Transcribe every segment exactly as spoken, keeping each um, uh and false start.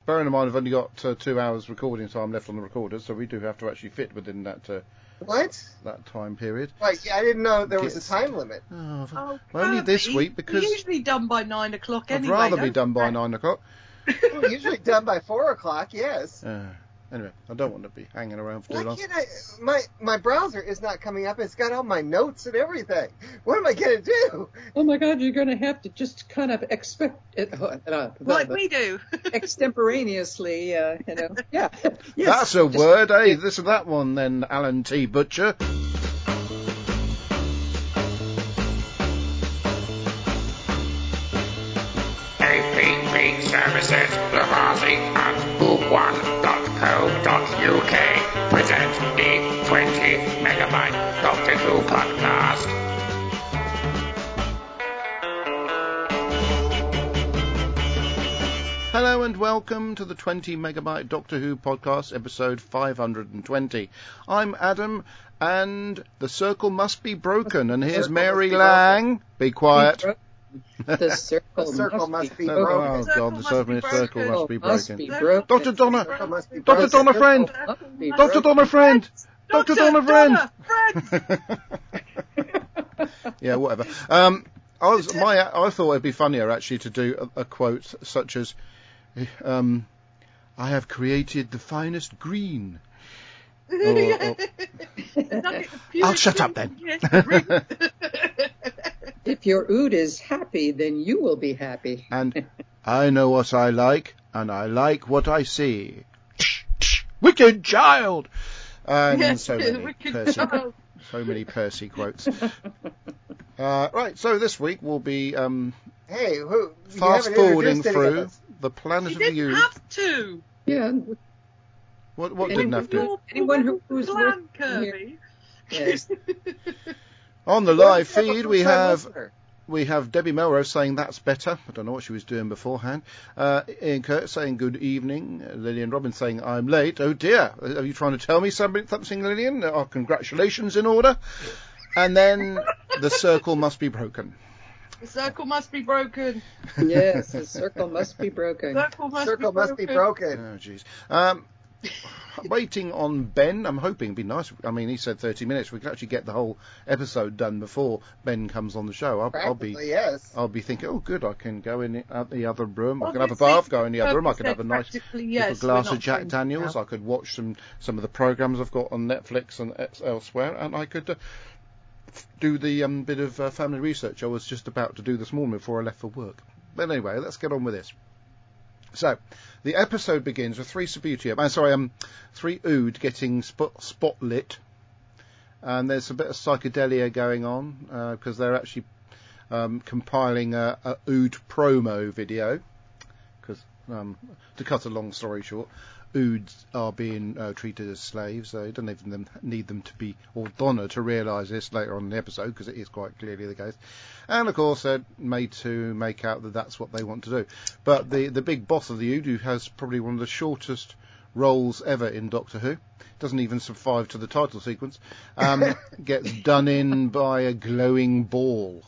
bearing in mind I've only got uh, two hours recording time left on the recorder, so we do have to actually fit within that uh, what that time period. Like, I didn't know there was Gets- a time limit. Oh, Oh, well, only can't this be. week because We're usually done by nine o'clock I'd anyway. rather be don't done by we? nine o'clock. Well, usually done by four o'clock. Yes. Uh, anyway, I don't want to be hanging around for Why too long. can't I? My my browser is not coming up. It's got all my notes and everything. What am I gonna do? Oh my God, you're going to have to just kind of expect it, uh, uh, Like we do. extemporaneously, uh, you know. Yeah. Yes, That's a just- word, eh? This and that one then, Alan T. Butcher. A P P Services, Lavazzi and book one dot co dot U K present the twenty megabyte Doctor Who podcast. Hello and welcome to the twenty megabyte Doctor Who podcast, episode five hundred twenty. I'm Adam, and the circle must be broken. And here's Circle Mary must be Lang. Be quiet. The circle, The circle must be No, broken. oh God, the circle, circle must be broken. be broken. Doctor Donna, Circle must be Doctor broken. Donna friend, Must be Doctor broken. Donna friend, Doctor Donna friend. Donna, friend. Yeah, whatever. Um, I was my I thought it'd be funnier actually to do a, a quote such as, um, "I have created the finest green." Or, or, I'll shut up then. If your ood is happy, then you will be happy. And I know what I like, and I like what I see. Wicked child! And Yes, so many wicked Percy, child. so many Percy quotes. Uh, right, so this week we'll be um, Hey, who? you fast haven't forwarding introduced any of through us. the planet You of the didn't youth. have to. Yeah. What, what Anyone didn't have to? who- Anyone who- who's Plan, working here. Kirby. Yes. On the Well, live we have a feed, we first-time have listener. we have Debbie Melrose saying that's better. I don't know what she was doing beforehand. Uh, Ian Kurt saying good evening. Uh, Lillian Robbins saying I'm late. Oh dear, are you trying to tell me something, something Lillian? Are congratulations in order? And then the circle must be broken. The circle must be broken. Yes, the circle must be broken. Circle must Circle be must be broken. Oh jeez. Um, waiting on Ben. I'm hoping it'd be nice. I mean, he said thirty minutes. We can actually get the whole episode done before Ben comes on the show. I'll, I'll be. Practically, yes. I'll be thinking, oh, good, I can go in the, uh, the other room. I can have a Obviously, bath, go in the other room. I can have a nice practically, little yes, glass we're of not Jack going Daniels. now. I could watch some, some of the programs I've got on Netflix and else- elsewhere, and I could uh, f- do the um, bit of uh, family research I was just about to do this morning before I left for work. But anyway, let's get on with this. So, the episode begins with three Subbuteo, uh, sorry, um, three Ood getting spot, spotlit, and there's a bit of psychedelia going on, because they're actually um, compiling a, a Ood promo video, because, um, to cut a long story short, Oods are being uh, treated as slaves, so you don't even them, need them to be, or Donna to realise this later on in the episode, because it is quite clearly the case. And of course they're made to make out that that's what they want to do. But the, the big boss of the Ood, who has probably one of the shortest roles ever in Doctor Who, doesn't even survive to the title sequence, um, gets done in by a glowing ball.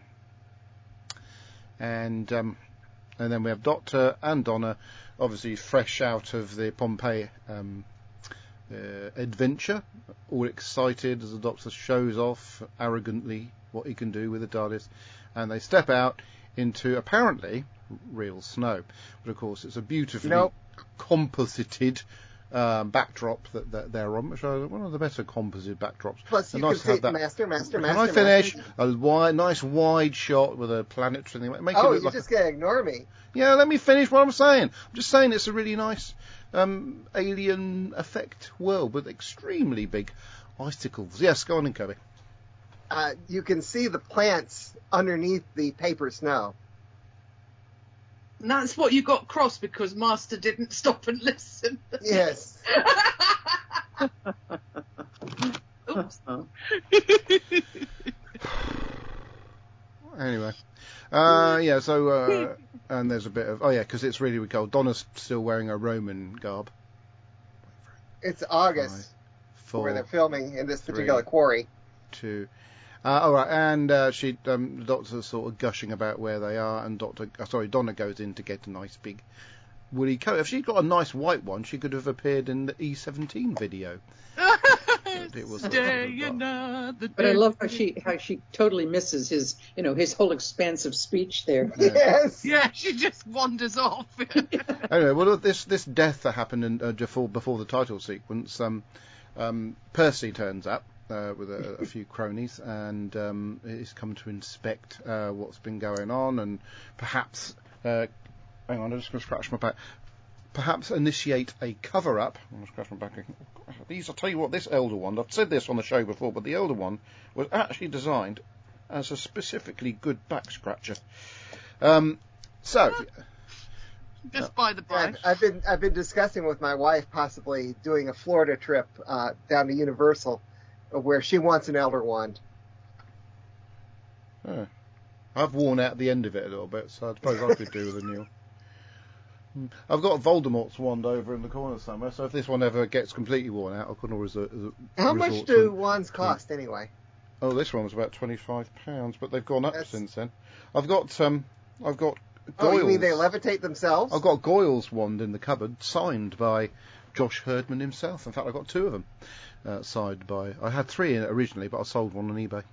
And um, and then we have Doctor and Donna, obviously fresh out of the Pompeii um, uh, adventure, all excited as the Doctor shows off arrogantly what he can do with the TARDIS, and they step out into apparently real snow. But of course it's a beautifully Nope. composited um, backdrop that, that they're on, which are one of the better composite backdrops. Plus, you And nice can to have see that. master, master, Can master. I finish? master. A wide, nice wide shot with a planetary thing. Make it Oh, look you're like just a, gonna ignore me. yeah, let me finish what I'm saying. I'm just saying it's a really nice um, alien effect world with extremely big icicles. Yes, go on in, Kirby. Uh, you can see the plants underneath the paper snow. And that's what you got cross because Master didn't stop and listen. Yes. Oops. Oh. Anyway, uh, yeah. So uh, and there's a bit of oh yeah, because it's really cold. Donna's still wearing a Roman garb. It's August Four, where they're filming in this three. particular quarry. two. Uh, all right, and uh, she, um, the Doctor's sort of gushing about where they are, and Doctor, uh, sorry, Donna goes in to get a nice big woolly coat. If she'd got a nice white one, she could have appeared in the E seventeen video. It was Stay another But I day. love how she how she totally misses his you know his whole expansive speech there. Yes. Yeah, she just wanders off. Anyway, well, this this death that happened in, uh, before before the title sequence, um, um, Percy turns up uh, with a, a few cronies, and um, he's come to inspect uh, what's been going on, and perhaps, uh, hang on, I'm just going to scratch my back. Perhaps initiate a cover-up. I'm going to scratch my back. These, I'll tell you what, this Elder Wand, I've said this on the show before, but the Elder Wand was actually designed as a specifically good back scratcher. Um, so. Just by the by. I've, I've been I've been discussing with my wife possibly doing a Florida trip uh, down to Universal, uh, where she wants an Elder Wand. Oh. I've worn out the end of it a little bit, so I suppose I could do with a new one. I've got Voldemort's wand over in the corner somewhere, so if this one ever gets completely worn out, I can always uh, How much resort do to- wands cost anyway? Oh, this one was about twenty-five pounds, but they've gone up That's- since then. I've got um, I've got Oh, Goyle's. you mean they levitate themselves? I've got Goyle's wand in the cupboard, signed by Josh Herdman himself. In fact, I've got two of them uh, signed by. I had three in it originally, but I sold one on eBay.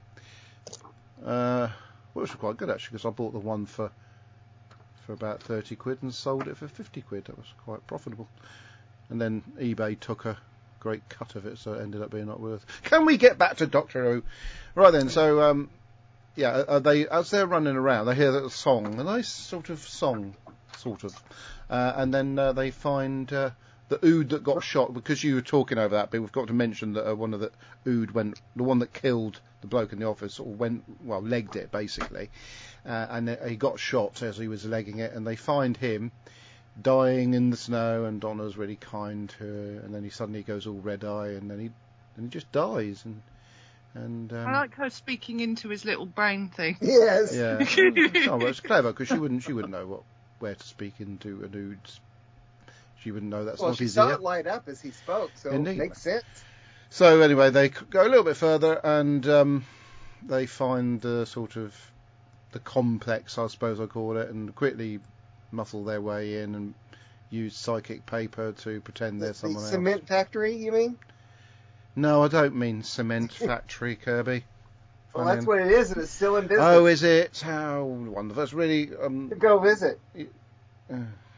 Uh, which was quite good actually, because I bought the one for for about thirty quid and sold it for fifty quid. That was quite profitable. And then eBay took a great cut of it, so it ended up being not worth. Can we get back to Doctor Who? Right then, so um, yeah, uh, they as they're running around, they hear that song, a nice sort of song, sort of, uh, and then uh, they find uh, the Ood that got shot. Because you were talking over that, but we've got to mention that uh, one of the Ood went, the one that killed the bloke in the office, sort of went, well, legged it basically, uh, and uh, he got shot as he was legging it, and they find him dying in the snow, and Donna's really kind to her, and then he suddenly goes all red-eye, and then he and he just dies, and and um, I like her speaking into his little brain thing. Yes. yeah, oh, well, it's clever because she wouldn't she wouldn't know what where to speak into an Ood's. She wouldn't know that's Well, not she his saw ear. it light up as he spoke, so Indeed. it makes sense. So anyway, they c- go a little bit further, and um, they find the sort of the complex, I suppose I call it, and quickly muscle their way in and use psychic paper to pretend The, they're the someone else. cement factory, you mean? No, I don't mean cement factory, Kirby. Well, Funny that's en- what it is, and it's still in business. Oh, is it? How wonderful! It's really. Um, Go visit. uh,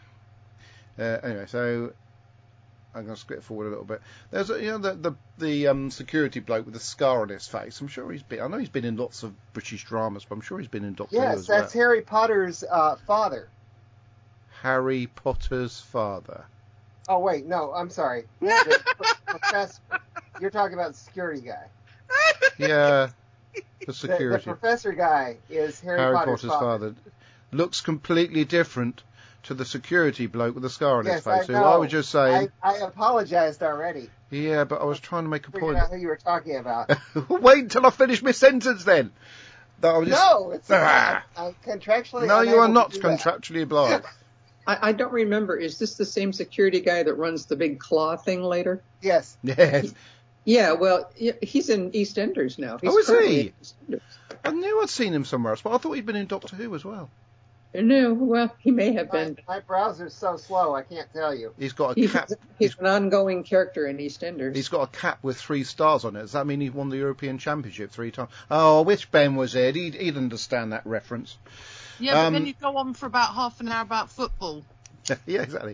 anyway, so I'm going to skip forward a little bit. There's, a, you know, the the, the um, security bloke with the scar on his face. I'm sure he's been. I know he's been in lots of British dramas, but I'm sure he's been in Doctor Who Yes, as well. that's Harry Potter's uh, father. Harry Potter's father. Oh, wait, no, I'm sorry. The professor. You're talking about the security guy. Yeah, the The, security. the professor guy is Harry, Harry Potter's, Potter's father. Looks completely different to the security bloke with the scar on Yes, his face. I Who know. I was just saying. I, I apologized already. Yeah, but I was trying to make a Figured point. out who you were talking about. Wait until I finish my sentence then. That I was just... No, it's Ah. I'm, I'm contractually. No, you unable are to not do that. contractually obliged. I, I don't remember. Is this the same security guy that runs the big claw thing later? Yes. Yes. Yeah, well, y- he's in EastEnders now. He's Oh, is currently he? in EastEnders. I knew I'd seen him somewhere else, but I thought he'd been in Doctor Who as well. No, well, he may have My, been. my browser's so slow, I can't tell you. He's got a He's, cap. he's He's, an ongoing character in EastEnders. he's got a cap with three stars on it. Does that mean he won the European Championship three times? Oh, which Ben was it? He'd, he'd understand that reference. Yeah, but Um, then you go on for about half an hour about football. Yeah, exactly.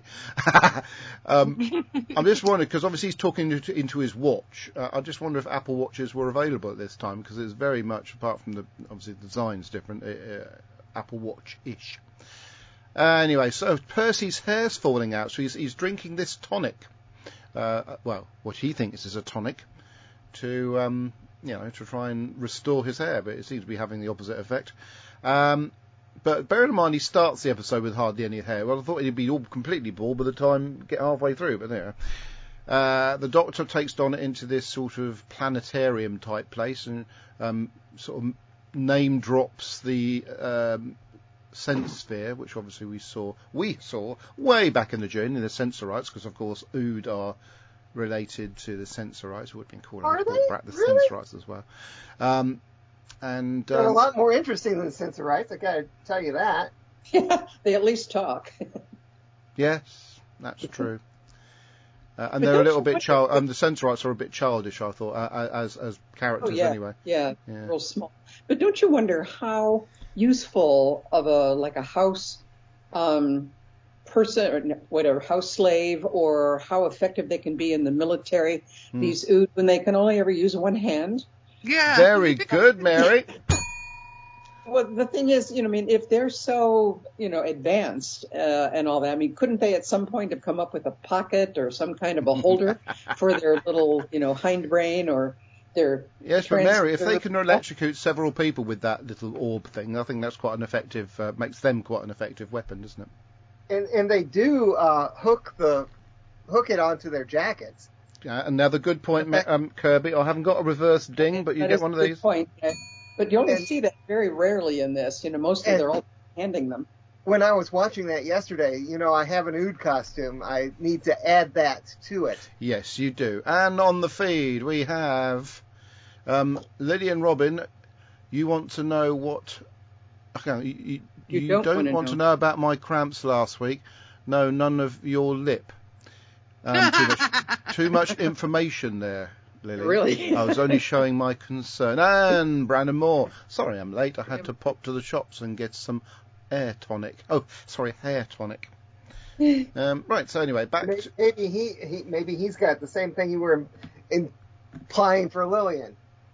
um, I'm just wondering, because obviously he's talking into, into his watch. Uh, I just wonder if Apple Watches were available at this time, because it's very much, apart from the, obviously the design's different, uh, uh, Apple Watch-ish. Uh, anyway, so Percy's hair's falling out, so he's, he's drinking this tonic. Uh, well, what he thinks is a tonic, to, um, you know, to try and restore his hair, but it seems to be having the opposite effect. Um, But bear in mind, he starts the episode with hardly any hair. Well, I thought he'd be all completely bald by the time get halfway through, but there. Uh, the Doctor takes Donna into this sort of planetarium type place and um, sort of name drops the um, sense sphere, which obviously we saw we saw way back in the journey in the Sensorites, because of course Ood are related to the Sensorites, who would have been calling Are them they? Brat the Really? Sensorites as well. Um, and They're a um, lot more interesting than Sensorites, I gotta tell you that. They at least talk. yes. That's true. Uh, and they're a little bit child. Um, the Centaurites are a bit childish, I thought, uh, as as characters oh, yeah, anyway. Yeah, Yeah. real small. But don't you wonder how useful of a like a house um, person or no, whatever house slave, or how effective they can be in the military? Hmm. These Ood, when they can only ever use one hand. Yeah. Very good, Mary. Well, the thing is, you know, I mean, if they're so, you know, advanced uh, and all that, I mean, couldn't they at some point have come up with a pocket or some kind of a holder for their little, you know, hindbrain or their... Yes, but Mary, if they transmitter? can electrocute several people with that little orb thing, I think that's quite an effective, uh, makes them quite an effective weapon, doesn't it? And and they do uh, hook the hook it onto their jackets. Uh, another good point, Ma- um, Kirby. I haven't got a reverse ding, but you That get is one of a good these. Point. Yeah. But you only And- see that very rarely in this. You know, mostly And- they're all handing them. When I was watching that yesterday, you know, I have an Ood costume. I need to add that to it. Yes, you do. And on the feed we have um, Lily and Robin. You want to know what? Okay, you, you, You you don't don't wanna want know. to know about my cramps last week. No, none of your lip. Um, too much, too much information there, Lily. Really? I was only showing my concern. And Brandon Moore. Sorry, I'm late. I had to pop to the shops and get some air tonic. Oh, sorry, hair tonic. Um, right. So anyway, back. Maybe, To, maybe he, he maybe he's got the same thing you were implying for Lillian.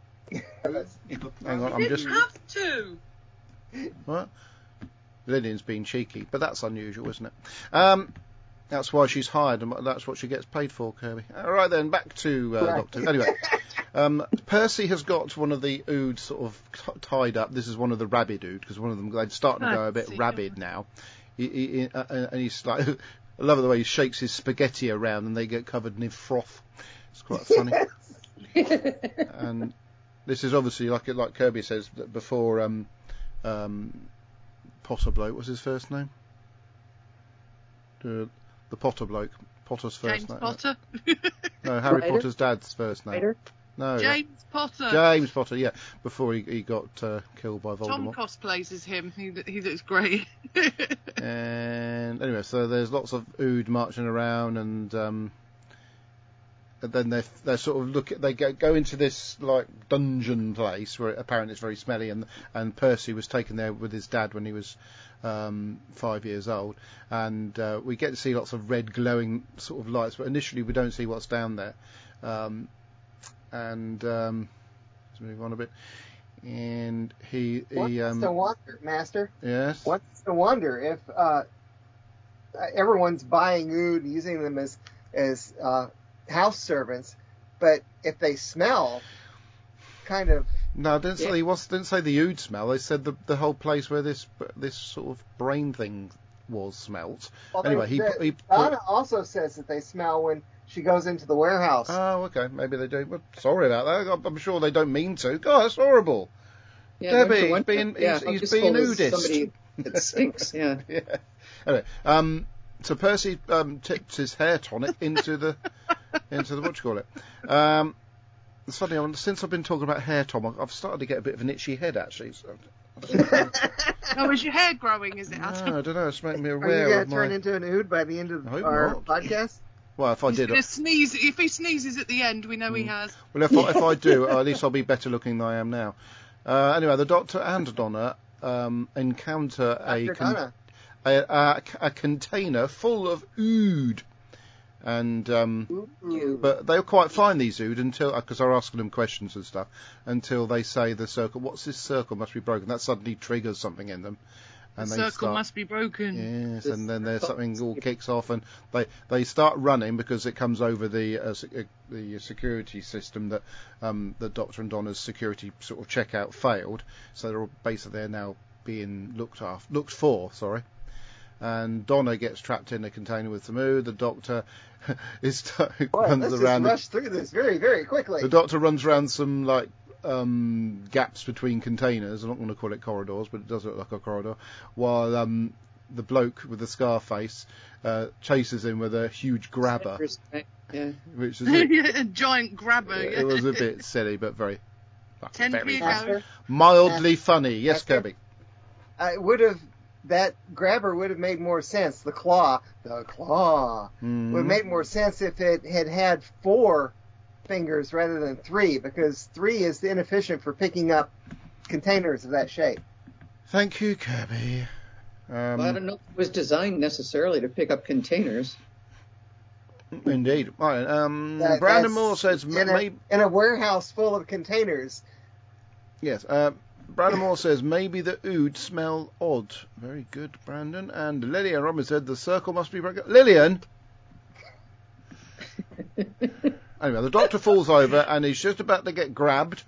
hang on, You I'm didn't just. have to. What? Lillian's being cheeky, but that's unusual, isn't it? Um, that's why she's hired, and that's what she gets paid for, Kirby. All right, then, back to uh, Right. Doctor. Anyway, um, Percy has got one of the Ood sort of t- tied up. This is one of the rabid Ood, because one of them, they're starting to go a bit Percy, rabid now. He, he, uh, and he's like, I love the way he shakes his spaghetti around, and they get covered in froth. It's quite funny. And this is obviously, like like Kirby says, that before um, um, Potter bloke, what's his first name? The, the Potter bloke. Potter's first James name. Potter. No, Harry Ryder? Potter's dad's first name. Ryder? No, James Potter. James Potter, yeah, before he, he got uh, killed by Tom Voldemort. cosplays as him. He, he looks great. And anyway, so there's lots of Ood marching around, and um, and then they they sort of look at, they go, go into this like dungeon place where apparently it's very smelly, and and Percy was taken there with his dad when he was um, five years old, and uh, we get to see lots of red glowing sort of lights, but initially we don't see what's down there. Um, and um, let's move on a bit. And he One he has um, to wonder, Master. yes. One has to wonder if uh, everyone's buying Ood and using them as as uh, house servants, but if they smell, kind of. No, didn't say Yeah. he was, didn't say the Ood smell. They said the the whole place where this this sort of brain thing was smelt. Well, Anyway, they- he the- he put, Donna also says that they smell when she goes into the warehouse. oh, okay, maybe they do. But sorry about that. I'm- I'm sure they don't mean to. God, that's horrible. Yeah, Debbie, don't you he's wonder? being- yeah, he's- how he's useful being is Oodist. Somebody that stinks, yeah. Yeah. Anyway, um, so Percy um, tips his hair tonic into the into the what you call it. Um, it's funny. I- Since I've been talking about hair tonic, I've started to get a bit of an itchy head actually. So, Oh, is your hair growing? Is it? no, I don't know. It's making me Are you aware going of to my. turn into an Ood by the end of I hope our not. podcast? Well, if I He's did, gonna sneeze. If he sneezes at the end, we know he has. well, if I, if I do, at least I'll be better looking than I am now. Uh, anyway, the Doctor and Donna um, encounter a, Doctor con- Donna. a, a a container full of Ood, and um, Ooh. but they'll quite find these Ood until, because they're asking them questions and stuff, until they say the circle. What's this circle? Must be broken. That suddenly triggers something in them, and The they circle start. must be broken. Yes, This and then there's circle something must all be- kicks off, and they they start running because it comes over the uh, se- uh, the security system that um, the Doctor and Donna's security sort of checkout failed, so they're all, basically they're now being looked after, looked for. Sorry, and Donna gets trapped in a container with Samu. The Doctor is Boy, runs let's just around. rush through this very, very quickly. The Doctor runs around some like um, gaps between containers. I'm not going to call it corridors, but it does look like a corridor. While um, the bloke with the scar face uh, chases him with a huge grabber, Right, yeah. which is a, A giant grabber. it Yeah. was a bit silly, but very, Ten very feet funny. Master, mildly funny. Yes, Master? Kirby. I would have that grabber would have made more sense. The claw, the claw, Mm. would have made more sense if it had had four fingers rather than three, because three is inefficient for picking up containers of that shape. Thank you, Kirby. Um, Well, I don't know if it was designed necessarily to pick up containers. Indeed. Right, um, That- Brandon that's Moore says in a, maybe. in a warehouse full of containers. Yes. Uh, Brandon Moore says maybe the ood smell odd. Very good, Brandon. And Lillian Robbins said the circle must be broken. Lillian. Anyway, the doctor falls over and he's just about to get grabbed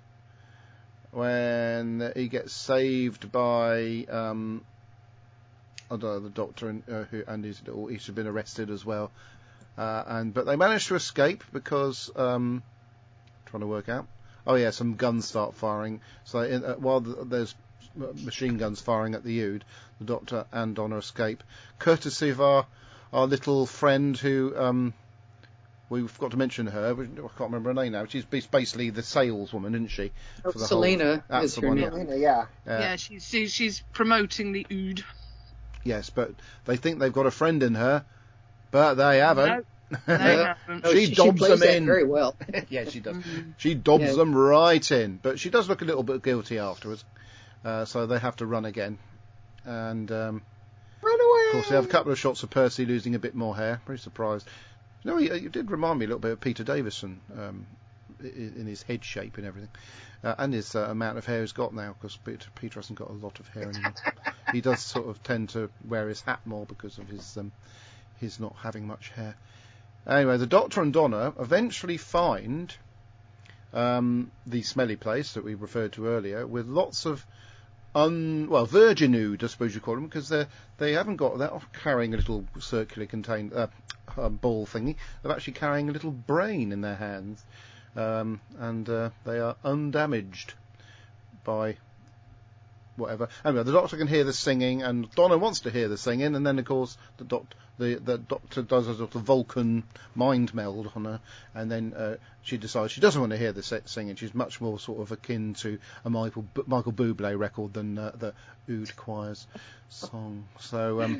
when he gets saved by um, I don't know, the doctor and, uh, who, and his little, each have been arrested as well. Uh, and but they manage to escape because um, trying to work out. Oh yeah, some guns start firing. So in, uh, while the, there's machine guns firing at the Ood, the Doctor and Donna escape, courtesy of our our little friend who. Um, We forgot to mention her. I can't remember her name now. She's basically the saleswoman, isn't she? Oh, For the Selena whole, that's is the her one, name. yeah. Yeah. Uh, yeah, she's, she's she's promoting the ood. Yes, but they think they've got a friend in her, but they haven't. No, they haven't. No, she she, dobs she plays them that in. very well. Yeah, she does. Mhm. She dobs Yeah. them right in. But she does look a little bit guilty afterwards. Uh, so they have to run again. And, um, Run away! of course, they have a couple of shots of Percy losing a bit more hair. Very surprised. You know, he, he did remind me a little bit of Peter Davison um, in, in his head shape and everything. Uh, and his uh, amount of hair he's got now, because Peter, Peter hasn't got a lot of hair anymore. He does sort of tend to wear his hat more because of his um, his not having much hair. Anyway, the Doctor and Donna eventually find um, the smelly place that we referred to earlier, with lots of un well virgin ood, I suppose you call them, because they they haven't got they're not carrying a little circular contained uh, uh, ball thingy. They're actually carrying a little brain in their hands, um, and uh, they are undamaged by whatever. Anyway, the Doctor can hear the singing, and Donna wants to hear the singing, and then of course the doctor the, the Doctor does a sort of Vulcan mind meld on her, and then uh, she decides she doesn't want to hear the singing. She's much more sort of akin to a Michael Michael Bublé record than uh, the Ood Choir's song. So um,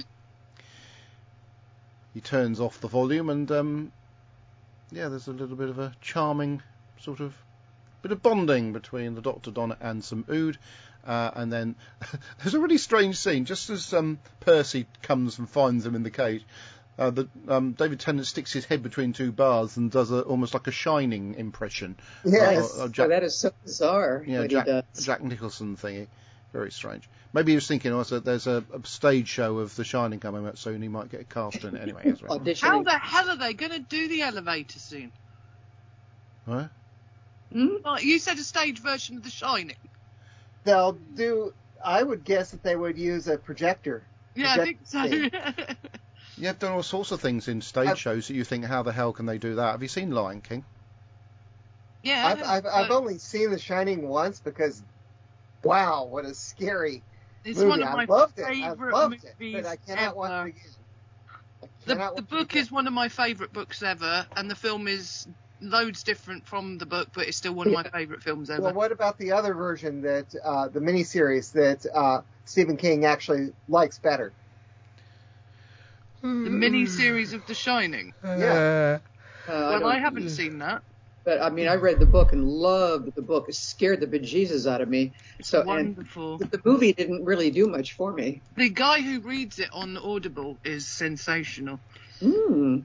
he turns off the volume, and um, yeah, there's a little bit of a charming sort of bit of bonding between the Doctor, Donna, and some Ood. Uh, and then there's a really strange scene. Just as um, Percy comes and finds him in the cage, uh, the, um, David Tennant sticks his head between two bars and does a, almost like a Shining impression. Yes. Uh, uh, Oh, Jack, that is so bizarre. yeah, what Jack, he does. Jack Nicholson thingy. Very strange. Maybe he was thinking also there's a, a stage show of The Shining coming out soon. He might get cast in it anyway. That's right. Auditioning. How the hell are they going to do the elevator scene? Huh? Hmm? Like, you said a stage version of The Shining. They'll do. I would guess that they would use a projector. Yeah, I think so. Projector You have done all sorts of things in stage I've- shows that you think, how the hell can they do that? Have you seen Lion King? yeah. I've, I've, I've but only seen The Shining once because, wow, what a scary it's movie. one of I my loved it. I favourite loved it, movies but I cannot watch ever. it again. I The, cannot the watch it book again. is one of my favourite books ever, and the film is loads different from the book, but it's still one of my favourite films ever. Well, what about the other version that uh, the miniseries that uh, Stephen King actually likes better? the mini-series of The Shining. Yeah. Uh, I Well, don't- I haven't seen that. But I mean, I read the book and loved the book. It scared the bejesus out of me. So, and Wonderful. the movie didn't really do much for me. The guy who reads it on Audible is sensational. Hmm.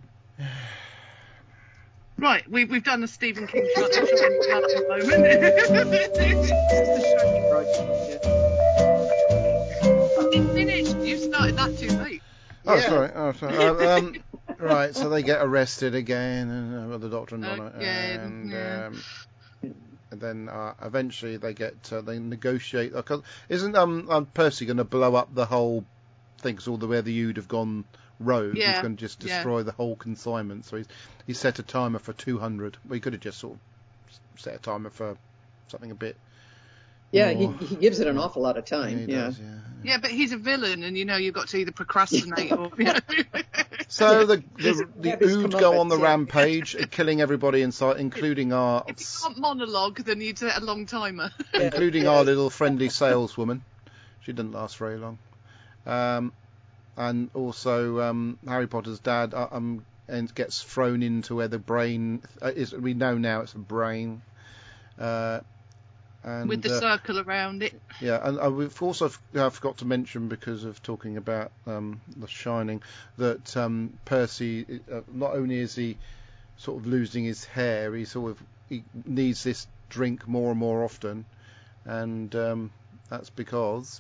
Right, we, we've done the Stephen King shot at the moment. I didn't finish. You started that too late. Oh, Yeah. sorry. Oh, sorry. Uh, um, right, so they get arrested again, and uh, well, the Doctor and Donna, Again, and, yeah. um, and then uh, eventually they get uh, they negotiate. Uh, 'cause isn't um, um Percy going to blow up the whole thing? 'Cause all the where the Ood have gone rogue, he's Yeah, going to just yeah. destroy the whole consignment. So he's he set a timer for two hundred. Well, he could have just sort of set a timer for something a bit. Yeah, more- he, he gives it an yeah. awful lot of Yeah, time. he Yeah. does, yeah. Yeah, but he's a villain, and you know you've got to either procrastinate or. You know. So the His- the, the have his Ood go on the comeuppance, yeah. rampage, uh, killing everybody in sight, including our If you can't monologue, then you'd set a long timer. including Yeah. our little friendly saleswoman. She didn't last very long. Um, and also um, Harry Potter's dad uh, um, and gets thrown into where the brain uh, is. We know now it's a brain. Uh, and, With the uh, circle around it. Yeah, and uh, we've also f- uh, forgot to mention, because of talking about um, The Shining, that um, Percy, uh, not only is he sort of losing his hair, he sort of he needs this drink more and more often, and um, that's because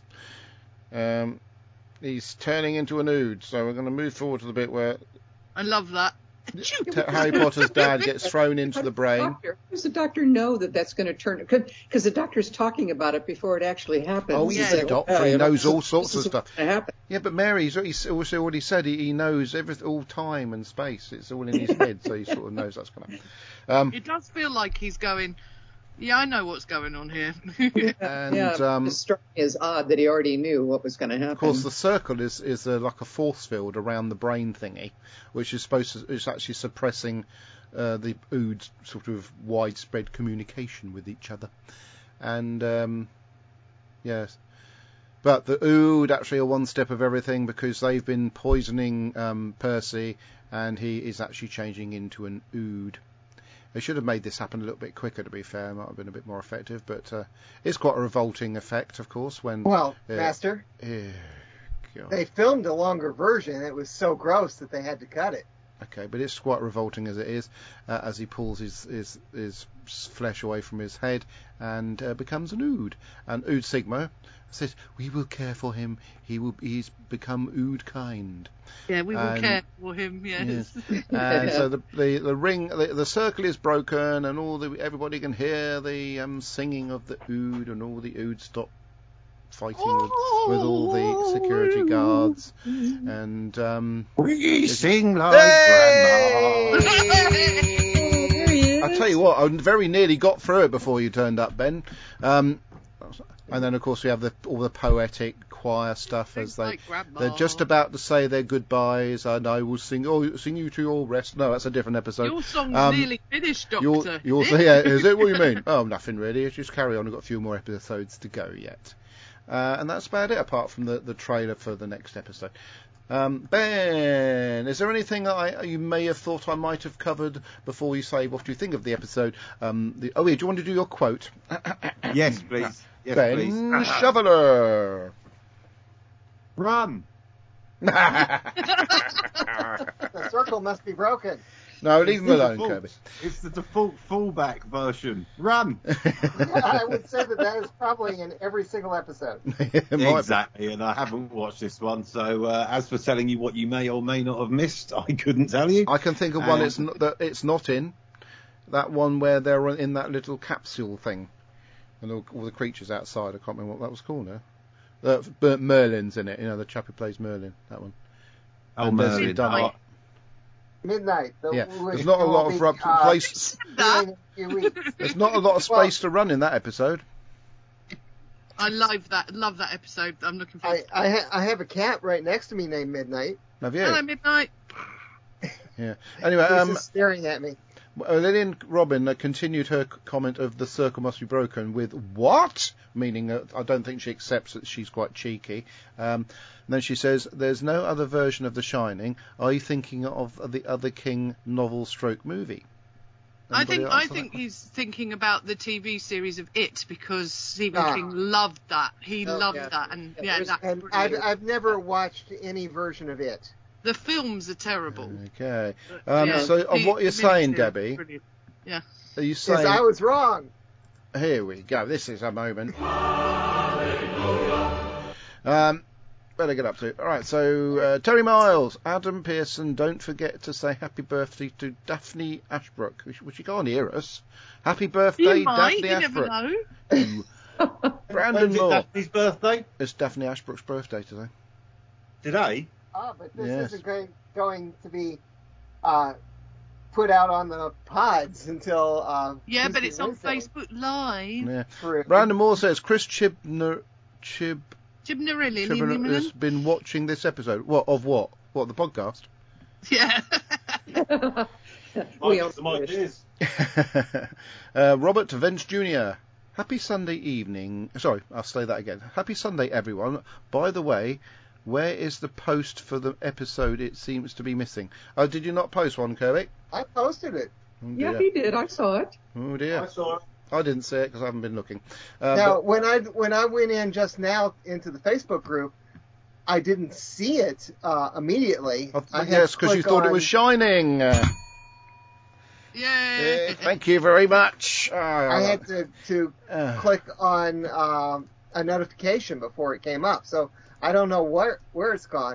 um, he's turning into an ood. So we're going to move forward to the bit where I love that. T- Harry Potter's dad gets thrown into the brain. Doctor, how does the doctor know that that's going to turn? Because the doctor's talking about it before it actually happens. Oh, he's Yeah. a doctor. Yeah, He you know, knows this all is- sorts of this is stuff. what's gonna happen. Yeah, but Mary, he's, he's also already said he, he knows everything, all time and space. It's all in his head, so he sort of knows that's going to happen. Um, It does feel like he's going, yeah, I know what's going on here. and yeah, um, it struck me as odd that he already knew what was going to happen. of course, the circle is is uh, like a force field around the brain thingy, which is supposed to it's actually suppressing uh, the ood's sort of widespread communication with each other. And um, yes. But the Ood actually are one step of everything, because they've been poisoning um, Percy, and he is actually changing into an Ood. They should have made this happen a little bit quicker, to be fair. It might have been a bit more effective, but uh, it's quite a revolting effect, of course, when... Well, uh, Master, eh, God. they filmed a longer version. It was so gross that they had to cut it. Okay, but it's quite revolting as it is, uh, as he pulls his, his his flesh away from his head and uh, becomes an Ood. And Ood Sigma says, "We will care for him. He will. He's become Ood kind." Yeah, we will And- care for him, yes. Yes. And so the the, the ring, the, the circle is broken, and all the everybody can hear the um, singing of the Ood, and all the Ood stop fighting with, with all the security guards, and um, We sing like Hey! grandma. There he is. I tell you what, I very nearly got through it before you turned up, Ben. Um, and then, of course, we have the, all the poetic choir stuff as they Like Grandma. they're just about to say their goodbyes, and I will sing. Oh, sing you to your rest. No, that's a different episode. Your song's Um, nearly finished, Doctor. You'll, you'll say, yeah, is it? What do you mean? Oh, nothing really. Just carry on. We've got a few more episodes to go yet. Uh, and that's about it, apart from the, the trailer for the next episode. Um, Ben, is there anything that I, you may have thought I might have covered before you say what do you think of the episode? Um, the, oh, yeah, do you want to do your quote? Yes, please. Yes, Ben please. Shoveler. Run. The circle must be broken. No, leave him It's the alone, default- Kirby. It's the default fallback version. Run. I would say that that is probably in every single episode. It might be. Exactly, and I haven't watched this one, so uh, as for telling you what you may or may not have missed, I couldn't tell you. I can think of one Um, it's not, that it's not in. That one where they're in that little capsule thing. And all, all the creatures outside. I can't remember what that was called now. Uh, but Merlin's in it. You know, the chap who plays Merlin. That one. Oh, and Leslie Merlin. Dunn. Midnight. Midnight. The, Yeah, which there's not a will lot be, of rub- uh, place. That, in a few weeks. There's not a lot of space to run in that episode. I love that. Love that episode. I'm looking I forward. I, ha- I have a cat right next to me named Midnight. Have you? Hello, Midnight. Yeah. Anyway, He's um, just staring at me. uh, Lillian Robin uh, continued her c- comment of the circle must be broken with what? Meaning that I don't think she accepts that she's quite cheeky. Um, and then she says, "There's no other version of The Shining. Are you thinking of the Other King novel stroke movie?" I Anybody think I answer that think question? he's thinking about the T V series of It because Stephen Ah. King loved that. He Oh, loved yeah. that, and Yeah, yeah, there's- that's And I've brilliant. I've never watched any version of it. The films are terrible. Okay. but, Um, yeah, so on the- what you're the saying, miniseries Debbie, is brilliant. Yeah. are you Because saying... I was wrong. Here we go. This is a moment. Um, better get up to it. All right. So uh, Terry Miles, Adam Pearson. Don't forget to say happy birthday to Daphne Ashbrook, which, which she can't hear us. Happy birthday, You might. Daphne You never Ashbrook. know. Brandon When's it Moore. Daphne's birthday? It's Daphne Ashbrook's birthday today. Today? Ah, but this Yes. isn't going, going to be uh, put out on the pods until. Uh, Yeah, but Tuesday, it's on Wednesday. Facebook Live. Yeah. True. Brandon Moore says Chris Chibner Chib Chibnarelli, Chibner has been watching this episode. What of what? What the podcast? Yeah. We Might all get some ideas. uh, Robert Vance Junior Happy Sunday evening. Sorry, I'll say that again. Happy Sunday, everyone. By the way, Where is the post for the episode? It seems to be missing. Oh, did you not post one, Kirby? I posted it. Oh, Yeah, dear. he did. I saw it. Oh dear. I saw it. I didn't see it because I haven't been looking. Uh, Now, but- when I when I went in just now into the Facebook group, I didn't see it uh, immediately. Oh, I had yes, to because you click thought it on- was shining. Uh, Yay! yeah, thank you very much. Oh, I had to to uh, click on um, a notification before it came up, so I don't know where where it's gone.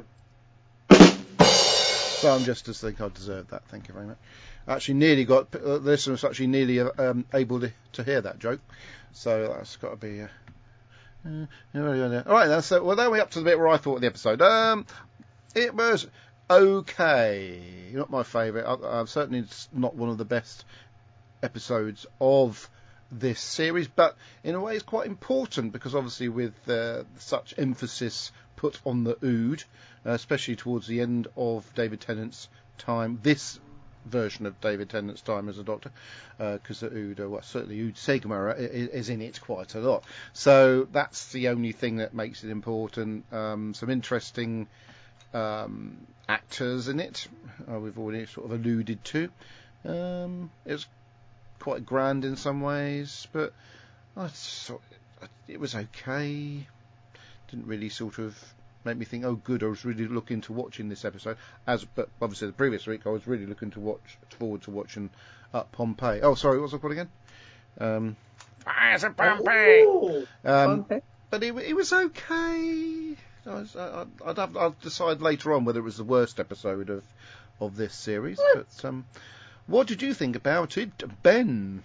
So I'm just to think I deserve that. Thank you very much. Actually, nearly got uh, listeners actually nearly uh, um, able to, to hear that joke. So that's got to be. Uh, uh, all right, then. So well, then we're up to the bit where I thought of the episode. Um, it was okay. Not my favourite. I, I'm certainly not one of the best episodes of this series, but in a way it's quite important because obviously with uh, such emphasis put on the Ood, uh, especially towards the end of David Tennant's time, this version of David Tennant's time as a Doctor, because uh, the Ood, uh, well, certainly Ood Sigma is, is in it quite a lot. So that's the only thing that makes it important. Um, some interesting um, actors in it, uh, we've already sort of alluded to. Um, it was quite grand in some ways, but I thought it was okay. Didn't really sort of make me think, oh good, I was really looking to watching this episode. As but obviously the previous week I was really looking to watch forward to watching Up Pompeii. Oh sorry, what's it called again? Um, Fires of Pompeii. Ooh, Um, Pompeii. but it, it was okay. I was, I, I'd have, I'll decide later on whether it was the worst episode of of this series. What? But um, what did you think about it, Ben?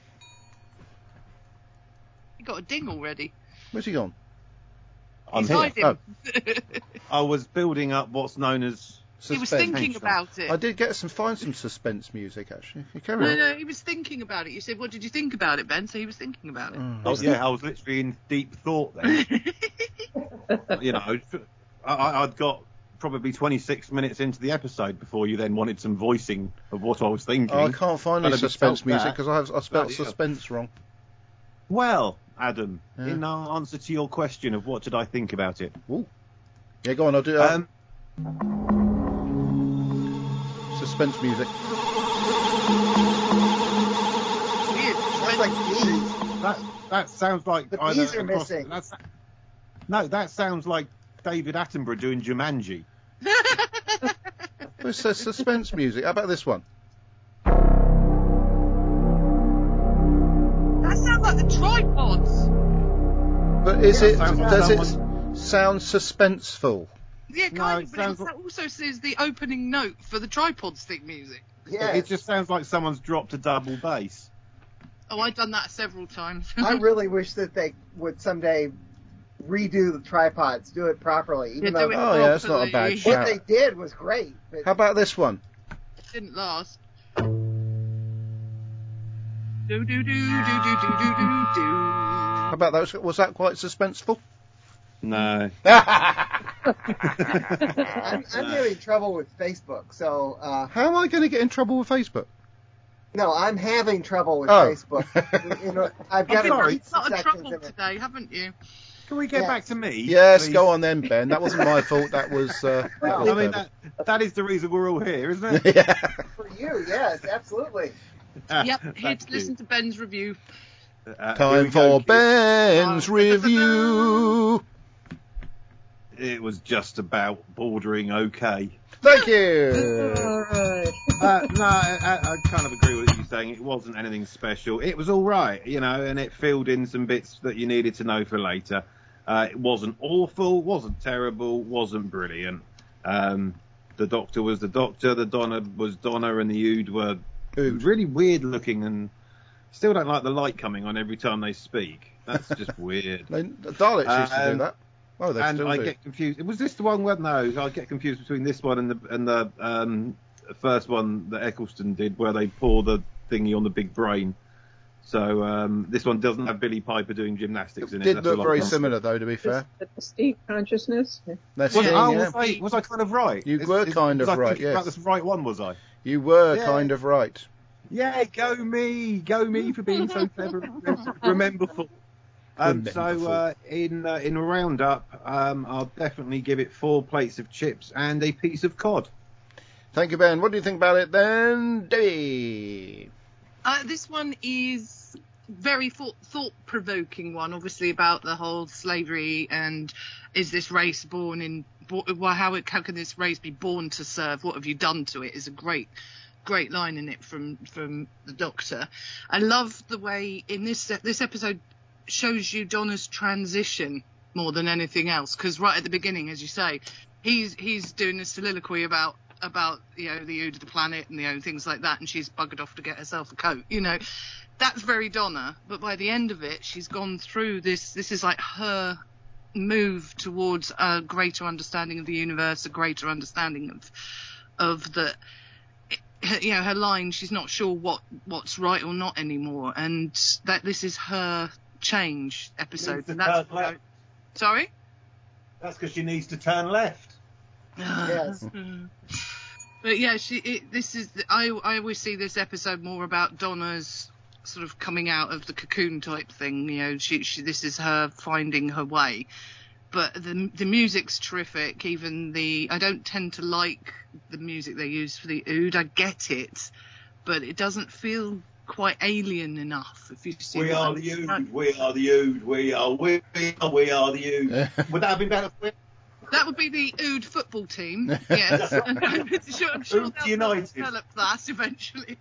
You got a ding already. Where's he gone? I'm He's here. hiding. Oh. I was building up what's known as. He was Suspense. thinking about it. I did get some find some suspense music actually. You carry No, on. no, he was thinking about it. You said, "What did you think about it, Ben?" So he was thinking about it. Oh, Oh, dear. yeah, I was literally in deep thought then. You know, I, I'd got probably twenty-six minutes into the episode before you then wanted some voicing of what I was thinking. Oh, I can't find any I'd have suspense felt music that. because I have I spelled Bloody hell. suspense wrong. Well, Adam, Yeah. in answer to your question of what did I think about it, Ooh. Yeah, go on. I'll do uh, um, suspense music. Weird. Sounds like bees. that that sounds like The either bees are across- missing. That's, no, that sounds like David Attenborough doing Jumanji. Where's the suspense music? How about this one? That sounds like the tripods. But is Yeah, it? sounds like Does it someone- sound suspenseful? Yeah, No, kind it of. But sounds it like- also says the opening note for the tripods thing music. Yes. It just sounds like someone's dropped a double bass. Oh, I've done that several times. I really wish that they would someday redo the tripods, do it properly. Even Yeah, though do it Oh yeah, that's not a bad properly. what shout. they did was great. But How about this one? Didn't last. Do do do do do do do do do. How about that? Was that quite suspenseful? No. I'm, I'm having trouble with Facebook, so uh, How am I going to get in trouble with Facebook? no, I'm having trouble with Oh. Facebook. You know, I've got to sorry. read It's some not a sections trouble in it. today, haven't you? Can we get Yes. back to me? Yes, please? go on then, Ben. That wasn't my fault. That was. Uh, that was I mean, Kirby. that, that is the reason we're all here, isn't it? yeah. For you, yes, absolutely. Yep, here Thank to you. listen to Ben's review. Uh, here Time we go, for kids. Ben's Oh, review. It was just about bordering okay. Thank you. All right. Uh, no, I, I I kind of agree with what you're saying. It wasn't anything special. It was all right, you know, and it filled in some bits that you needed to know for later. Uh, it wasn't awful, wasn't terrible, wasn't brilliant. Um, the Doctor was the Doctor, the Donna was Donna, and the Ood were Ood. really weird looking, and still don't like the light coming on every time they speak. That's just weird. They, the Daleks used to do Um, that. Oh, they and still I do. get confused. Was this the one where no? I get confused between this one and the and the um, first one that Eccleston did, where they pour the thingy on the big brain. So um, this one doesn't have Billy Piper doing gymnastics in It it. did That's look all I'm very saying. similar, though, to be fair. The Mystique consciousness. That's Was, it, oh, yeah. was, I, was I kind of right? You Is- were is- kind was of I right, thinking yes. About the right one, was I? You were Yeah. kind of right. Yeah, go me, go me for being so clever and rememberful. Um, Remember so four. uh, in uh, in a roundup, um, I'll definitely give it four plates of chips and a piece of cod. Thank you, Ben. What do you think about it then, Debbie? Uh, this one is very thought, thought-provoking one, obviously, about the whole slavery and is this race born in... Well, how, it, how can this race be born to serve? What have you done to it? Is a great... great line in it from from the Doctor. I love the way in this this episode shows you Donna's transition more than anything else, because right at the beginning, as you say, he's he's doing a soliloquy about about you know the Ood of the planet and you know things like that, and she's buggered off to get herself a coat. You know, that's very Donna. But by the end of it, she's gone through this. This is like her move towards a greater understanding of the universe, a greater understanding of of the. You know, her line, she's not sure what, what's right or not anymore, and that this is her change episode. And that's turn left. Sorry? That's because she needs to turn left. Yes. But yeah, she. It, this is. I I always see this episode more about Donna's sort of coming out of the cocoon type thing. You know, she, she this is her finding her way. But the the music's terrific. Even the I don't tend to like the music they use for the Ood. I get it, but it doesn't feel quite alien enough. If you see, We what are I'm- the Ood. We are the Ood. We are we are we are the Ood. Would that have been better for you? That would be the Ood football team. Yes, and I'm sure, I'm sure Ood they'll United. develop that eventually.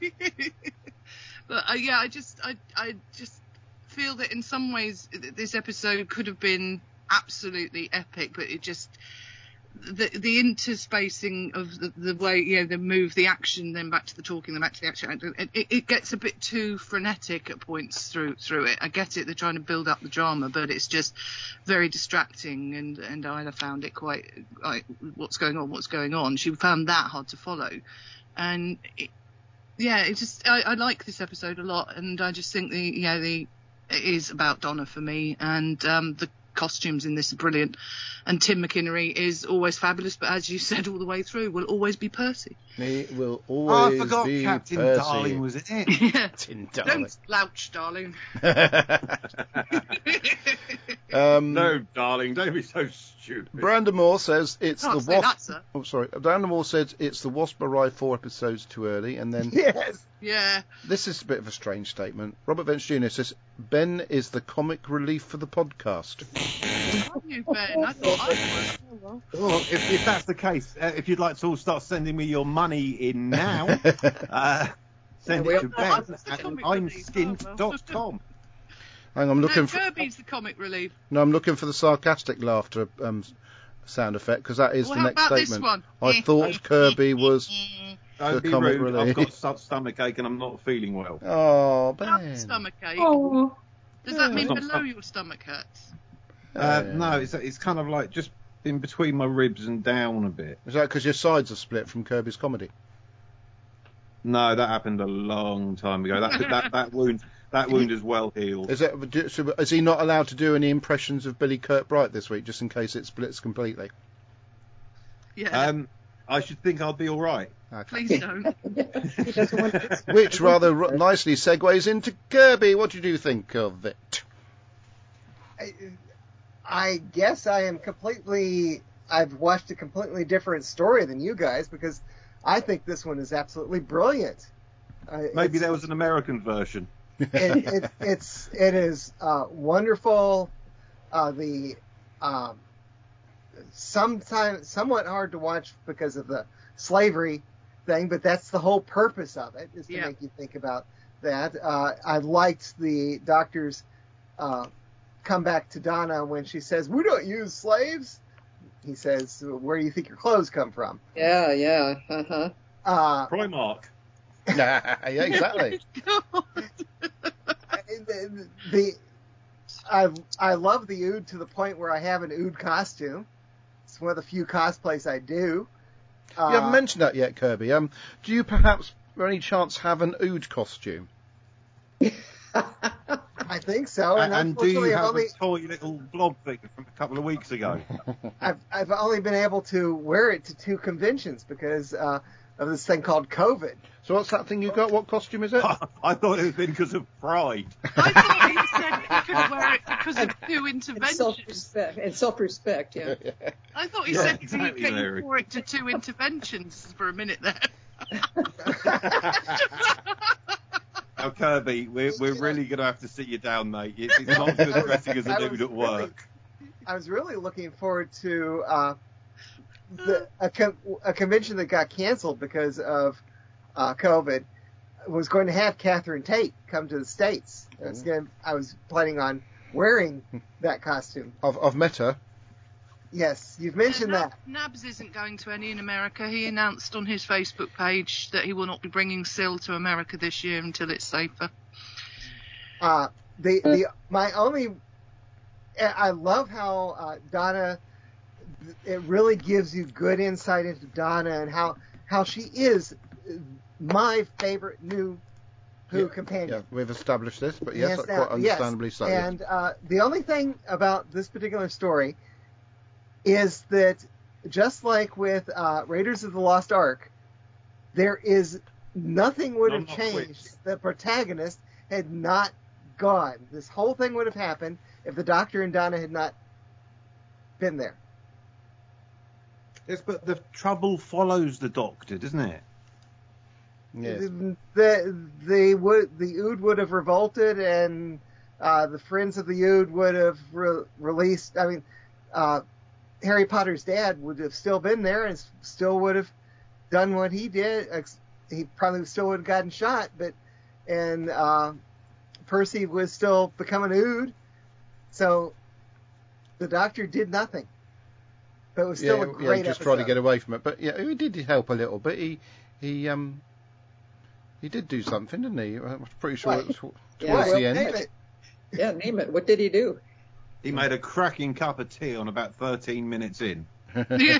But uh, yeah, I just I I just feel that in some ways this episode could have been absolutely epic, but it just the the interspacing of the, the way you know the move, the action, then back to the talking, then back to the action. It, it, it gets a bit too frenetic at points through through it. I get it; they're trying to build up the drama, but it's just very distracting. And and Isla found it quite like what's going on, what's going on. She found that hard to follow, and it, yeah, it just I, I like this episode a lot, and I just think the you know the it is about Donna for me, and um, the costumes in this are brilliant, and Tim McInnery is always fabulous, but as you said all the way through, will always be Percy. He will Oh, always I forgot be Captain Percy. Darling was in it. Yeah. Captain Darling. Don't slouch, darling. um, No, darling, don't be so stupid. Brandon Moore says it's Can't the say that, Wasp. sir. Oh, sorry. Brandon Moore said it's the Wasp arrived four episodes too early, and then Yes. Yeah. this is a bit of a strange statement. Robert Vance Junior says Ben is the comic relief for the podcast. Are you, Ben? I thought I was. Oh, well. Well, if, if that's the case, uh, if you'd like to all start sending me your money in now, uh, send Yeah, it to we- Ben I'm the at comic I'm relief. skint Oh, dot com. Hang on, I'm looking No, for. Kirby's the comic relief. No, I'm looking for the sarcastic laughter um, sound effect because that is Well, the how next about this statement. one? I thought Kirby was. Don't The be comic rude. relief. I've got st- stomach ache and I'm not feeling well. Oh, Not Ben. stomach ache. Oh, Does that Yeah. mean It's not below stom- your stomach hurts? Uh, no, it's it's kind of like just in between my ribs and down a bit. Is that because your sides are split from Kirby's comedy? No, that happened a long time ago. That that that wound that wound is well healed. Is that? So is he not allowed to do any impressions of Billy Kirkbride this week, just in case it splits completely? Yeah. Um, I should think I'll be all right. Okay. Please don't. he doesn't want to. Which rather r- nicely segues into Kirby. What did you think of it? I, I guess I am completely. I've watched a completely different story than you guys because I think this one is absolutely brilliant. Uh, Maybe it's- there was an American version. it, it, it's it is uh, wonderful. Uh, the um, sometimes somewhat hard to watch because of the slavery thing, but that's the whole purpose of it is to Yeah. make you think about that. Uh, I liked the doctor's uh, come back to Donna when she says, "We don't use slaves." He says, "Where do you think your clothes come from?" Yeah, yeah, uh-huh. Uh, Primark. yeah, exactly. the, the I I love the Ood to the point where I have an Ood costume. It's one of the few cosplays I do. Uh, You haven't mentioned that yet, Kirby. Um, do you perhaps, by any chance, have an Ood costume? I think so. And, and do you unfortunately, I've have only a toy little blob thing from a couple of weeks ago? I've I've only been able to wear it to two conventions because uh, of this thing called COVID. So what's that thing you got? What costume is it? I thought it had been because of pride. I thought he said he could wear it because of two And interventions. self-respect, and self-respect, yeah. I thought he Yeah, said exactly, he came Mary. for it to two interventions for a minute there. Now, Kirby, we're, we're really going to have to sit you down, mate. It's, it's not good dressing as a I dude was at work. I was really looking forward to uh, the, a, com- a convention that got canceled because of uh, COVID. Was going to have Catherine Tate come to the States. I was, gonna, I was planning on wearing that costume. I've, I've met her. Yes, you've mentioned Yeah, that. Nab- Nabs isn't going to any in America. He announced on his Facebook page that he will not be bringing Syl to America this year until it's safer. Uh, the the my only, I love how uh, Donna. It really gives you good insight into Donna and how how she is my favorite new Who Yeah, companion. Yeah, we've established this, but yes, Hands quite down, understandably yes. so. And uh, the only thing about this particular story is that just like with uh, Raiders of the Lost Ark, there is nothing would No, have not changed. quits. The protagonist had not gone. This whole thing would have happened if the Doctor and Donna had not been there. Yes, but the trouble follows the Doctor, doesn't it? Yes. The the would the Ood would have revolted, and uh, the friends of the Ood would have re- released. I mean, uh, Harry Potter's dad would have still been there and still would have done what he did. He probably still would have gotten shot, but and uh, Percy was still becoming Ood. So the Doctor did nothing. But it was still yeah, a great yeah, just episode. trying to get away from it. But yeah, he did help a little bit. He he um he did do something, didn't he? I'm pretty sure What? it was towards Yeah, Well, the end. name it. Yeah, name it. What did he do? He made a cracking cup of tea on about thirteen minutes in. Yeah.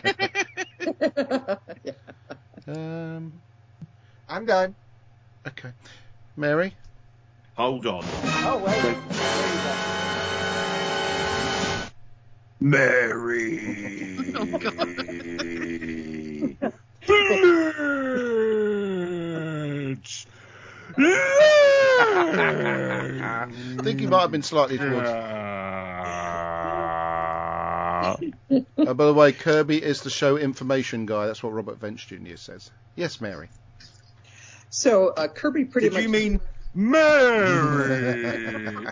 Um. I'm done. Okay, Mary. Hold on. Oh, wait. There you go. Mary. Oh, God. Let's. I think he might have been slightly towards. Uh, by the way, Kirby is the show information guy. That's what Robert Vench Junior says. Yes, Mary. So uh, Kirby pretty Did much. you mean Mary?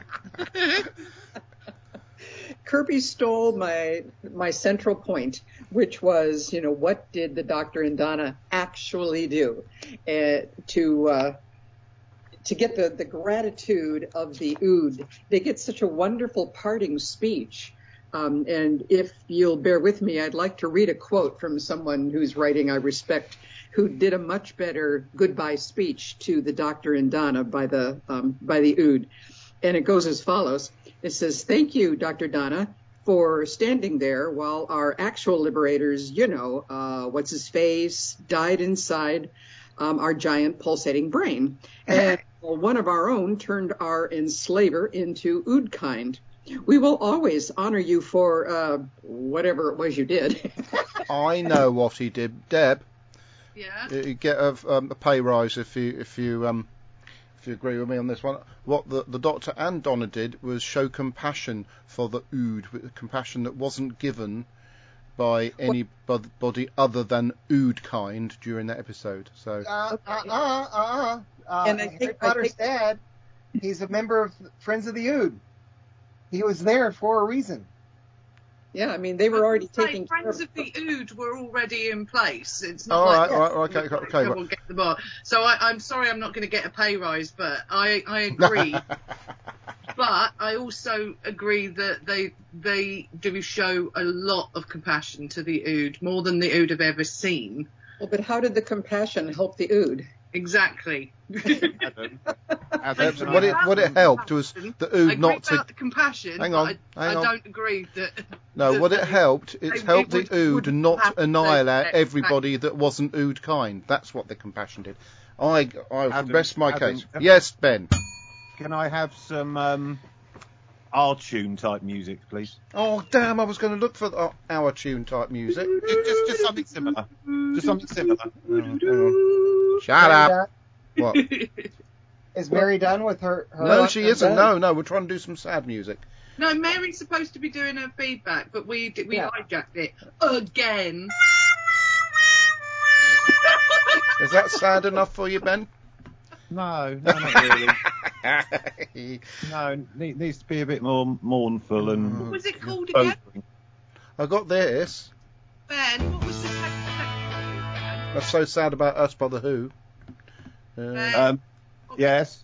Kirby stole my my central point, which was, you know, what did the Doctor and Donna actually do uh, to uh, to get the, the gratitude of the Ood? They get such a wonderful parting speech. Um, and if you'll bear with me, I'd like to read a quote from someone whose writing I respect, who did a much better goodbye speech to the Doctor and Donna by the um, by the Ood. And it goes as follows. It says, "Thank you, Doctor Donna, for standing there while our actual liberators, you know, uh, what's his face, died inside um, our giant pulsating brain. And one of our own turned our enslaver into Oodkind. We will always honor you for uh, whatever it was you did." I know what he did, Deb. Yeah. You get a, um, a pay rise if you if you um if you agree with me on this one. What the the Doctor and Donna did was show compassion for the Ood, compassion that wasn't given by anybody other than Oodkind during that episode. So Uh, uh, uh, uh, uh, And I Harry think- I Potter's think- dad, he's a member of Friends of the Ood. He was there for a reason. Yeah, I mean, they were already Say, taking care Friends of of the Ood were already in place. It's not All like right, all right, okay, we're okay, gonna right. get them on. So I, I'm sorry, I'm not going to get a pay rise, but I, I agree. But I also agree that they they do show a lot of compassion to the Ood, more than the Ood have ever seen. Well, but how did the compassion help the Ood? Exactly. Adam, Adam, can I what it have what it some- helped was the Ood I agree not to. about the compassion. Hang but on, I, hang I on. don't agree that. No, that what it they- helped, it's it helped the would- Ood wouldn't not have to annihilate say- everybody that wasn't Ood kind. That's what the compassion did. I, I Adam, rest my Adam, case. Adam. Yes, Ben. Can I have some um, our tune type music, please. Oh, damn, I was going to look for the, our tune type music. Just, just, just something similar. Just something similar. Oh, hang on. Shut Mary up. What? done? Is Mary done with her? her No, she her isn't. done? No, no, we're trying to do some sad music. No, Mary's supposed to be doing her feedback, but we we Yeah. hijacked it again. Is that sad enough for you, Ben? No, no, not really. No, it needs to be a bit more mournful and. What was it called again? sobering. I got this. Ben, what was the section? That's So Sad About Us by The Who. Uh, Um, yes,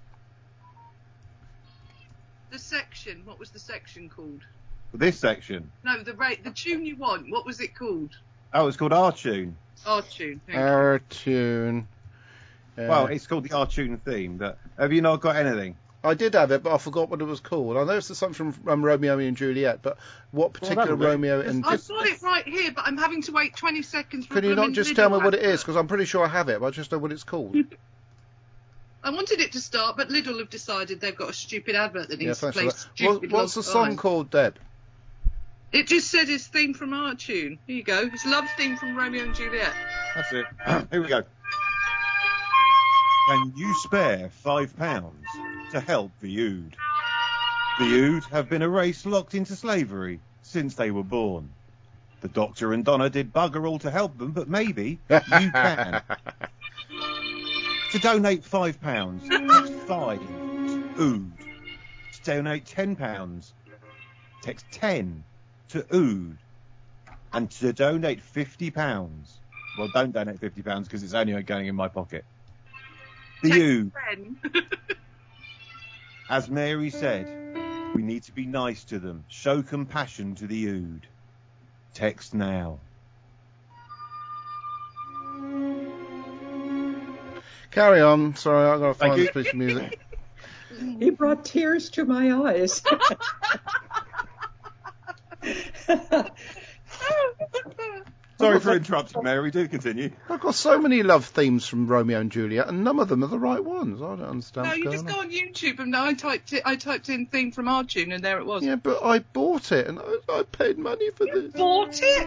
The section. What was the section called? this section. No, the rate, the tune you want. What was it called? Oh, it's called Our Tune. Our tune. Thank you. our tune. Uh, Well, it's called the Our Tune theme. But have you not got anything? I did have it, but I forgot what it was called. I know it's something from um, Romeo and Juliet, but what particular that'll do. Romeo and I've Ju- got it right here, but I'm having to wait twenty seconds for Can a you not blooming just tell me Lidl what it is? advert. Because I'm pretty sure I have it, but I just know what it's called. I wanted it to start, but Lidl have decided they've got a stupid advert that Yeah, needs to thanks for play that. stupid What, what's the long song time. called, Deb? It just said it's theme from our tune. Here you go. It's love theme from Romeo and Juliet. That's it. Here we go. Can you spare five pounds to help the Ood? The Ood have been a race locked into slavery since they were born. The Doctor and Donna did bugger all to help them, but maybe you can. To donate five pounds, text five to Ood. To donate ten pounds, text ten to Ood. And to donate fifty pounds, well, don't donate fifty pounds because it's only going in my pocket. The Ood, Ben. as Mary said, we need to be nice to them. Show compassion to the Ood. Text now. Carry on. Sorry, I've got to Thank find you. this piece of music. He brought tears to my eyes. Sorry for interrupting, Mary. Do continue. I've got so many love themes from Romeo and Juliet, and none of them are the right ones. I don't understand No, what's you going just on. go on YouTube and I typed it. I typed in theme from our tune and there it was. Yeah, but I bought it, and I, I paid money for You this. bought it.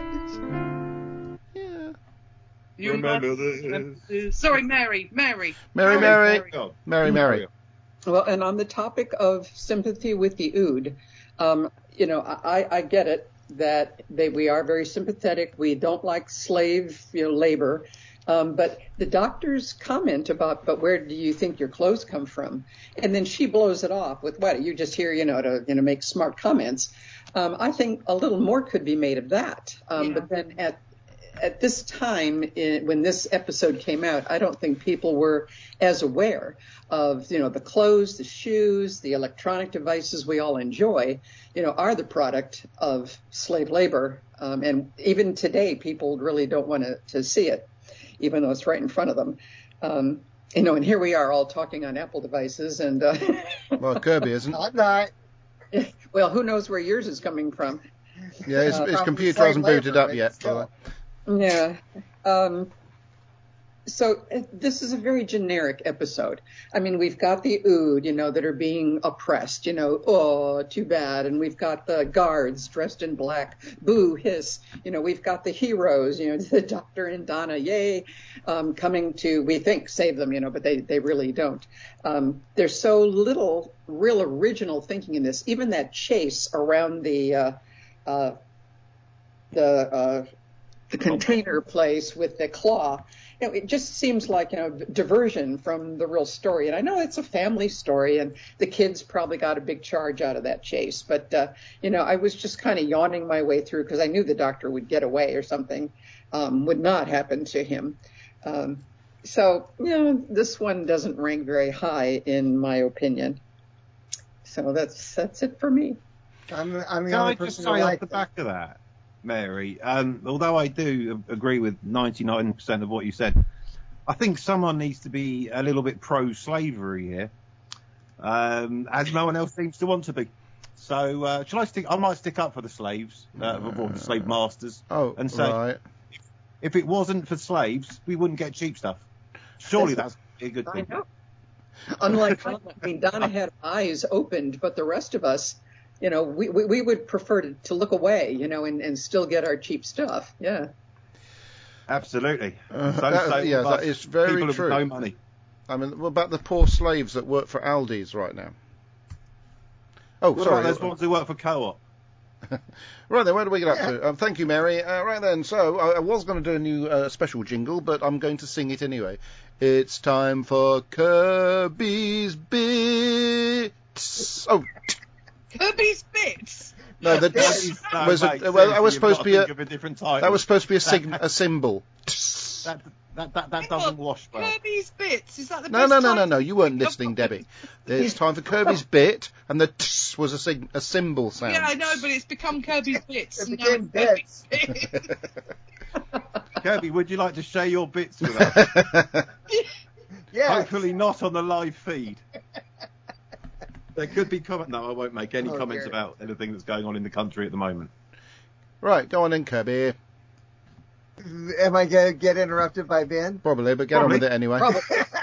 Yeah. You Remember must- Sorry, Mary. Mary. Mary, Mary, Carry on. Mary, Mary. Well, and on the topic of sympathy with the Ood, um, you know, I, I get it that they, we are very sympathetic. We don't like slave, you know, labor. Um, but the doctor's comment about, but where do you think your clothes come from? And then she blows it off with, what, you're just here, you know, to, you know, make smart comments. Um, I think a little more could be made of that. Um, Yeah. But then at at this time, in, when this episode came out, I don't think people were as aware of, you know, the clothes, the shoes, the electronic devices we all enjoy, you know, are the product of slave labor. Um, and even today, people really don't want to, to see it, even though it's right in front of them. Um, you know, and here we are all talking on Apple devices. And, uh, Well, Kirby isn't. I'm not. well, who knows where yours is coming from? Yeah, his, Uh, his probably computer slave hasn't booted labor, up but yet. still. Yeah. Um, so uh, this is a very generic episode. I mean, we've got the Ood, you know, that are being oppressed, you know, oh, too bad. And we've got the guards dressed in black, boo, hiss. You know, we've got the heroes, you know, the Doctor and Donna, yay, um, coming to, we think, save them, you know, but they, they really don't. Um, there's so little real original thinking in this. Even that chase around the, uh, uh, the, uh, the container place with the claw, you know, it just seems like, you know, diversion from the real story. And I know it's a family story and the kids probably got a big charge out of that chase. But, uh, you know, I was just kind of yawning my way through because I knew the doctor would get away or something um, would not happen to him. Um, so, you know, this one doesn't rank very high in my opinion. So that's that's it for me. I'm, I'm the Can only I just person say who off liked the it. back of that, Mary, um, although I do agree with ninety-nine percent of what you said, I think someone needs to be a little bit pro-slavery here, um, as no one else seems to want to be. So, uh, shall I stick? I might stick up for the slaves, uh, or the slave masters, Oh, and say right. if it wasn't for slaves, we wouldn't get cheap stuff. Surely that's a good I thing. know. Unlike Donna, I mean, Donna had her eyes opened, but the rest of us, you know, we, we, we would prefer to, to look away, you know, and, and still get our cheap stuff. Yeah. Absolutely. Uh, So that- say yeah, all of that us is very people true. with no money. I mean, what about the poor slaves that work for Aldi's right now? Oh, What sorry. about those ones who work for Co-op? Right then, where do we get up to? Um, thank you, Mary. Uh, right then, so I, I was going to do a new uh, special jingle, but I'm going to sing it anyway. It's time for Kirby's Bits. Oh, Kirby's Bits. no, the That is- no, was mate, a, well, that was seriously, supposed to be you've a, got think of a different title. that was supposed to be a, sig- a symbol. that that that, that Hang doesn't on, wash well. Kirby's Bits. Is that the No, best no, no, no, title? no. You weren't listening, Debbie. It's time for Kirby's Bit, and the tss was a, sig- a symbol sound. Yeah, I know, but it's become Kirby's Bits. It Now became it's bits. Kirby's Bits. Kirby, would you like to share your bits with us? Yeah. Hopefully not on the live feed. There could be comment. No, I won't make any Oh, comments dear. about anything that's going on in the country at the moment. Right, go on in, Kirby. Am I going to get interrupted by Ben? Probably, but get Probably. on with it anyway. Probably.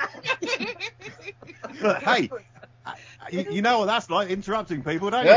But hey, you, you know what that's like, interrupting people, don't you?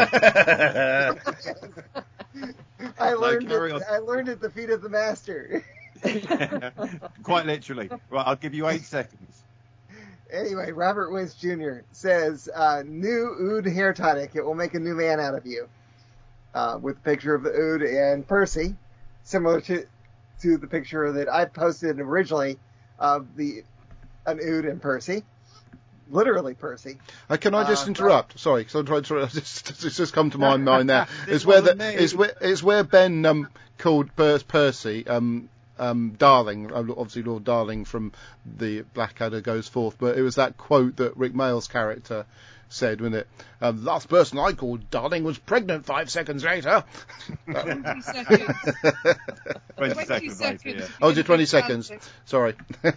I learned carry it, on. I learned at the feet of the master. Quite literally. Right, I'll give you eight seconds. Anyway, Robert Wentz Junior says, uh, new Ood hair tonic. It will make a new man out of you. Uh, with a picture of the Ood and Percy, similar to to the picture that I posted originally of the an Ood and Percy. Literally Percy. Uh, can I just Uh, interrupt? Sorry, because I'm trying to. It's it's just come to my mind now. This It's where the wasn't me. it's where it's where Ben um called Per- Percy um um Darling, uh, obviously Lord Darling from the Blackadder Goes Forth, but it was that quote that Rick Mayall's character said, wasn't it? Um, last person I called Darling was pregnant five seconds later. twenty seconds. twenty, twenty seconds later, seconds. yeah. Oh, is it twenty seconds? Sorry.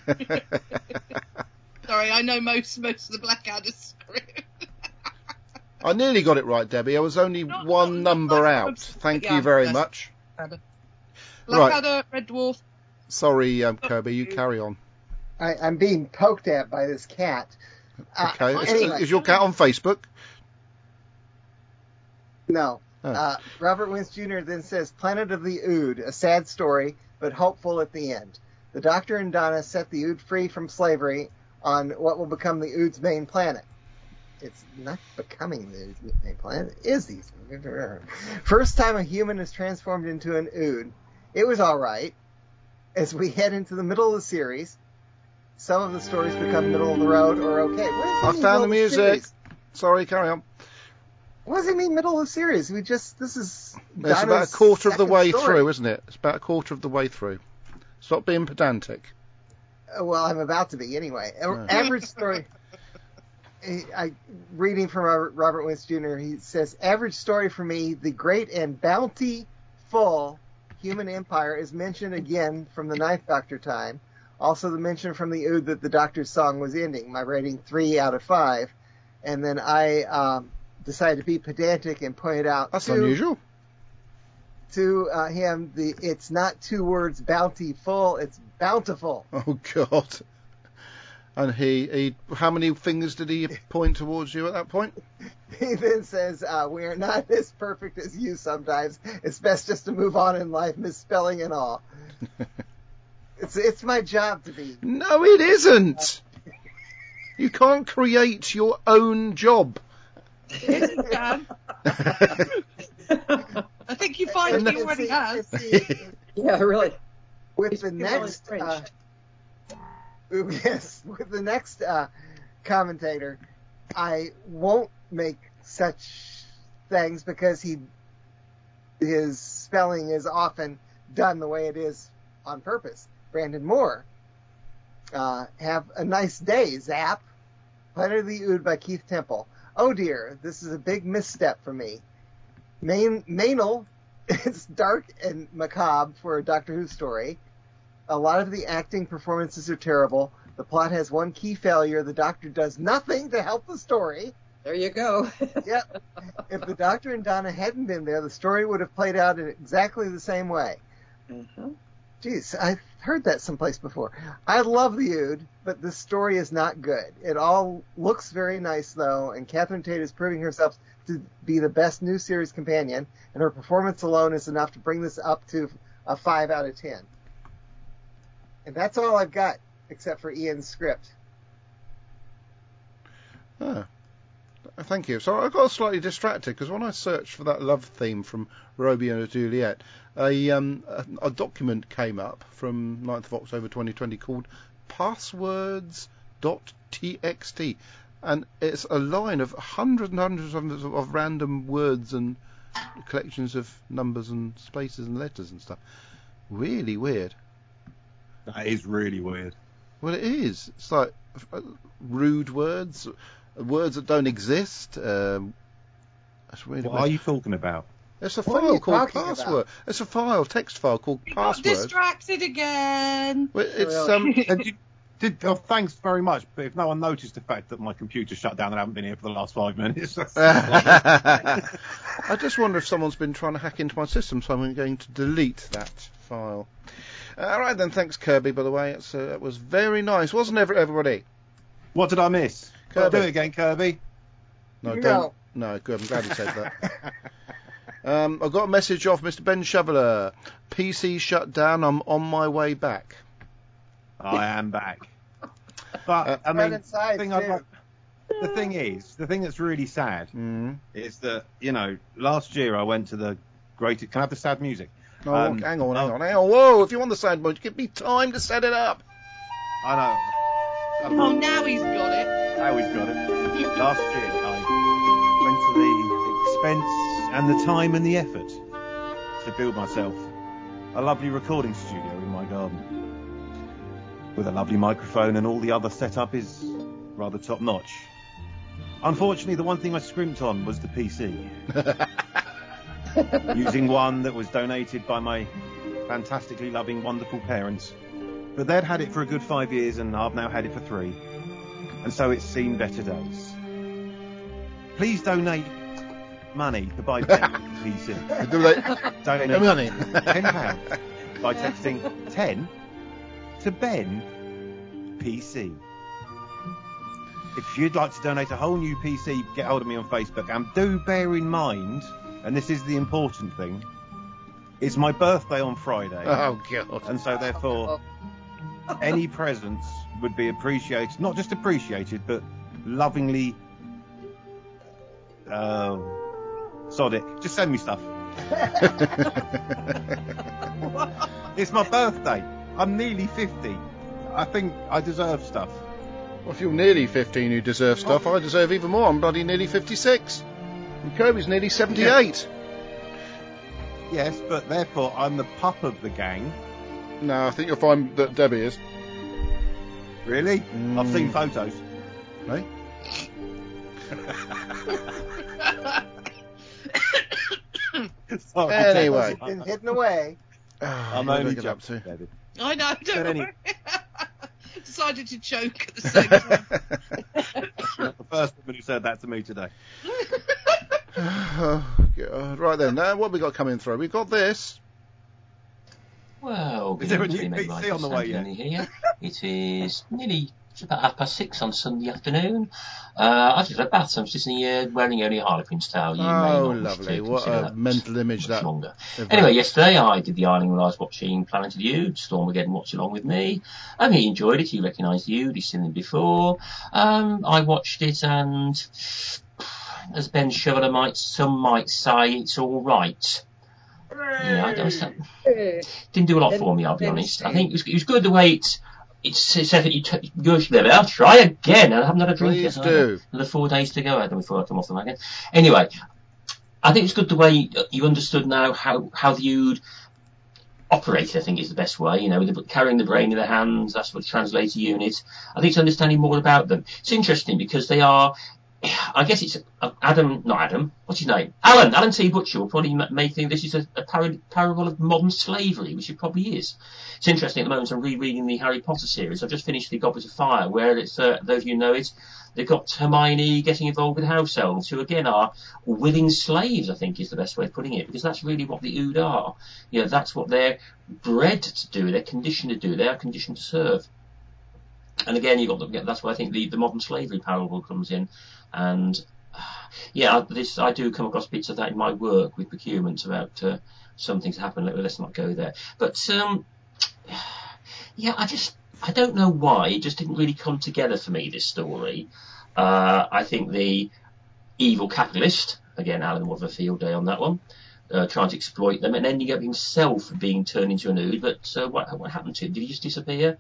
Sorry, I know most most of the Blackadder script. I nearly got it right, Debbie. I was only Not- one not- not number like out. most- Thank yeah, you very yes. much. Blackadder, Red Dwarf. Sorry, um, Kirby, you carry on. I, I'm being poked at by this cat. Uh, Okay. Is, anyway, is your cat on Facebook? no. Oh. Uh, Robert Wentz Junior then says, Planet of the Ood, a sad story, but hopeful at the end. The Doctor and Donna set the Ood free from slavery on what will become the Ood's main planet. It's not becoming the Ood's main planet. It is these. First time a human is transformed into an Ood. It was all right. As we head into the middle of the series, some of the stories become middle of the road or okay. What does it I mean, found the middle of music. series? Sorry, carry on. What does it mean middle of the series? We just, this is It's about a Dinah's quarter of the second way story. through, isn't it? It's about a quarter of the way through. Stop being pedantic. Uh, Well, I'm about to be anyway. A- Yeah. Average story. I, I reading from Robert, Robert Wentz Junior He says, average story for me, the great and bountiful human empire is mentioned again from the Ninth Doctor time. Also the mention from the Ood that the Doctor's song was ending. My rating three out of five. And then I um, decided to be pedantic and pointed out That's to, unusual. to uh, him the it's not two words bountiful, it's bountiful. Oh God. And he, he, how many fingers did he point towards you at that point? He then says, uh, we are not as perfect as you sometimes. It's best just to move on in life, misspelling and all. It's it's my job to be. No, it isn't. You can't create your own job. Yes, you can. I think you find And he then already see- has. see, Yeah, really. with He's the feeling next, French. uh, yes, with the next uh, commentator, I won't make such things because he his spelling is often done the way it is on purpose. Brandon Moore. Uh, have a nice day, Zap. Planet of the Ood by Keith Temple. Oh dear, this is a big misstep for me. Main, Maynel is dark and macabre for a Doctor Who story. A lot of the acting performances are terrible. The plot has one key failure. The Doctor does nothing to help the story. There you go. Yep. If the Doctor and Donna hadn't been there, the story would have played out in exactly the same way. Mhm. Geez, I've heard that someplace before. I love the Ood, but the story is not good. It all looks very nice, though, and Catherine Tate is proving herself to be the best new series companion, and her performance alone is enough to bring this up to a five out of ten. And that's all I've got, except for Ian's script. Ah, thank you. So I got slightly distracted because when I searched for that love theme from Romeo and Juliet, a, um, a, a document came up from ninth of October twenty twenty called passwords dot t x t, and it's a line of hundreds and hundreds of, of random words and collections of numbers and spaces and letters and stuff. Really weird. That is really weird. Well, it is. It's like uh, rude words, words that don't exist. Um, that's really What weird. are you talking about? It's a What are file you called talking password. about? It's a file, text file called We got passwords. distracted again. Well, it's Really? um. And you did, oh, thanks very much. But if no one noticed the fact that my computer shut down and I haven't been here for the last five minutes, that's I just wonder if someone's been trying to hack into my system, so I'm going to delete that file. Uh, all right then, thanks Kirby. By the way, it's, uh, it was very nice, wasn't it, everybody? What did I miss? Kirby. Do it again, Kirby. No, No. don't. No, good. I'm glad you said that. um, I got a message off Mister Ben Shoveler. P C shut down. I'm on my way back. I am back. But Uh, I Right mean, inside, the thing, I'd too. like, the thing is, the thing that's really sad Mm. is that, you know, last year I went to the greatest. Can I have the sad music? Oh, Um, hang on, hang oh. on, hang on. Whoa! If you want the sad mode, give me time to set it up. I know. Oh, now he's got it. I always got it. Last year I went to the expense and the time and the effort to build myself a lovely recording studio in my garden with a lovely microphone, and all the other setup is rather top notch. Unfortunately, the one thing I scrimped on was the P C. Using one that was donated by my fantastically loving, wonderful parents. But they'd had it for a good five years and I've now had it for three. And so it's seen better days. Please donate money to buy Ben a P C. Do they? Donate Money. ten pounds by texting ten to Ben P C. If you'd like to donate a whole new P C, get hold of me on Facebook. And do bear in mind, and this is the important thing, it's my birthday on Friday. Oh God. And so therefore, any presents would be appreciated. Not just appreciated, but lovingly... Uh, sod it. Just send me stuff. It's my birthday. I'm nearly fifty. I think I deserve stuff. Well, if you're nearly fifteen, you deserve stuff. I deserve even more. I'm bloody nearly fifty-six. And Kirby's nearly seventy-eight. Yes, but therefore I'm the pup of the gang. No, I think you'll find that Debbie is. Really? Mm. I've seen photos. Eh? Sorry. Anyway. It's been hidden away. I'm What did only I get up to? joking, David. I know, don't But any- worry. Decided to choke at the same time. You're not the first woman who said that to me today. Oh, God. Right then, now what have we got coming through? We've got this. Well, Is good there a evening, new Mate P C Michael on the way Sandy here. It is nearly it's about half past six on Sunday afternoon. Uh, I just had a bath, so I'm sitting here wearing only a Harlequin style. You may Oh, not wish lovely. to What consider a that mental image much that longer. evokes. Anyway, yesterday I did the Ironing when I was watching Planet of the Ood. Stormageddon watched along with me. And he enjoyed it. He recognised the Ood. He's seen them before. Um, I watched it, and as Ben Shoveler might, some might say, it's all right. Yeah, I don't, didn't do a lot for me, I'll be honest. I think it was, it was good the way it, it's, it said that you t- go to them. I'll try again. I haven't had a drink Please yet. do. Another four days to go out before I come off the wagon. Anyway, I think it's good the way you understood now how, how the Ood operated, I think is the best way. You know, with the, carrying the brain in their hands, that's what translator unit. I think it's understanding more about them. It's interesting because they are, I guess it's uh, Adam, not Adam, what's his name? Alan, Alan T. Butcher will probably may think this is a, a par- parable of modern slavery, which it probably is. It's interesting at the moment, I'm rereading the Harry Potter series. I've just finished the Goblet of Fire, where it's, uh, those of you who know it, They've got Hermione getting involved with house elves, who again are willing slaves, I think is the best way of putting it, because that's really what the Ood are. You know, that's what they're bred to do, they're conditioned to do, they are conditioned to serve. And again, you've got the, that's where I think the, the modern slavery parable comes in. And yeah, this I do come across bits of that in my work with procurement about uh, some things happen. Let's not go there. But um, yeah, I just I don't know why it just didn't really come together for me, this story. Uh, I think the evil capitalist, again, Alan will have a field day on that one, uh, trying to exploit them and ending up himself being turned into an Ood. But uh, what what happened to him? Did he just disappear?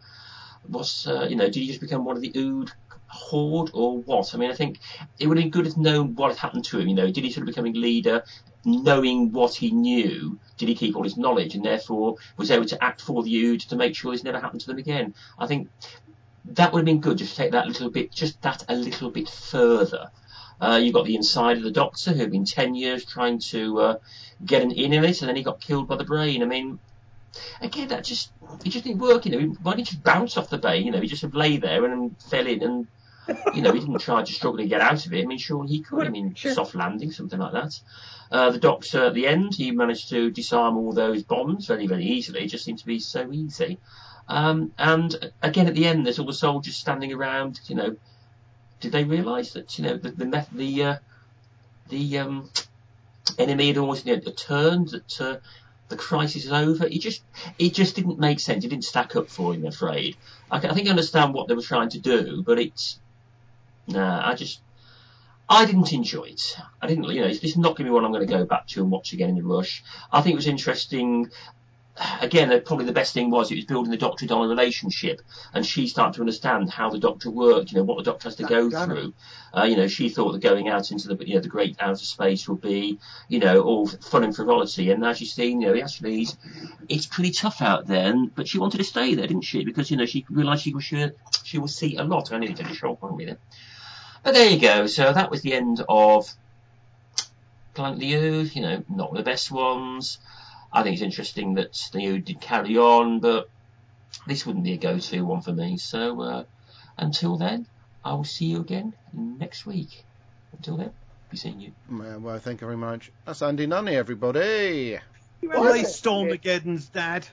Was uh, you know, did he just become one of the Ood horde or what? I mean, I think it would have been good to know what had happened to him. You know, did he sort of becoming leader, knowing what he knew? Did he keep all his knowledge and therefore was able to act for the Ood to make sure this never happened to them again? I think that would have been good, just to take that little bit, just that a little bit further. Uh, you've got the inside of the Doctor, who had been ten years trying to uh, get an in in it, and then he got killed by the Brain. I mean, again, that just it just didn't work. You know, why didn't he just bounce off the Brain? You know, he just sort of lay there and fell in, and you know, he didn't try to struggle to get out of it. I mean, sure he could. I mean, Sure. soft landing, something like that. Uh, the Doctor at the end, he managed to disarm all those bombs very, very easily. It just seemed to be so easy. Um, and again, at the end, there's all the soldiers standing around. You know, did they realise that you know the the meth- the uh, the um, enemy had almost you know, turned, that uh, the crisis is over? It just it just didn't make sense. It didn't stack up for him, I'm afraid. I, I think I understand what they were trying to do, but it's nah. I just I didn't enjoy it. I didn't. You know, it's, it's not going to be one I'm going to go back to and watch again in a rush. I think it was interesting. Again, probably the best thing was it was building the Doctor Donna relationship, and she started to understand how the Doctor worked, you know, what the Doctor has to go Donna. through. Uh, you know, she thought that going out into the, you know, the great outer space would be, you know, all fun and frivolity, and now she's seen, you know, actually he's, it's pretty tough out there, and, but she wanted to stay there, didn't she? Because, you know, she realised she was sure she will see a lot. I nearly did a short one with it. But there you go. So that was the end of Planet of the Ood, you know, not the best ones. I think it's interesting that the Ood did carry on, but this wouldn't be a go-to one for me. So uh, until then, I will see you again next week. Until then, be seeing you. Well, well, thank you very much. That's Andy Nunny, everybody. Well, they Stormageddon's dad.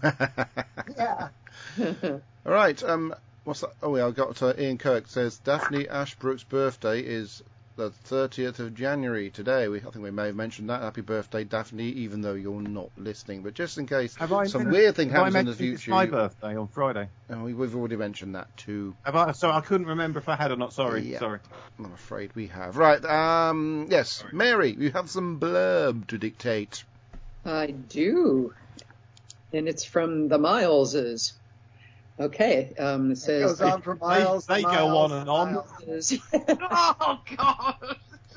Yeah. All right. Um, what's that? Oh, yeah, I got uh, Ian Kirk says Daphne Ashbrook's birthday is the thirtieth of January today. We, I think we may have mentioned that. Happy birthday, Daphne, even though you're not listening. But just in case Have I some men- weird thing have I happens in the mentioned it's future, my you- birthday on Friday. oh, we, we've already mentioned that too. Have I? Sorry, I couldn't remember if I had or not. Sorry, Yeah. sorry. I'm afraid we have. Right. Um. Yes, Mary, you have some blurb to dictate. I do. And it's from the Mileses. Okay. Um, it It says, goes on for miles. they and go miles on and on. miles. Oh, God.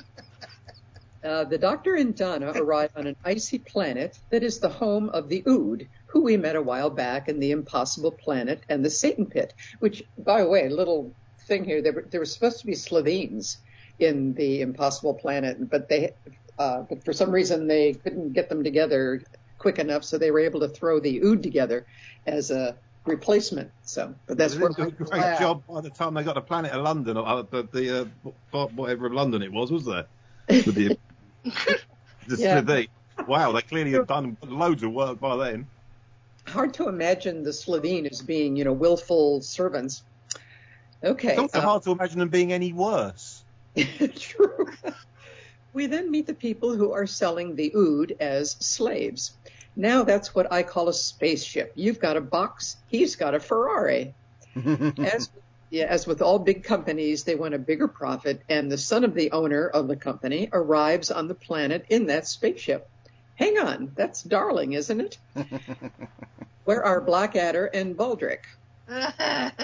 Uh, the Doctor and Donna arrive on an icy planet that is the home of the Ood, who we met a while back in the Impossible Planet and the Satan Pit, which, by the way, a little thing here, there were, there were supposed to be Slovenes in the Impossible Planet, but they, uh, but for some reason they couldn't get them together quick enough, so they were able to throw the Ood together as a replacement. So, but that's They where did a great Wow. job by the time they got to Planet of London, or uh, the, the uh, whatever of London it was, was there? With the, the Yeah. Slovene. Wow, they clearly have done loads of work by then. hard to imagine the Slovene as being, you know, willful servants. Okay. It's also uh, hard to imagine them being any worse. True. We then meet the people who are selling the Ood as slaves. Now that's what I call a spaceship. You've got a box, he's got a Ferrari. As, yeah, as with all big companies, they want a bigger profit, and the son of the owner of the company arrives on the planet in that spaceship. Hang on, that's Darling, isn't it? Where are Blackadder and Baldric? Let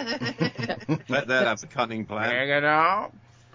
that have the cunning plan. Hang it up.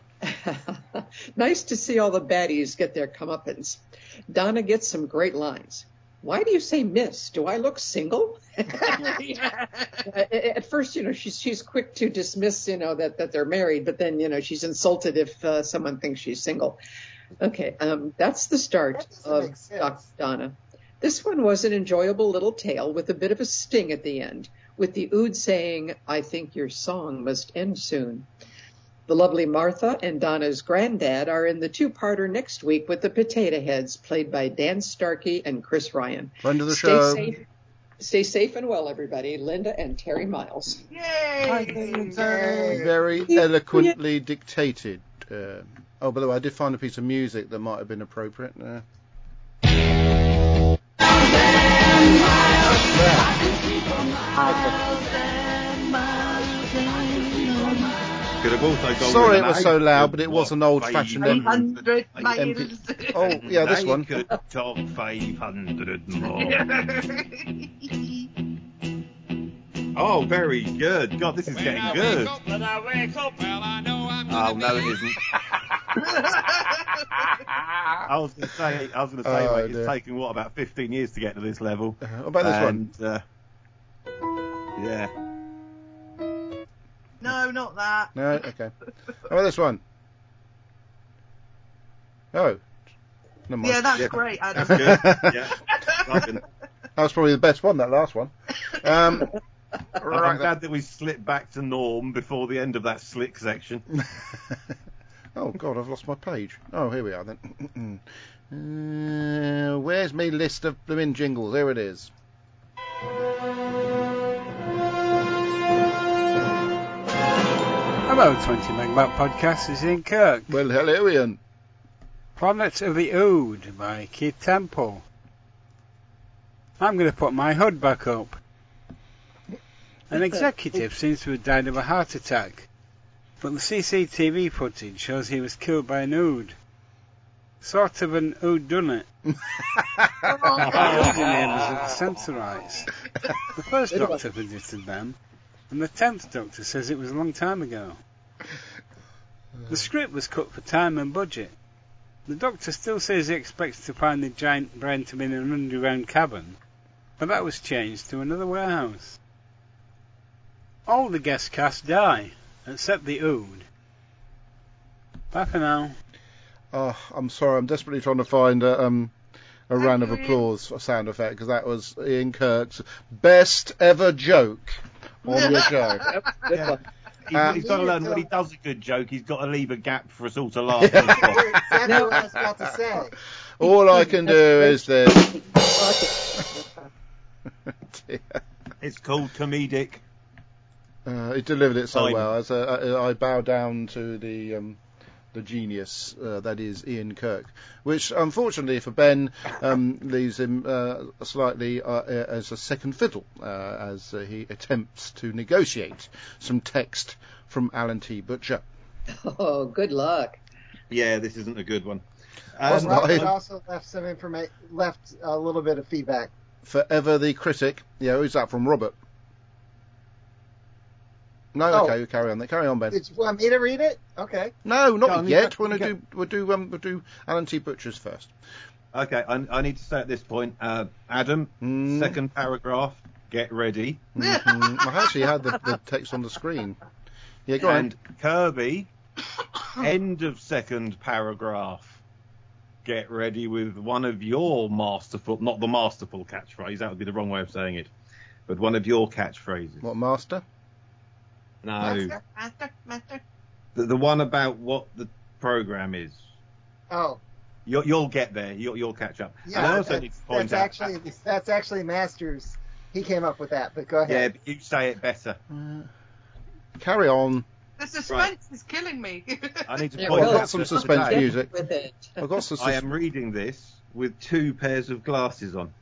Nice to see all the baddies get their comeuppance. Donna gets some great lines. Why do you say miss? Do I look single? Yeah. Uh, At first, you know, she's she's quick to dismiss, you know, that, that they're married, but then, you know, she's insulted if uh, someone thinks she's single. Okay, um, that's the start That doesn't of make sense. Doctor Donna. This one was an enjoyable little tale with a bit of a sting at the end, with the Ood saying, I think your song must end soon. The lovely Martha and Donna's granddad are in the two-parter next week with the Potato Heads, played by Dan Starkey and Chris Ryan. Friend of the Stay show. safe. Stay safe and well, everybody. Linda and Terry Miles. Yay! Very eloquently dictated. Uh, oh, by the way, I did find a piece of music that might have been appropriate. Uh, Could have also gone Sorry with it was an so eight loud, of but it was an what, old-fashioned five M- hundred M P. miles. Oh, yeah, this one. They could talk five hundred more. Oh, very good. God, this is getting good. Oh, no, it isn't. I was going to say, I was going to say, Oh, mate, dear. it's taken what about fifteen years to get to this level. Uh, what about this one? and, Uh, yeah. No, not that. No, okay. How about this one? Oh, never mind. Yeah, that's Yeah. great, Adam. That's good. Yeah. Lovely. That was probably the best one, that last one. Um, I'm right. glad that we slipped back to norm before the end of that slick section. Oh, God, I've lost my page. Oh, here we are then. uh, where's my list of blooming jingles? There it is. Hello, twenty Megabyte Podcast. This is Ian Kirk. Well, hello, Ian. Planet of the Ood by Keith Temple. I'm going to put my hood back up. An executive seems to have died of a heart attack, but the C C T V footage shows he was killed by an ood. Sort of an whodunit. The neighbours of the Sensorites. The first doctor visited them, and the tenth doctor says it was a long time ago. The script was cut for time and budget. The doctor still says he expects to find the giant brain to be in an underground cavern, but that was changed to another warehouse. All the guest cast die, except the Ood. Bye for now. Oh, I'm sorry, I'm desperately trying to find a, um, a round of applause for sound effect, because that was Ian Kirk's best ever joke on the show. Yeah. He's, Uh, he's got to learn to- when he does a good joke, he's got to leave a gap for us all to laugh. Yeah. as well. Exactly what I was about to say. All I can do is this. Dear. It's called comedic. Uh, he delivered it so Time. well. As a, I, I bow down to the um, the genius uh, that is Ian Kirk, which unfortunately for Ben um, leaves him uh, slightly uh, as a second fiddle uh, as uh, he attempts to negotiate some text from Alan T. Butcher. Oh, good luck. Yeah, this isn't a good one. Well, Um, not Robert it. also left some information, left a little bit of feedback. Forever the critic. Yeah, who's that from? Robert. No, Oh. okay, carry on. Then. Carry on, Ben. Did you want me to read it? Okay. No, not No, I mean, yet. you We'll can- do we'll do um, we'll do Alan T. Butcher's first. okay, I, I need to say at this point, uh, Adam, Mm. second paragraph, get ready. Mhm. I actually had the, the text on the screen. Yeah, go on. And Kirby, end of second paragraph. Get ready with one of your masterful, not the masterful catchphrase, that would be the wrong way of saying it, but one of your catchphrases. What, Master? No, Master, master, master. the, the one about what the program is. Oh, You'll, you'll get there. You'll, you'll catch up. yeah. and I also that- need to point that's out. actually that's actually Masters. He came up with that, but go yeah, ahead. but you say it better. Uh, carry on. The suspense Right. is killing me. I need to Yeah, point well, I've out got some that suspense today music. With it. I've got some. I am reading this with two pairs of glasses on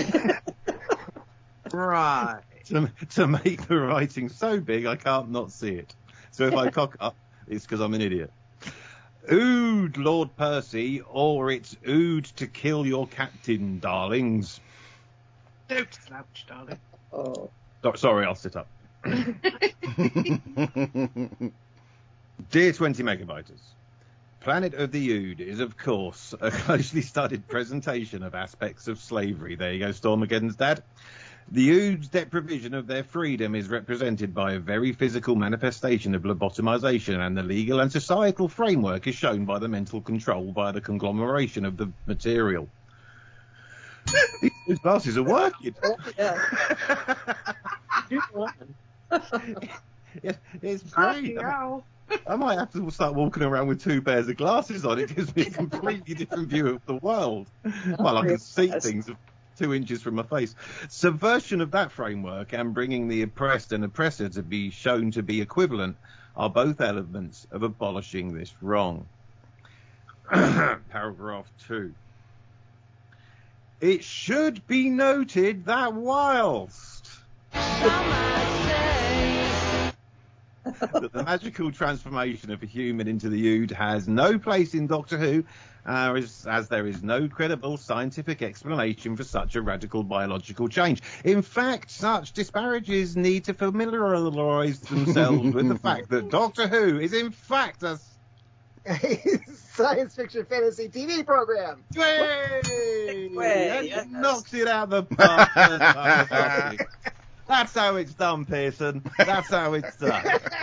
Right. to, to make the writing so big I can't not see it. So if I cock up, it's because I'm an idiot. Ood, Lord Percy, or it's ood to kill your captain, darlings. Don't slouch, darling. Oh. Oh, sorry, I'll sit up. Dear twenty megabyters, Planet of the Ood is, of course, a closely studied presentation of aspects of slavery. There you go, Stormageddon's dad. The Ood's deprivation of their freedom is represented by a very physical manifestation of lobotomization, and the legal and societal framework is shown by the mental control by the conglomeration of the material. These glasses are working. Oh, yeah. Do one. Yeah, it's Bloody great. I mean, hell. I might have to start walking around with two pairs of glasses on. It gives me a completely different view of the world. Well, I can see things two inches from my face. Subversion of that framework and bringing the oppressed and oppressor to be shown to be equivalent are both elements of abolishing this wrong. Paragraph two. It should be noted that whilst that the magical transformation of a human into the Ood has no place in Doctor Who, uh, as, as there is no credible scientific explanation for such a radical biological change. In fact, such disparages need to familiarise themselves with the fact that Doctor Who is in fact a science fiction fantasy T V program. Way! Way, And yes. knocks it out the park. First time of Rossi. That's how it's done, Pearson. That's how it's done.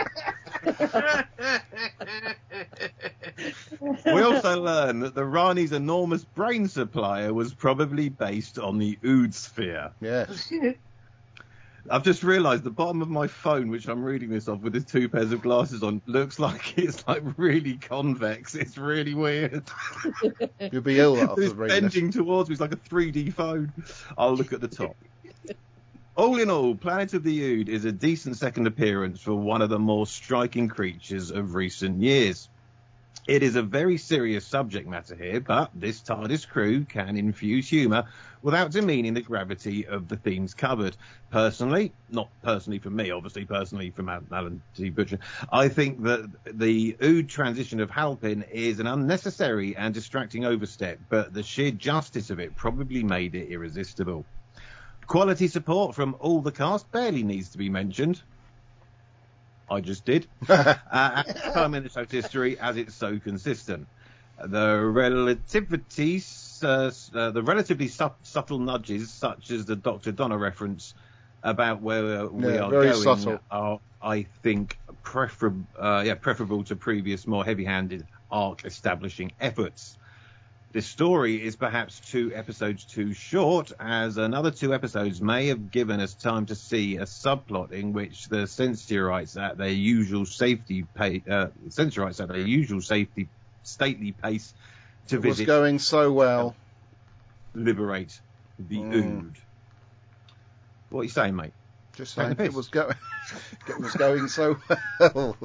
We also learn that the Rani's enormous brain supplier was probably based on the Ood sphere. Yes. I've just realised the bottom of my phone, which I'm reading this off with the two pairs of glasses on, looks like it's like really convex. It's really weird. You'll be ill after It's reading this. bending towards me. It's like a three D phone. I'll look at the top. All in all, Planet of the Ood is a decent second appearance for one of the more striking creatures of recent years. It is a very serious subject matter here, but this TARDIS crew can infuse humour without demeaning the gravity of the themes covered. Personally, not personally for me, obviously, personally from Alan T. Butcher, I think that the Ood transition of Halpin is an unnecessary and distracting overstep, but the sheer justice of it probably made it irresistible. Quality support from all the cast barely needs to be mentioned. I just did. uh, at this time in the show's history, as it's so consistent. The relativity, uh, uh, the relatively su- subtle nudges, such as the Doctor Donna reference about where we Yeah, are very going, subtle. are, I think, preferable. Uh, yeah, preferable to previous, more heavy-handed arc-establishing efforts. This story is perhaps two episodes too short, as another two episodes may have given us time to see a subplot in which the Sensorites at their usual safety pa- uh, Sensorites at their usual safety stately pace to It was visit, going so well. liberate the Mm. Ood. What are you saying, mate? Just Take the saying, piss. it was going, it was going so well.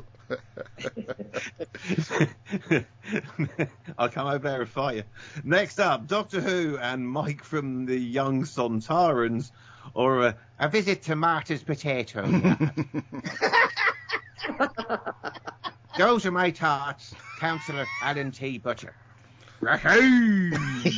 I'll come over there and fight you. Next up, Doctor Who and Mike from the Young Sontarans, or a, a visit to Martha's Potato Yard. Those are my thoughts, Councillor Alan T. Butcher. Rahoo!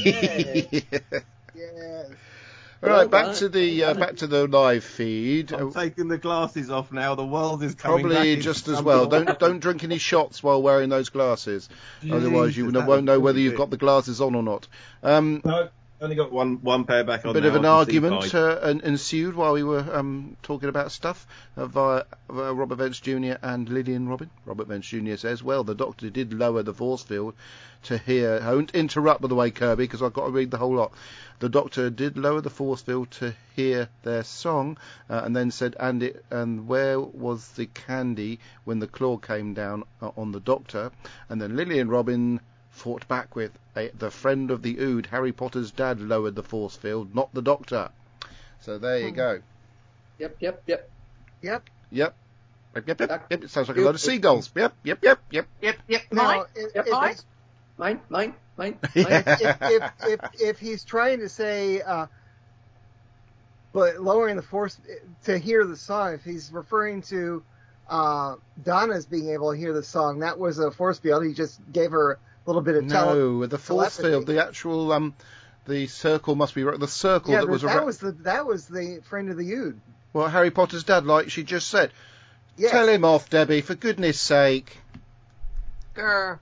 Yes. All right, Well back done. to the uh, Well done. back to the live feed. I'm Uh, taking the glasses off now. The world is coming Probably back into just as some well. form. Don't don't drink any shots while wearing those glasses. Otherwise, you Jesus, won't that know was whether really you've big. got the glasses on or not. Um, No, only got one one pair back on. A bit now. of an I can see argument fine. uh, en- ensued while we were um, talking about stuff uh, via, via Robert Vance Junior and Lillian Robin. Robert Vance Junior says, well, the Doctor did lower the force field to hear... I won't interrupt, by the way, Kirby, because I've got to read the whole lot. The Doctor did lower the force field to hear their song, uh, and then said, and it, and where was the candy when the claw came down uh, on the Doctor? And then Lillian Robin fought back with a, the friend of the Ood, Harry Potter's dad, lowered the force field, not the Doctor. So there you go. Yep, yep, yep. Yep. Yep. Yep, yep, yep, Doc- yep. It sounds like a load of seagulls. Yep, yep, yep, yep. Yep, yep. Now, Mine. if, Yep, if, mine. it's- Mine, mine, mine, mine. Yeah. if, if, if, if he's trying to say, uh, but lowering the force to hear the song, if he's referring to uh, Donna's being able to hear the song, that was a force field. He just gave her a little bit of tele- No, with the force telepathy. field, the actual um, the circle must be right. The circle Yeah, that but was that around. was the that was the friend of the Ood. Well, Harry Potter's dad, like she just said. Yes. Tell him off, Debbie, for goodness sake. Grr.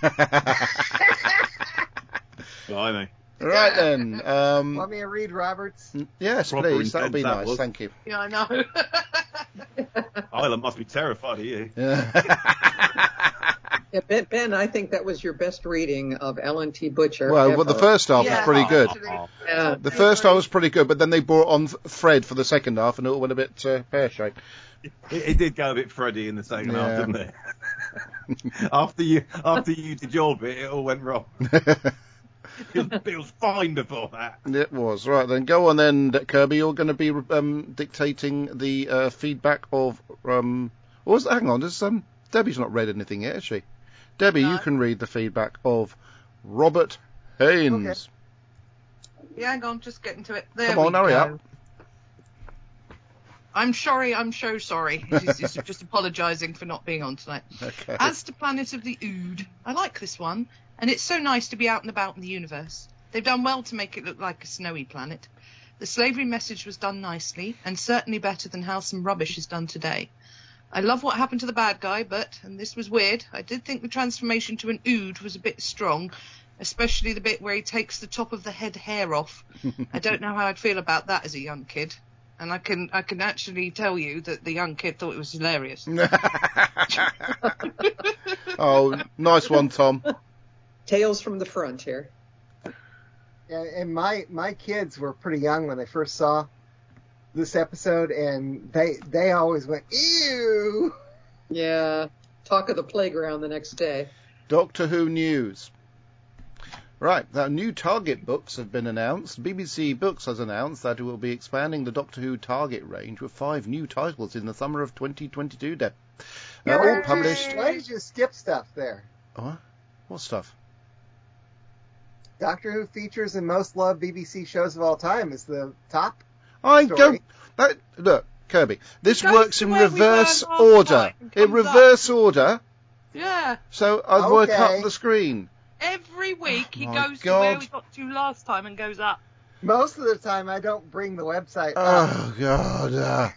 Blimey. Right then. Um, Want me to read Roberts? yes, Proper please. That would be intense that nice. was. Thank you. Yeah, I know. Isla must be terrified of you. Yeah. Yeah, Ben, Ben, I think that was your best reading of Ellen T. Butcher. well, ever. well, the first half Yeah. was pretty good. Oh, Yeah. The first half was pretty good, but then they brought on Fred for the second half, and it all went a bit uh, pear-shaped. It, it did go a bit Freddy in the second Yeah. half, didn't it? after you after you did your bit, it all went wrong. It was, it was fine before that. It was. Right, then go on then, Kirby. You're going to be um, dictating the uh, feedback of... Um, what was that? Hang on, there's, um, Debbie's not read anything yet, has she? Debbie, No. you can read the feedback of Robert Haynes. Yeah, hang on, just getting to it. There Come on, we hurry go. up. I'm sorry, I'm so sorry. He's just, just apologising for not being on tonight. Okay. As to Planet of the Ood, I like this one, and it's so nice to be out and about in the universe. They've done well to make it look like a snowy planet. The slavery message was done nicely, and certainly better than how some rubbish is done today. I love what happened to the bad guy, but, and this was weird, I did think the transformation to an Ood was a bit strong, especially the bit where he takes the top of the head hair off. I don't know how I'd feel about that as a young kid. And I can I can actually tell you that the young kid thought it was hilarious. Oh, nice one, Tom. Tales from the front here. Yeah, and my my kids were pretty young when they first saw this episode, and they they always went ew. Yeah. Talk of the playground the next day. Doctor Who news. Right, now new Target books have been announced. B B C Books has announced that it will be expanding the Doctor Who Target range with five new titles in the summer of twenty twenty-two. Deb. Uh, Why all did you- published. Why did you skip stuff there? What? What stuff? Doctor Who features in most loved B B C shows of all time is the top. I Story. don't. That, look, Kirby. This Goes works to in where we reverse learn half order. time and In comes up. reverse order. Yeah. So I'd work Okay. up the screen. Every week he Oh my goes to where God. we got to last time and goes up. Most of the time, I don't bring the website up. Oh God. Uh.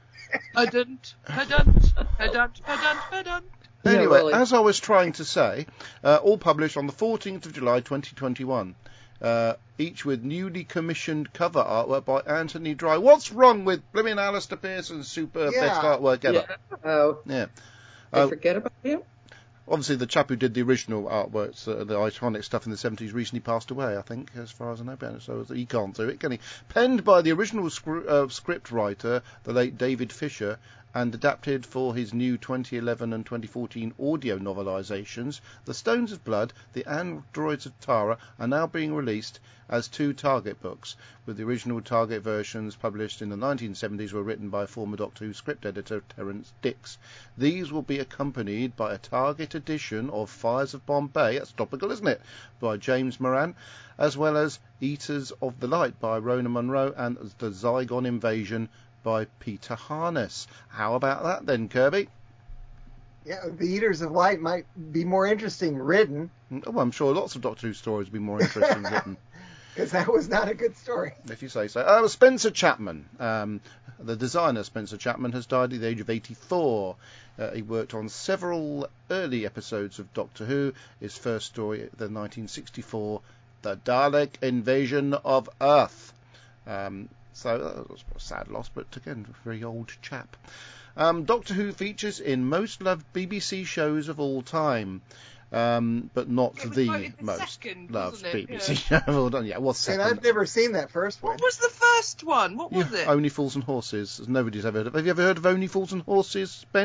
Pedant, pedant, pedant, pedant, pedant. Yeah, Anyway, really. as I was trying to say, uh, all published on the fourteenth of July twenty twenty-one. Uh, each with newly commissioned cover artwork by Anthony Dry. What's wrong with blimmin' Alistair Pearson's superb Yeah. best artwork ever? Yeah. Oh, Yeah. I Uh, forget about him. Obviously, the chap who did the original artworks, uh, the iconic stuff in the seventies, recently passed away, I think, as far as I know about it, so he can't do it, can he? Penned by the original scr- uh, script writer, the late David Fisher, and adapted for his new twenty eleven and twenty fourteen audio novelisations, The Stones of Blood, The Androids of Tara are now being released as two Target books, with the original Target versions published in the nineteen seventies were written by former Doctor Who script editor Terence Dix. These will be accompanied by a Target edition of Fires of Bombay, that's topical, isn't it, by James Moran, as well as Eaters of the Light by Rona Munro and The Zygon Invasion by Peter Harness. How about that then, Kirby? Yeah, the Eaters of Light might be more interesting written, Oh, I'm sure lots of Doctor Who stories would be more interesting written, because that was not a good story. if you say so. Uh, Spencer Chapman, um, the designer Spencer Chapman, has died at the age of eighty-four. Uh, he worked on several early episodes of Doctor Who. His first story, the nineteen sixty-four, The Dalek Invasion of Earth. Um, So that was a sad loss, but again, a very old chap. Um, Doctor Who features in most loved B B C shows of all time, um, but not It was the voted the most second, loved wasn't it? B B C Yeah. show of all time. Yeah, it was And second. I've never seen that first one. What was the first one? What was Yeah, it? Only Fools and Horses. Nobody's ever heard of. Have you ever heard of Only Fools and Horses, Ben?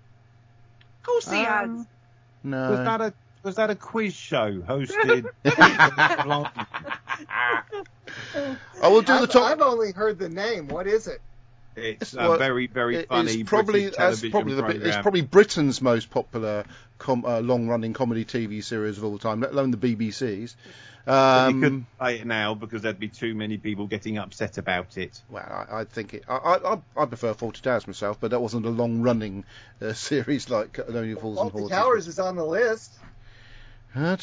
Of course he has. Um, No. Was that a was that a quiz show hosted? I will do the I've, top. I've only heard the name. What is it? It's a Well, very very It funny is probably British that's television probably the bit- it's programme. probably Britain's most popular com, uh, long-running comedy T V series of all time, let alone the B B C's. But you Um, couldn't say it now because there'd be too many people getting upset about it. well, I, I think it. I, I, I- I prefer Fawlty Towers myself, but that wasn't a long-running uh, series like Only Fools and Fawlty Horses. Towers is on the list. What?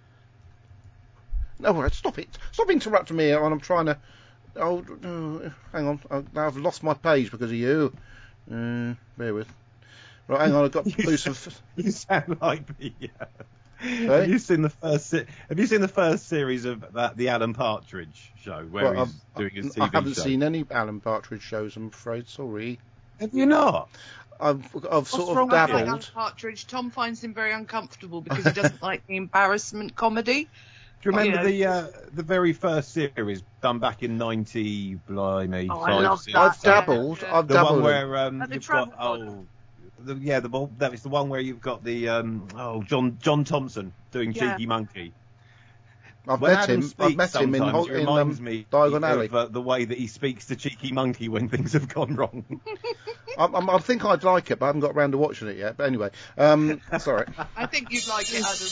No, right, stop it! Stop interrupting me when I'm trying to. Oh, oh hang on, I, I've lost my page because of you. Uh, bear with. Right, hang on, I've got to do some. You sound like me. Yeah. Hey? Have you seen the first? Se- have you seen the first series of that, the Alan Partridge show, where Well, he's I've- doing his T V I haven't show? seen any Alan Partridge shows, I'm afraid. Sorry. Have you not? I've, I've sort wrong of with you? I like Alan dabbled. Partridge. Tom finds him very uncomfortable because he doesn't like the embarrassment comedy. Do you remember Yeah. the uh, the very first series done back in ninety blimey? Oh, I five, love six, that. I've seven? dabbled. Yeah. I've The dabbled. one where um, At the you've got travel pod. oh, the, yeah, the ball, that was the one where you've got the um, oh John John Thompson doing Yeah. Cheeky Monkey. I've When met Adam him. speaks I've met him in, sometimes, Hol- it in reminds um, me Diagon Alley. of uh, the way that he speaks to Cheeky Monkey when things have gone wrong. I, I, I think I'd like it, but I haven't got around to watching it yet. But anyway, um, sorry. I think you'd like it, Adam.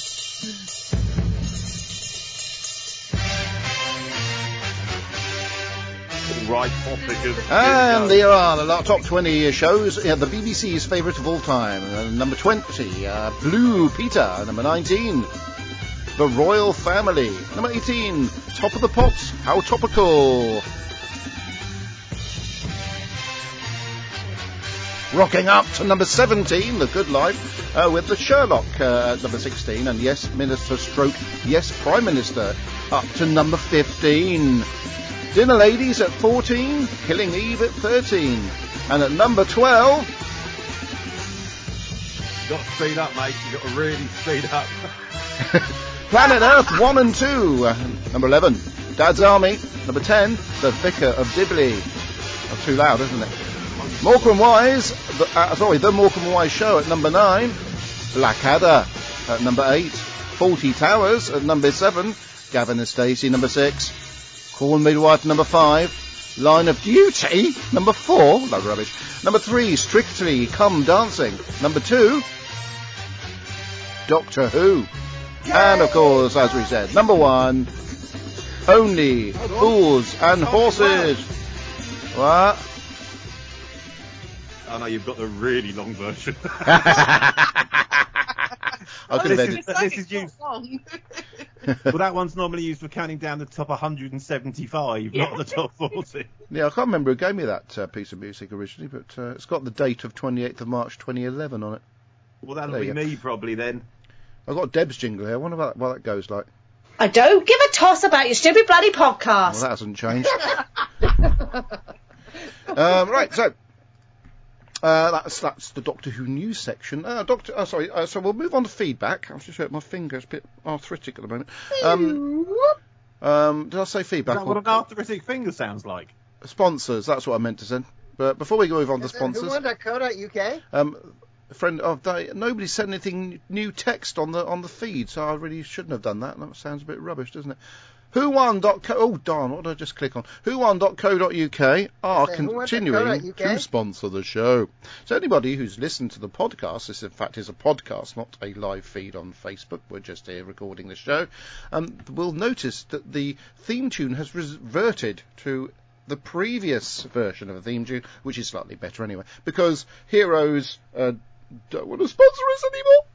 Right topic. And there are the top twenty shows, yeah, the B B C's favourite of all time. Uh, number twenty, uh, Blue Peter. Number nineteen, The Royal Family. Number eighteen, Top of the Pops, How Topical. Rocking up to number seventeen, The Good Life, uh, with the Sherlock uh, at number sixteen, and Yes Minister Stroke, Yes Prime Minister, up to number fifteen. Dinner Ladies at fourteen, Killing Eve at thirteen, and at number twelve... You've got to speed up, mate. You've got to really speed up. Planet Earth one and two. Uh, number eleven, Dad's Army. Number ten, The Vicar of Dibley. That's too loud, isn't it? Morecambe and Wise, the, uh, sorry, The Morecambe and Wise Show at number nine. Blackadder at number eight. Fawlty Towers at number seven. Gavin and Stacey, number six. Corn Midwife, number five. Line of Duty, number four. Load of rubbish. Number three, Strictly Come Dancing. Number two, Doctor Who. Yay! And of course, as we said, number one, Only Fools and Horses. What? Oh no, you've got the really long version. I could have this, edited. is, this is used. Well, that one's normally used for counting down the top one hundred seventy-five, Yeah. not the top forty. Yeah, I can't remember who gave me that uh, piece of music originally, but uh, it's got the date of twenty-eighth of March twenty eleven on it. Well, that'll There be you go. me probably then. I've got Deb's jingle here. I wonder what, what that goes like. I don't give a toss about your stupid bloody podcast. Well, that hasn't changed. um, right, so uh, that's that's the Doctor Who news section. Uh, Doctor, uh, sorry. Uh, so we'll move on to feedback. I'm just hurt my fingers, a bit arthritic at the moment. Um, um, did I say Is feedback? that what an arthritic finger sounds like? Sponsors. That's what I meant to say. But before we move on to Is it sponsors, who won dot co dot U K? um, friend of they, nobody sent anything new text on the on the feed, so I really shouldn't have done that. That sounds a bit rubbish, doesn't it? who one dot co oh darn, what did I just click on? who one dot co dot U K are Okay, who one dot co dot continuing U K? to sponsor the show. So anybody who's listened to the podcast, this in fact is a podcast, not a live feed on Facebook, we're just here recording the show, um, will notice that the theme tune has reverted to the previous version of the theme tune, which is slightly better anyway, because Heroes uh, don't want to sponsor us anymore.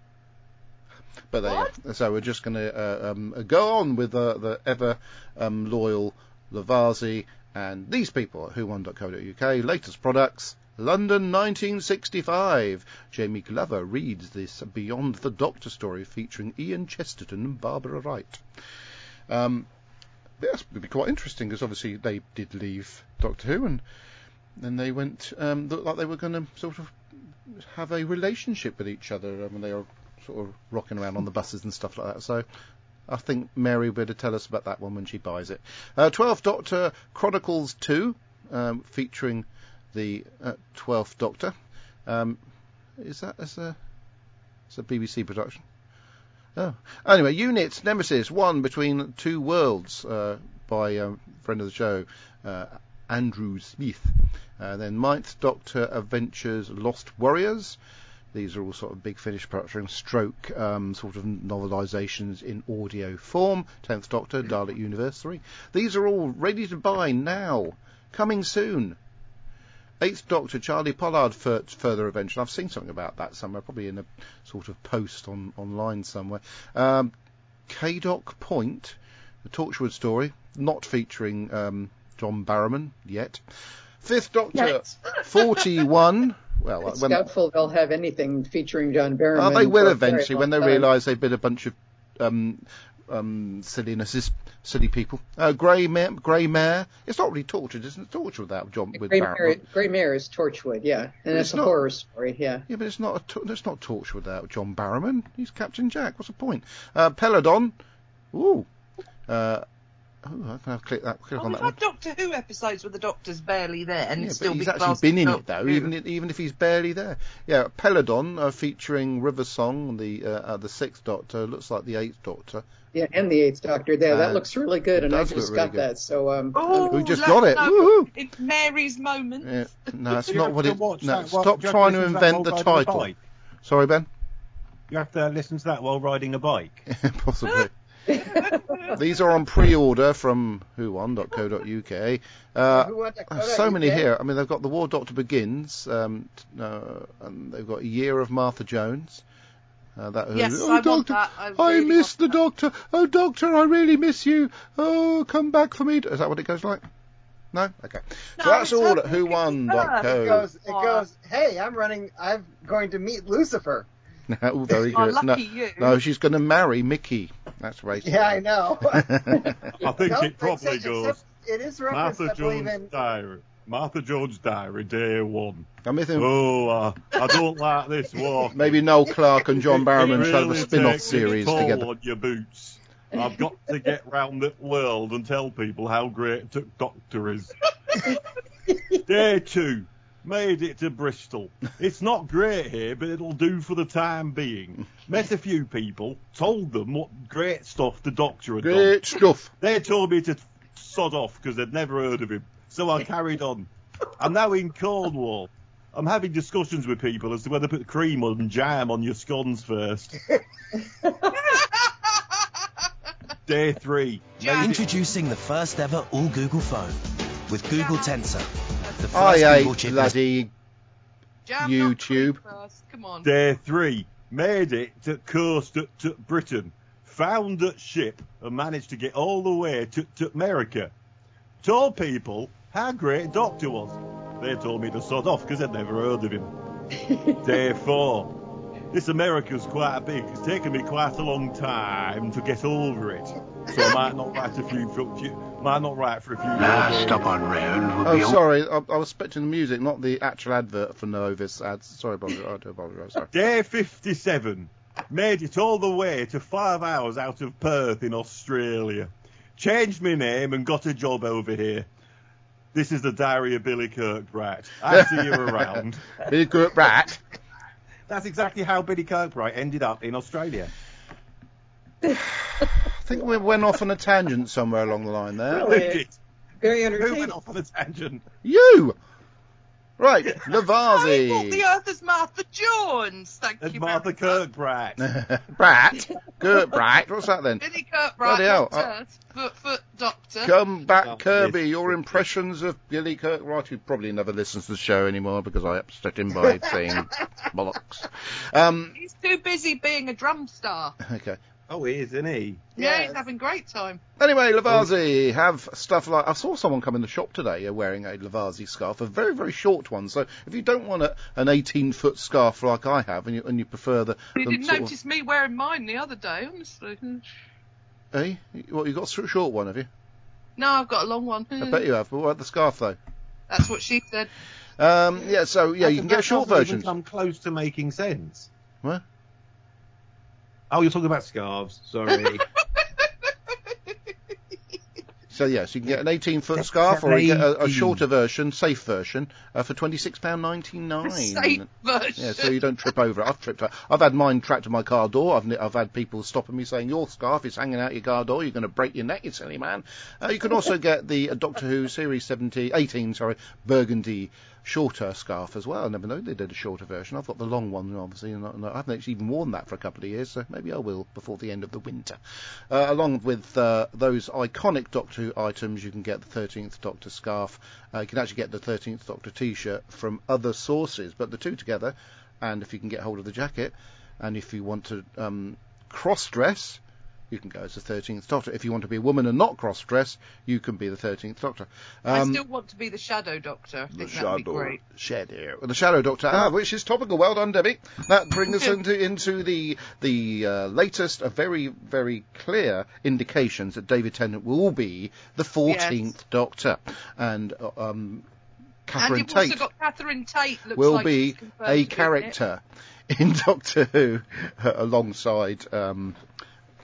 But there you go. So we're just going to uh, um, go on with uh, the ever um, loyal Lavazzi and these people at who one dot co dot U K. Latest products, London nineteen sixty-five. Jamie Glover reads this Beyond the Doctor story featuring Ian Chesterton and Barbara Wright. Um, Yes, would be quite interesting because obviously they did leave Doctor Who and then they went um, looked like they were going to sort of have a relationship with each other when they were sort of rocking around on the buses and stuff like that. So I think Mary will be able to tell us about that one when she buys it. Uh, twelfth Doctor Chronicles two, um, featuring the uh, twelfth Doctor. Um, is that as a, it's a B B C production? Oh. Anyway, Unit Nemesis one Between Two Worlds uh, by a friend of the show, uh, Andrew Smith. Uh, then Ninth Doctor Adventures Lost Warriors. These are all sort of Big Finish productions, stroke um, sort of novelisations in audio form. Tenth Doctor Dalek Universe three. These are all ready to buy now, coming soon. Eighth Doctor Charlie Pollard for further adventure. I've seen something about that somewhere, probably in a sort of post on online somewhere. Um, K-Doc Point, the Torchwood story, not featuring um, John Barrowman yet. Fifth Doctor Yes. forty-one. Well, It's when, doubtful they'll have anything featuring John oh, Barrowman. they will for a very eventually long when they time. realise they've been a bunch of um, um, sillinesses, silly people. Uh, Grey Mare, Grey Mare. It's not really Torchwood, isn't it? Torchwood without John with Grey Barrowman. Mare, Grey Mare is Torchwood, yeah, and It's it's a not- horror story, yeah. Yeah, but it's not a to- it's not Torchwood without John Barrowman. He's Captain Jack. What's the point? Uh, Peladon. Ooh. Uh, Oh, I can have click that. Click Well, on we've that one. had Doctor Who episodes where the Doctor's barely there, and Yeah, it's but still he's big actually class been in Doctor it though, Who. even if, even if he's barely there. Yeah, Peladon uh, featuring River Song, the uh, uh, the sixth Doctor, looks like the eighth Doctor. Yeah, and the Eighth Doctor there. That Uh, looks really good, it and I does just look really got good. that. So, um, Oh, We just let got us it. know Woohoo! in Mary's moment. Yeah, no, it's You not have what to it. watch No, that while- stop do you have to trying to listen to that invent the while riding a title. bike? Sorry, Ben. You have to listen to that while riding a bike. Possibly. These are on pre-order from who one dot co dot U K. Uh, Who Won dot co dot so many U K? here. I mean, they've got The War Doctor Begins, um, t- uh, and they've got A Year of Martha Jones. Uh, that, Yes, oh, I want Doctor, that. I I really miss want the that. Doctor. Oh, Doctor, I really miss you. Oh, come back for me. Is that what it goes like? No? Okay. No, so that's it's all her at who one dot It co. goes, it goes, hey, I'm running, I'm going to meet Lucifer. Oh, very Oh, good. lucky no, you. no, she's going to marry Mickey. That's racist. Yeah, I know. I think No, it probably except- goes. except it is referenced, Martha I believe, Jones' in... diary. Martha Jones' diary, day one. I'm with him. Oh, uh, I don't like this walk. Maybe Noel Clark and John It Barrowman really should have a spin-off takes its series toll together. on your boots. I've got to get round the world and tell people how great T- Doctor is. Day two. Made it to Bristol. It's not great here, but it'll do for the time being. Met a few people, told them what great stuff the Doctor had done. Great stuff. They told me to sod off because they'd never heard of him. So I carried on. I'm now in Cornwall. I'm having discussions with people as to whether to put cream and jam on your scones first. Day three. Made it- Introducing the first ever all Google phone with Google Tensor. The first I Google hate chip in bloody Jam, YouTube. not cream first. Come on. Day three. Made it to coast to, to Britain. Found at ship and managed to get all the way to, to America. Told people how great Doctor was. They told me to sod off because they'd never heard of him. Day four. This America's quite big. It's taken me quite a long time to get over it. So I might not write a few, for, few might not write for a few more Last days. stop on round will Oh, be on... sorry. I, I was expecting the music, not the actual advert for Novis ads. Sorry, Bob. I do apologise. Sorry. Day fifty-seven. Made it all the way to five hours out of Perth in Australia. Changed my name and got a job over here. This is the diary of Billy Kirkbright. I see you around. Billy Kirkbright. That's exactly how Billy Kirkbright ended up in Australia. I think we went off on a tangent somewhere along the line there. Really? Very Who went entertaining. off on a tangent? You! Right, I thought the Navazi. Earth is Martha Jones. Thank That's you Martha very much. Kirkbright. Brat? Kirkbright? What's that then? Billy Kirkbright, Bloody hell. Doctor, foot, foot, Doctor. Come back, Oh, Kirby. yes. Your impressions of Billy Kirkbright, who probably never listens to the show anymore because I upset him by saying bollocks. Um, He's too busy being a drum star. okay. Oh, he is, isn't he? Yeah, Yes. he's having a great time. Anyway, Lavazi have stuff like... I saw someone come in the shop today uh, wearing a Lavazi scarf, a very, very short one. So if you don't want a, an eighteen-foot scarf like I have, and you, and you prefer the... You the didn't sort notice me wearing mine the other day, honestly. Of, eh? What, you got a short one, have you? No, I've got a long one. I bet you have. But what about the scarf, though? That's what she said. Um, yeah, so, yeah, you can That get short doesn't even versions. come close to making sense. What? Oh, you're talking about scarves. Sorry. So, yes, you can get an eighteen-foot scarf, or you get a, a shorter version, safe version, uh, for twenty-six pounds ninety-nine. Safe version. Yeah, so you don't trip over it. I've tripped. I've had mine trapped to my car door. I've I've had people stopping me saying your scarf is hanging out your car door. You're going to break your neck, you silly man. Uh, you can also get the uh, Doctor Who Series seventy, eighteen, sorry, burgundy shorter scarf as well. I never know they did a shorter version. I've got the long one, obviously, and I I haven't actually even worn that for a couple of years, so maybe I will before the end of the winter. Uh, along with uh, those iconic Doctor Who items, you can get the thirteenth Doctor scarf. Uh, you can actually get the thirteenth Doctor T-shirt from other sources, but the two together, and if you can get hold of the jacket, and if you want to um, cross-dress, you can go as the thirteenth Doctor. If you want to be a woman and not cross-dress, you can be the thirteenth Doctor. I Um, still want to be the Shadow Doctor. I the think that would be shadow, great. shadow, the Shadow Doctor, ah, which is topical. Well done, Debbie. That brings us into into the the uh, latest, uh, very very clear indications that David Tennant will be the fourteenth Doctor, and uh, um, And Catherine you've Tate also got Catherine Tate. Looks will like be she's confirmed a to be in it. character in Doctor Who uh, alongside um,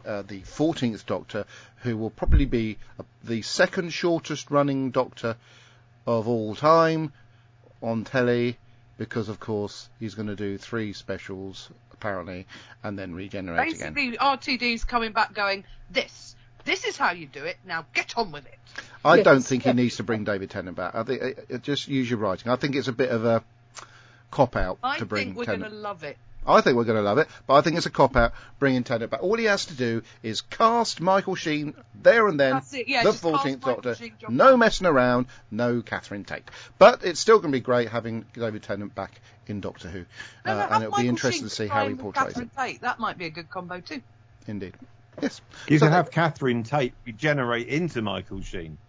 uh, the fourteenth Doctor, who will probably be uh, the second shortest running Doctor of all time on telly, because of course he's going to do three specials apparently and then regenerate again. Basically, R T D's coming back going, this, this is how you do it, now get on with it. I Yes. don't think he needs to bring David Tennant back. I think uh, uh, just use your writing. I think it's a bit of a cop-out I to bring think we're Tennant. going to love it. I think we're going to love it, but I think it's a cop-out bringing Tennant back. All he has to do is cast Michael Sheen there and then, That's it, yeah, the just cast fourteenth Michael Doctor. Sheen, John No Barnes. messing around, no Catherine Tate. But it's still going to be great having David Tennant back in Doctor Who. No, no, Uh, have and it'll be Michael interesting Sheen to see how he combined with portrays Catherine it. Tate. That might be a good combo too. Indeed. Yes. You So could they- have Catherine Tate regenerate into Michael Sheen.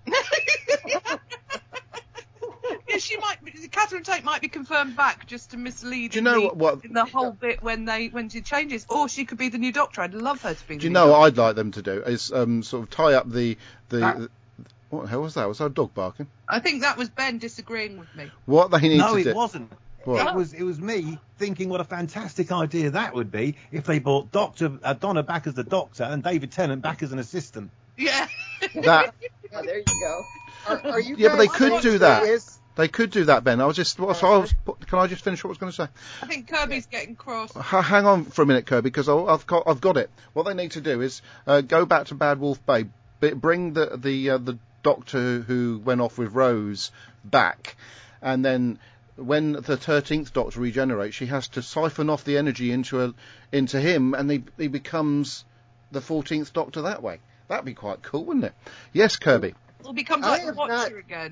Yeah, she might. Be, Catherine Tate might be confirmed back just to mislead. Do you in know the, what- what- in the whole bit when they when she changes, or she could be the new Doctor. I'd love her to be. The Do you new know what Doctor. I'd like them to do? Is um, sort of tie up the... the, That- the what the hell was that? Was that a dog barking? I think that was Ben disagreeing with me. What they need No, to it do... wasn't. What? It was it was me thinking what a fantastic idea that would be if they brought Doctor uh, Donna back as the Doctor and David Tennant back as an assistant. Yeah. That... Oh, there you go. Are, are you Yeah, but they guys could saying do there that. is- They could do that, Ben. I was just... Well, so I was, can I just finish what I was going to say? I think Kirby's getting cross. H- hang on for a minute, Kirby, because I- I've got I've got it. What they need to do is uh, go back to Bad Wolf Bay, b- bring the the uh, the Doctor who went off with Rose back, and then when the thirteenth Doctor regenerates, she has to siphon off the energy into a, into him, and he he becomes the fourteenth Doctor that way. That'd be quite cool, wouldn't it? Yes, Kirby. It becomes I like the have Watcher not- again.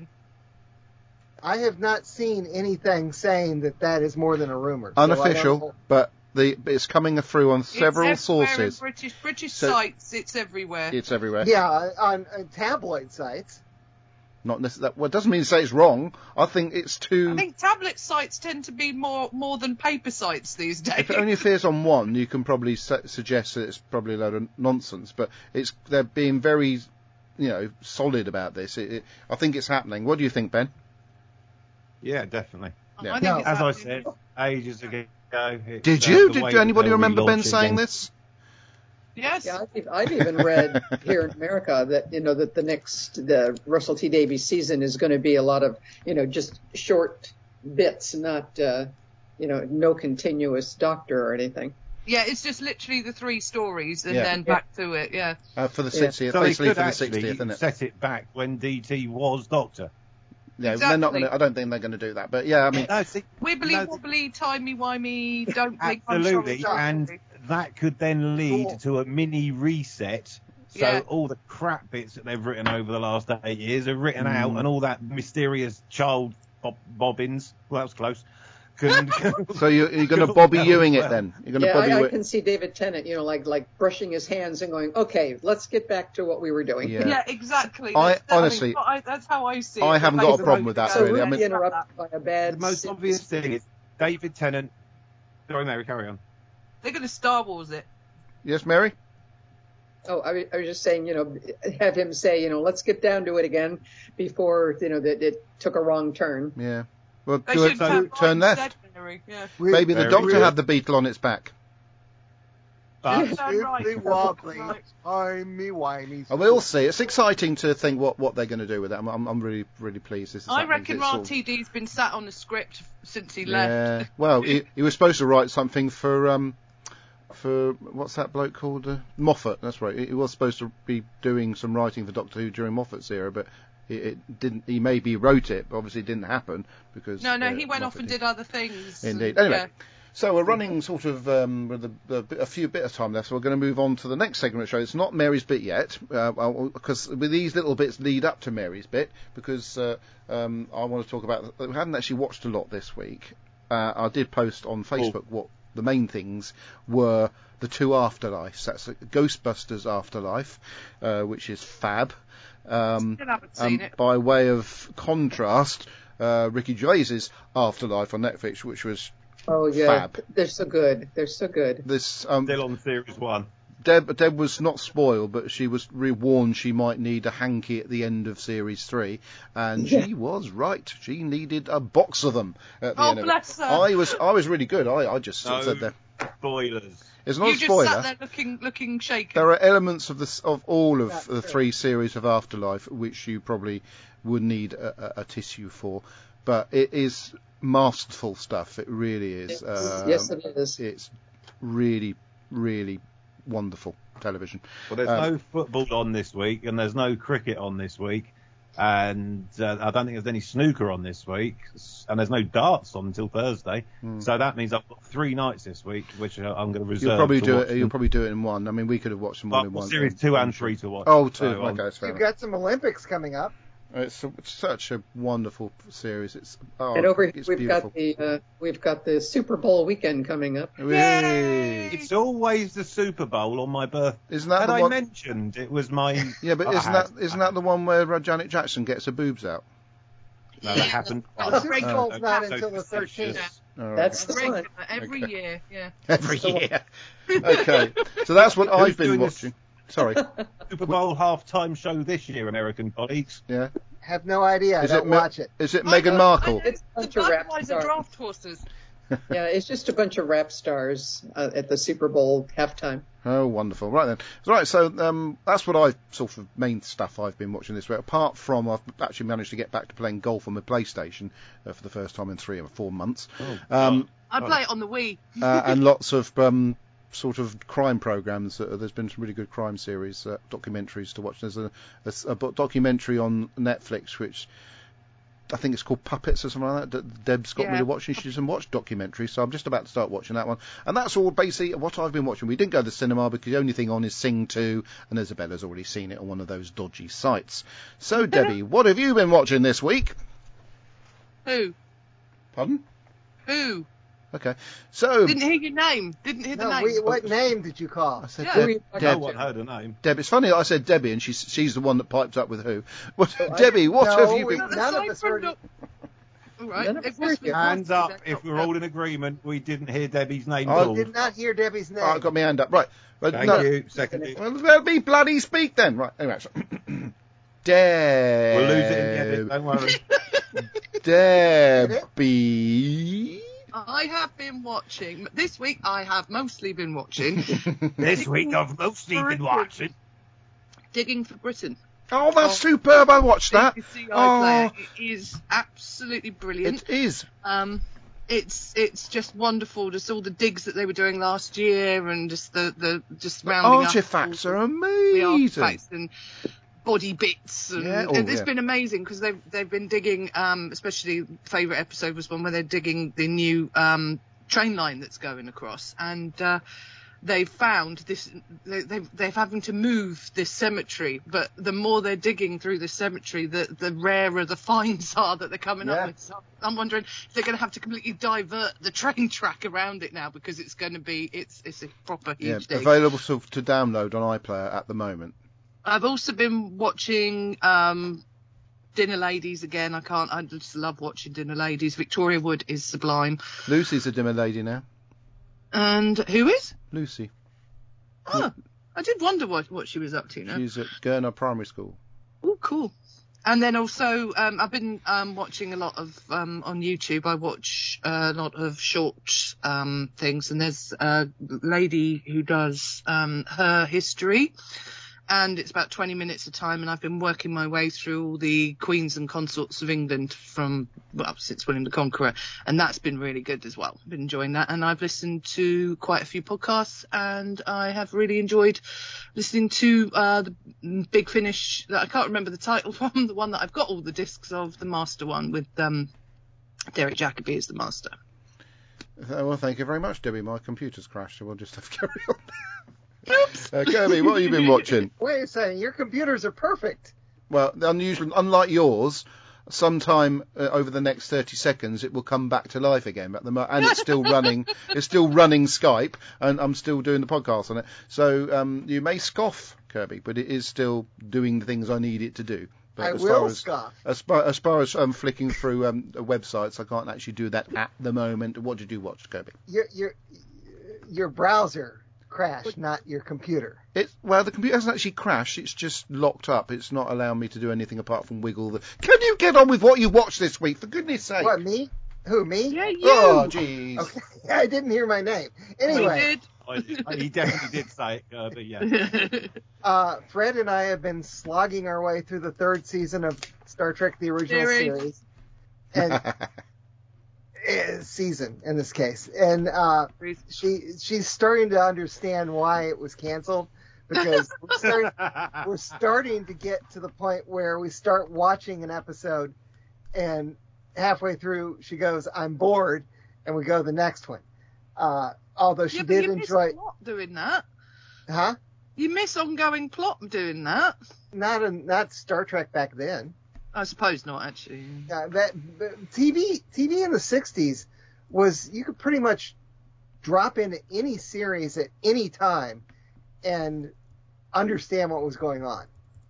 I have not seen anything saying that that is more than a rumor. so I don't Unofficial, know. but the it's coming through on several it's everywhere sources. In British British So- sites, it's everywhere. It's everywhere. Yeah, on, on tabloid sites. Not necessarily. Well, it doesn't mean to say it's wrong. I think it's too. I think tablet sites tend to be more more than paper sites these days. If it only appears on one, you can probably su- suggest that it's probably a load of nonsense. But it's they're being very, you know, solid about this. It, it, I think it's happening. What do you think, Ben? Yeah, definitely. Yeah. I think No. it's As I happening. said ages ago. it's, Did uh, you? the Did way do that anybody they'll remember Ben relaunch it saying again. this? Yes. Yeah, I've, I've even read here in America that, you know, that the next, the Russell T Davies season is going to be a lot of, you know, just short bits, not, uh, you know, no continuous Doctor or anything. Yeah, it's just literally the three stories and Yeah. then back to it. Yeah. Uh, for the Yeah. sixtieth, So they basically could for the actually sixtieth, isn't it? set it back when D T was Doctor. Yeah, they're not. Exactly. Gonna, I don't think they're going to do that. But yeah, I mean, No, see, Wibbly No, wobbly, timey wimey, don't think absolutely, I'm and that could then lead Cool. to a mini reset. So Yeah. all the crap bits that they've written over the last eight years are written Mm. out, and all that mysterious child bob- bobbins. Well, that was close. Can, can, so you're, you're going to Go Bobby well, Ewing it well. then? You're going to Yeah, Bobby I, I Ewing. can see David Tennant, you know, like like brushing his hands and going, okay, let's get back to what we were doing. Yeah. Yeah, exactly. I- That's- I mean, honestly, I, that's how I see it. I haven't got a Basically, problem with that, So really. I rudely mean- interrupted by a bad. the most obvious thing is David Tennant. Sorry, Mary, carry on. They're going to Star Wars it. Yes, Mary. Oh, I, I was just saying, you know, have him say, you know, let's get down to it again before, you know, that it took a wrong turn. Yeah. Well, They do it, should have turn, turn Ryan left. Sedbury, Yeah. Maybe the Very Doctor good. had the beetle on its back. But Turn right. Wibbly wobbly, timey wimey. Oh, we'll see. It's exciting to think what, what they're going to do with that. I'm, I'm, I'm really really pleased. This is I happening. reckon It's sort R of- T D's been sat on the script since he Yeah. left. Well, he, he was supposed to write something for um for what's that bloke called uh, Moffat. That's right. He, he was supposed to be doing some writing for Doctor Who during Moffat's era, but it, it didn't. He maybe wrote it, but obviously it didn't happen because No, no, uh, he went off Moffat and did. did other things. Indeed. and- Anyway, yeah. so we're running sort of um, with a, a, bit- a few bit of time left, so we're going to move on to the next segment of the show. It's not Mary's bit yet, because uh, with these little bits lead up to Mary's bit, because uh, um, I want to talk about. We haven't actually watched a lot this week. Uh, I did post on Facebook what the main things were. The two afterlives. That's uh, Ghostbusters Afterlife, uh, which is fab. Um, Still haven't um, seen it. by way of contrast, uh, Ricky Gervais's Afterlife on Netflix, which was Oh, yeah. Fab. They're so good. They're so good. this. Um, still on series one. Deb, Deb was not spoiled, but she was re-warned she might need a hanky at the end of series three, and Yeah. she was right. She needed a box of them at the Oh, end of bless it. her. I was, I was really good. I, I just sort of No. said there. Spoilers. It's not you a just spoiler. sat there looking, looking shaken. There are elements of this of all of That's the true. three series of Afterlife which you probably would need a, a, a tissue for, but it is masterful stuff. It really is. Yes, Um, yes, it is. It's really, really wonderful television. Well, there's Um, no football on this week, and there's no cricket on this week, and uh, I don't think there's any snooker on this week, and there's no darts on until Thursday. Hmm. So that means I've got three nights this week, which uh, I'm going to reserve. You'll probably to do watch it. You'll them. probably do it in one. I mean, we could have watched them all Well, in one. series two and three to watch. Oh, two. So, um, okay, that's fair You've enough. got some Olympics coming up. It's, a, it's such a wonderful series. It's oh, And over here it's we've beautiful. got the uh, we've got the Super Bowl weekend coming up. Yay! It's always the Super Bowl on my birthday. Isn't that Had the I one? mentioned it was my? Yeah, but I isn't had. that isn't that the one where uh, Janet Jackson gets her boobs out? No, that happened. The Super Oh. Bowl's not So until the facetious. thirteenth. All right. That's the Regular, one. every Okay. year, yeah. Every year. Okay, so that's what Who's I've been doing this? watching. Sorry. Super Bowl halftime show this year, American colleagues. Yeah. Have no idea. I Is don't it Me- watch it. Is it I Meghan know, Markle? I know. It's a The bunch of rap Budweiser stars. draft horses. Yeah, it's just a bunch of rap stars uh, at the Super Bowl halftime. Oh, wonderful. Right then. Right, so um, that's what I've sort of main stuff I've been watching this week. Apart from I've actually managed to get back to playing golf on my PlayStation uh, for the first time in three or four months. Um, I play it on the Wii. uh, and lots of um, sort of crime programs. Uh, there's been some really good crime series, uh, documentaries to watch. There's a, a, a bo- documentary on Netflix which I think it's called Puppets or something like that. that Deb's got me Yeah. to watch, and she doesn't watch documentaries, so I'm just about to start watching that one. And that's all basically what I've been watching. We didn't go to the cinema because the only thing on is Sing two, and Isabella's already seen it on one of those dodgy sites. So, Debbie, what have you been watching this week? Who? Pardon? Who? Okay. So, Didn't hear your name. Didn't hear the No, name. we, what name did you call? I said Yeah. Deb, Who are you No Deb, one heard her name. Deb. It's funny I said Debbie, and she's she's the one that piped up with who. What, Oh, I- Debbie, what No, have you we- been? none of us Aside heard from it. the- All right. None of It us must heard be you. Hands possible up that- if we're all in agreement. We didn't hear Debbie's name I I called. did not hear Debbie's name. Oh, I got my hand up. Right. But Thank no, you. Second. it. Well, let me bloody speak then. Right. Anyway, so Deb. We'll lose it in the edit. Don't worry. Debbie. I have been watching. This week I have mostly been watching This week I've mostly been watching. Digging for Britain. Oh, that's superb. I watched that. B B C Oh, iPlayer. It is absolutely brilliant. it is. Um, it's it's just wonderful. Just all the digs that they were doing last year, and just the, the just The rounding artifacts up are all the, the amazing. artifacts and body bits, and Yeah, oh, it, it's yeah. been amazing because they've they've been digging. Um, especially favourite episode was one where they're digging the new um train line that's going across, and uh, they've found this. They, they've they're having to move this cemetery, but the more they're digging through the cemetery, the the rarer the finds are that they're coming Yeah. up with. So I'm wondering if they're going to have to completely divert the train track around it now because it's going to be it's it's a proper Yeah, huge dig. available to, to download on iPlayer at the moment. I've also been watching um, Dinner Ladies again. I can't. I just love watching Dinner Ladies. Victoria Wood is sublime. Lucy's a dimmer lady now. And who is? Lucy. Oh, I did wonder what, what she was up to now. She's at Gurner Primary School. Oh, cool. And then also, um, I've been um, watching a lot of um, on YouTube. I watch a lot of short um, things, and there's a lady who does um, her history, and it's about twenty minutes a time. And I've been working my way through all the queens and consorts of England from well since William the Conqueror, and that's been really good as well. I've been enjoying that, and I've listened to quite a few podcasts, and I have really enjoyed listening to uh, the Big Finish. That I can't remember the title from, the one that I've got all the discs of, the Master one with um, Derek Jacobi as the Master. Uh, Well, thank you very much, Debbie. My computer's crashed, so we'll just have to carry on. uh, Kirby, what have you been watching? Wait a second, your computers are perfect. Well, unusual, unlike yours, sometime uh, over the next thirty seconds it will come back to life again. At the mo- and it's still running. It's still running Skype, and I'm still doing the podcast on it. So um, you may scoff, Kirby, but it is still doing the things I need it to do. But I as will far as, scoff. As far as, far as um, flicking through um, websites, I can't actually do that at the moment. What did you watch, Kirby? Your your your browser crashed, not your computer. It, well, the computer hasn't actually crashed. It's just locked up. It's not allowing me to do anything apart from wiggle the... Can you get on with what you watched this week, for goodness sake? What, me? Who, me? Yeah, you. Oh, jeez. Okay, I didn't hear my name. Anyway, I, I, he definitely did say it, uh, but yeah. uh, Fred and I have been slogging our way through the third season of Star Trek: The Original Series. Series, and uh, season in this case, and uh, she she's starting to understand why it was canceled because we're starting, we're starting to get to the point where we start watching an episode, and halfway through she goes, "I'm bored," and we go to the next one. Uh, although she yeah, but did you enjoy, miss plot doing that. huh? You miss ongoing plot doing that. Not in, not Star Trek back then. I suppose not, actually. Uh, that but T V T V in the sixties was you could pretty much drop into any series at any time and understand what was going on.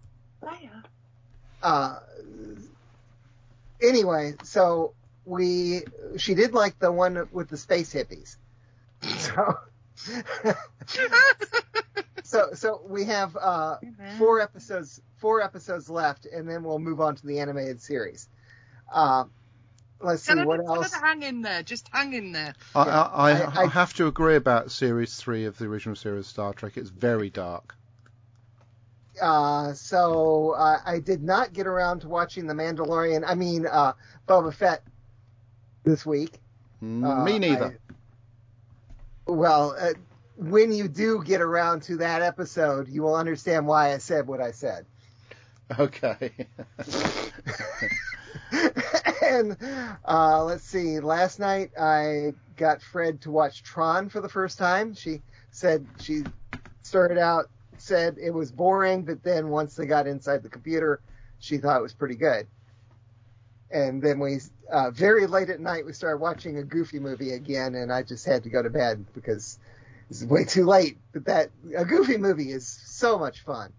Uh, anyway, so we she did like the one with the space hippies. So so so we have uh, four episodes four episodes left, and then we'll move on to the animated series. Uh, let's see Tell what her, tell her else. to hang in there. Just hang in there. I, Yeah, I, I, I- I have to agree about Series three of the original series of Star Trek. It's very dark. Uh, so uh, I did not get around to watching The Mandalorian. I mean, uh, Boba Fett this week. Uh, Me neither. I- well, uh, when you do get around to that episode, you will understand why I said what I said. Okay. And uh, let's see. Last night I got Fred to watch Tron for the first time. She said she started out said it was boring, but then once they got inside the computer, she thought it was pretty good. And then we uh, very late at night we started watching a Goofy movie again, and I just had to go to bed because it's way too late. But that a Goofy movie is so much fun.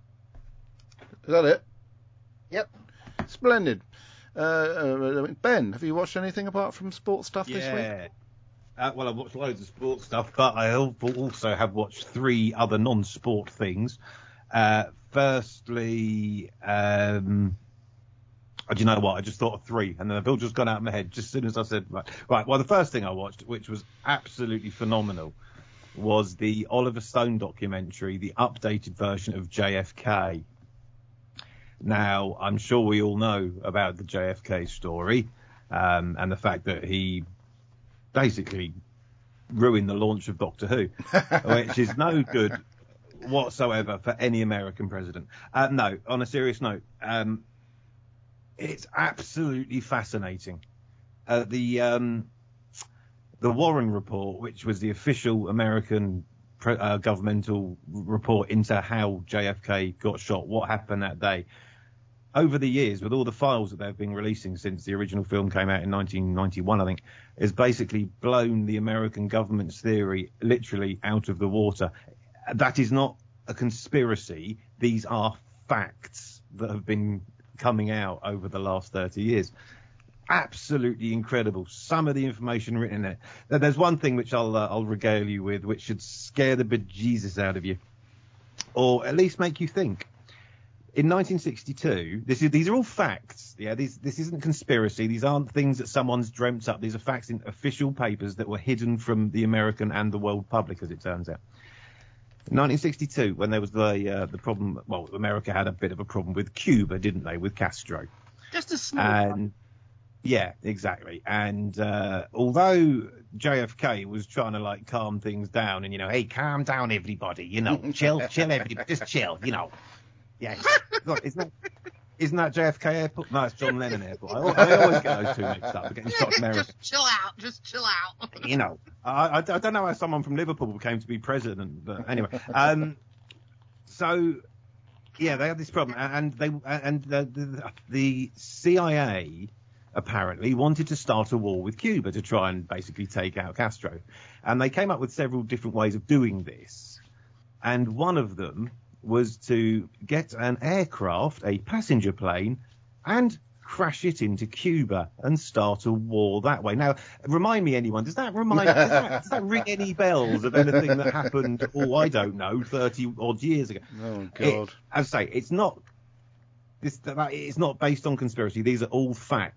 Is that it? Yep. Splendid. Uh, uh, Ben, have you watched anything apart from sports stuff this week? Yeah. Uh, well, I've watched loads of sports stuff, but I al- also have watched three other non-sport things. Uh, firstly, um, oh, do you know what? I just thought of three, and then the bill just got out of my head just as soon as I said, right. right. Well, the first thing I watched, which was absolutely phenomenal, was the Oliver Stone documentary, the updated version of J F K. Now, I'm sure we all know about the J F K story, um, and the fact that he basically ruined the launch of Doctor Who, which is no good whatsoever for any American president. Uh, no, on a serious note, um, it's absolutely fascinating. Uh, the um, the Warren Report, which was the official American pre- uh, governmental report into how J F K got shot, what happened that day. Over the years, with all the files that they've been releasing since the original film came out in nineteen ninety-one, I think, has basically blown the American government's theory literally out of the water. That is not a conspiracy. These are facts that have been coming out over the last thirty years. Absolutely incredible. Some of the information written in it. There's one thing which I'll uh, I'll regale you with, which should scare the bejesus out of you, or at least make you think. In nineteen sixty-two, this is, these are all facts. Yeah, these, this isn't conspiracy. These aren't things that someone's dreamt up. These are facts in official papers that were hidden from the American and the world public, as it turns out. In nineteen sixty-two, when there was the uh, the problem, well, America had a bit of a problem with Cuba, didn't they, with Castro? Just a small And one. yeah, exactly. And uh, although J F K was trying to like calm things down, and you know, hey, calm down, everybody, you know, chill, chill, everybody, just chill, you know. Yeah, look, isn't that, isn't that J F K Airport? No, it's John Lennon Airport. I, I always get those two mixed up. I'm getting shot from America. Just chill out. Just chill out. You know, I, I, I don't know how someone from Liverpool came to be president, but anyway. Um, so yeah, they had this problem, and they and the, the, the C I A apparently wanted to start a war with Cuba to try and basically take out Castro, and they came up with several different ways of doing this, and one of them was to get an aircraft, a passenger plane, and crash it into Cuba and start a war that way. Now, remind me, anyone, does that remind, does that, does that ring any bells of anything that happened, oh, I don't know, thirty odd years ago? Oh, God. It, as I say, it's not, this, that, it's not based on conspiracy. These are all facts.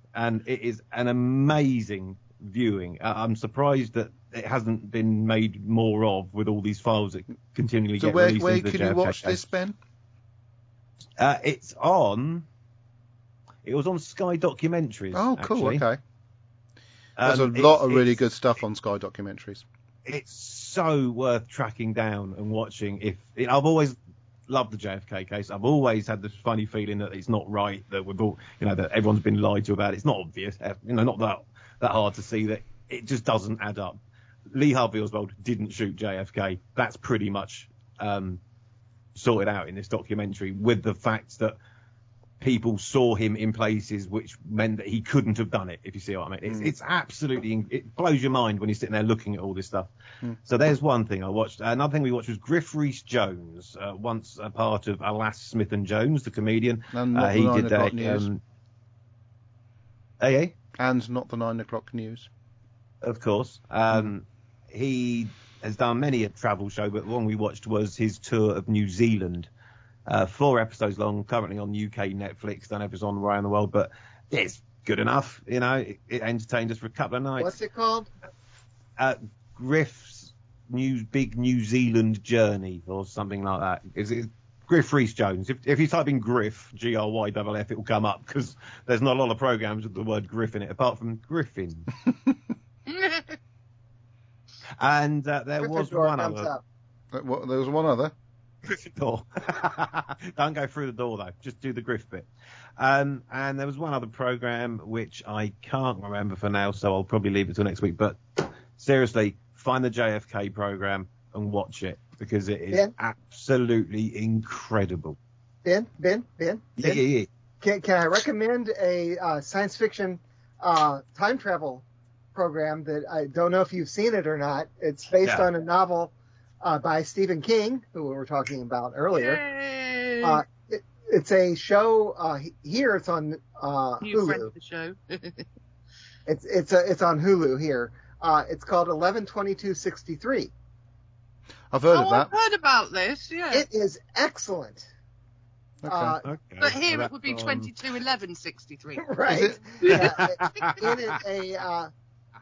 and it is an amazing viewing. Uh, I'm surprised that it hasn't been made more of with all these files that continually So get where, released where into the can J F you K watch case. this, Ben? Uh, it's on. It was on Sky Documentaries. Oh, cool. actually. Okay. There's Um, a lot it's- of really it's- good stuff on Sky Documentaries. It's so worth tracking down and watching. If I've always loved the J F K case, I've always had this funny feeling that it's not right, that we've all, you know, that everyone's been lied to about it. It's not obvious, you know, not that that hard to see that it just doesn't add up. Lee Harvey Oswald didn't shoot J F K. That's pretty much um, sorted out in this documentary, with the fact that people saw him in places which meant that he couldn't have done it, if you see what I mean. It's, Mm. it's absolutely, it blows your mind when you're sitting there looking at all this stuff. Mm. So there's one thing I watched. Another thing we watched was Griff Rhys-Jones, uh, once a part of Alas, Smith and Jones, the comedian. And not Uh, the he nine did o'clock a, news. um, hey, hey? And not the nine o'clock news. Of course. Um, he has done many a travel show, but the one we watched was his tour of New Zealand. Uh, four episodes long, currently on U K Netflix. Don't know if it's on around the world, but it's good enough. You know, it, it entertained us for a couple of nights. What's it called? Uh, Griff's new big New Zealand journey, or something like that. Is it Griff Rhys-Jones? If, if you type in Griff, G R Y F F, it will come up, because there's not a lot of programs with the word Griff in it, apart from Griffin. And uh, there was Gryffindor one comes other. up. Uh, what, there was one other. Gryffindor. Don't go through the door though. Just do the Griff bit. Um, and there was one other program which I can't remember for now, so I'll probably leave it till next week. But seriously, find the J F K program and watch it, because it is Ben? absolutely incredible. Ben, Ben, Ben, Yeah, Ben? yeah, yeah. Can, can I recommend a uh, science fiction uh, time travel program that I don't know if you've seen it or not? It's based Yeah. on a novel uh, by Stephen King, who we were talking about earlier. Yay! Uh, it, it's a show uh, he- here. It's on uh, New friend Hulu. of the show. It's it's a, it's on Hulu here. Uh, it's called eleven twenty-two sixty-three. I've heard oh, of that. I've heard about this, yeah. It is excellent. Okay. Uh, Okay. but here Well, it would be that's on- twenty-two eleven sixty-three. Right. Is it? Yeah, in it, a, uh,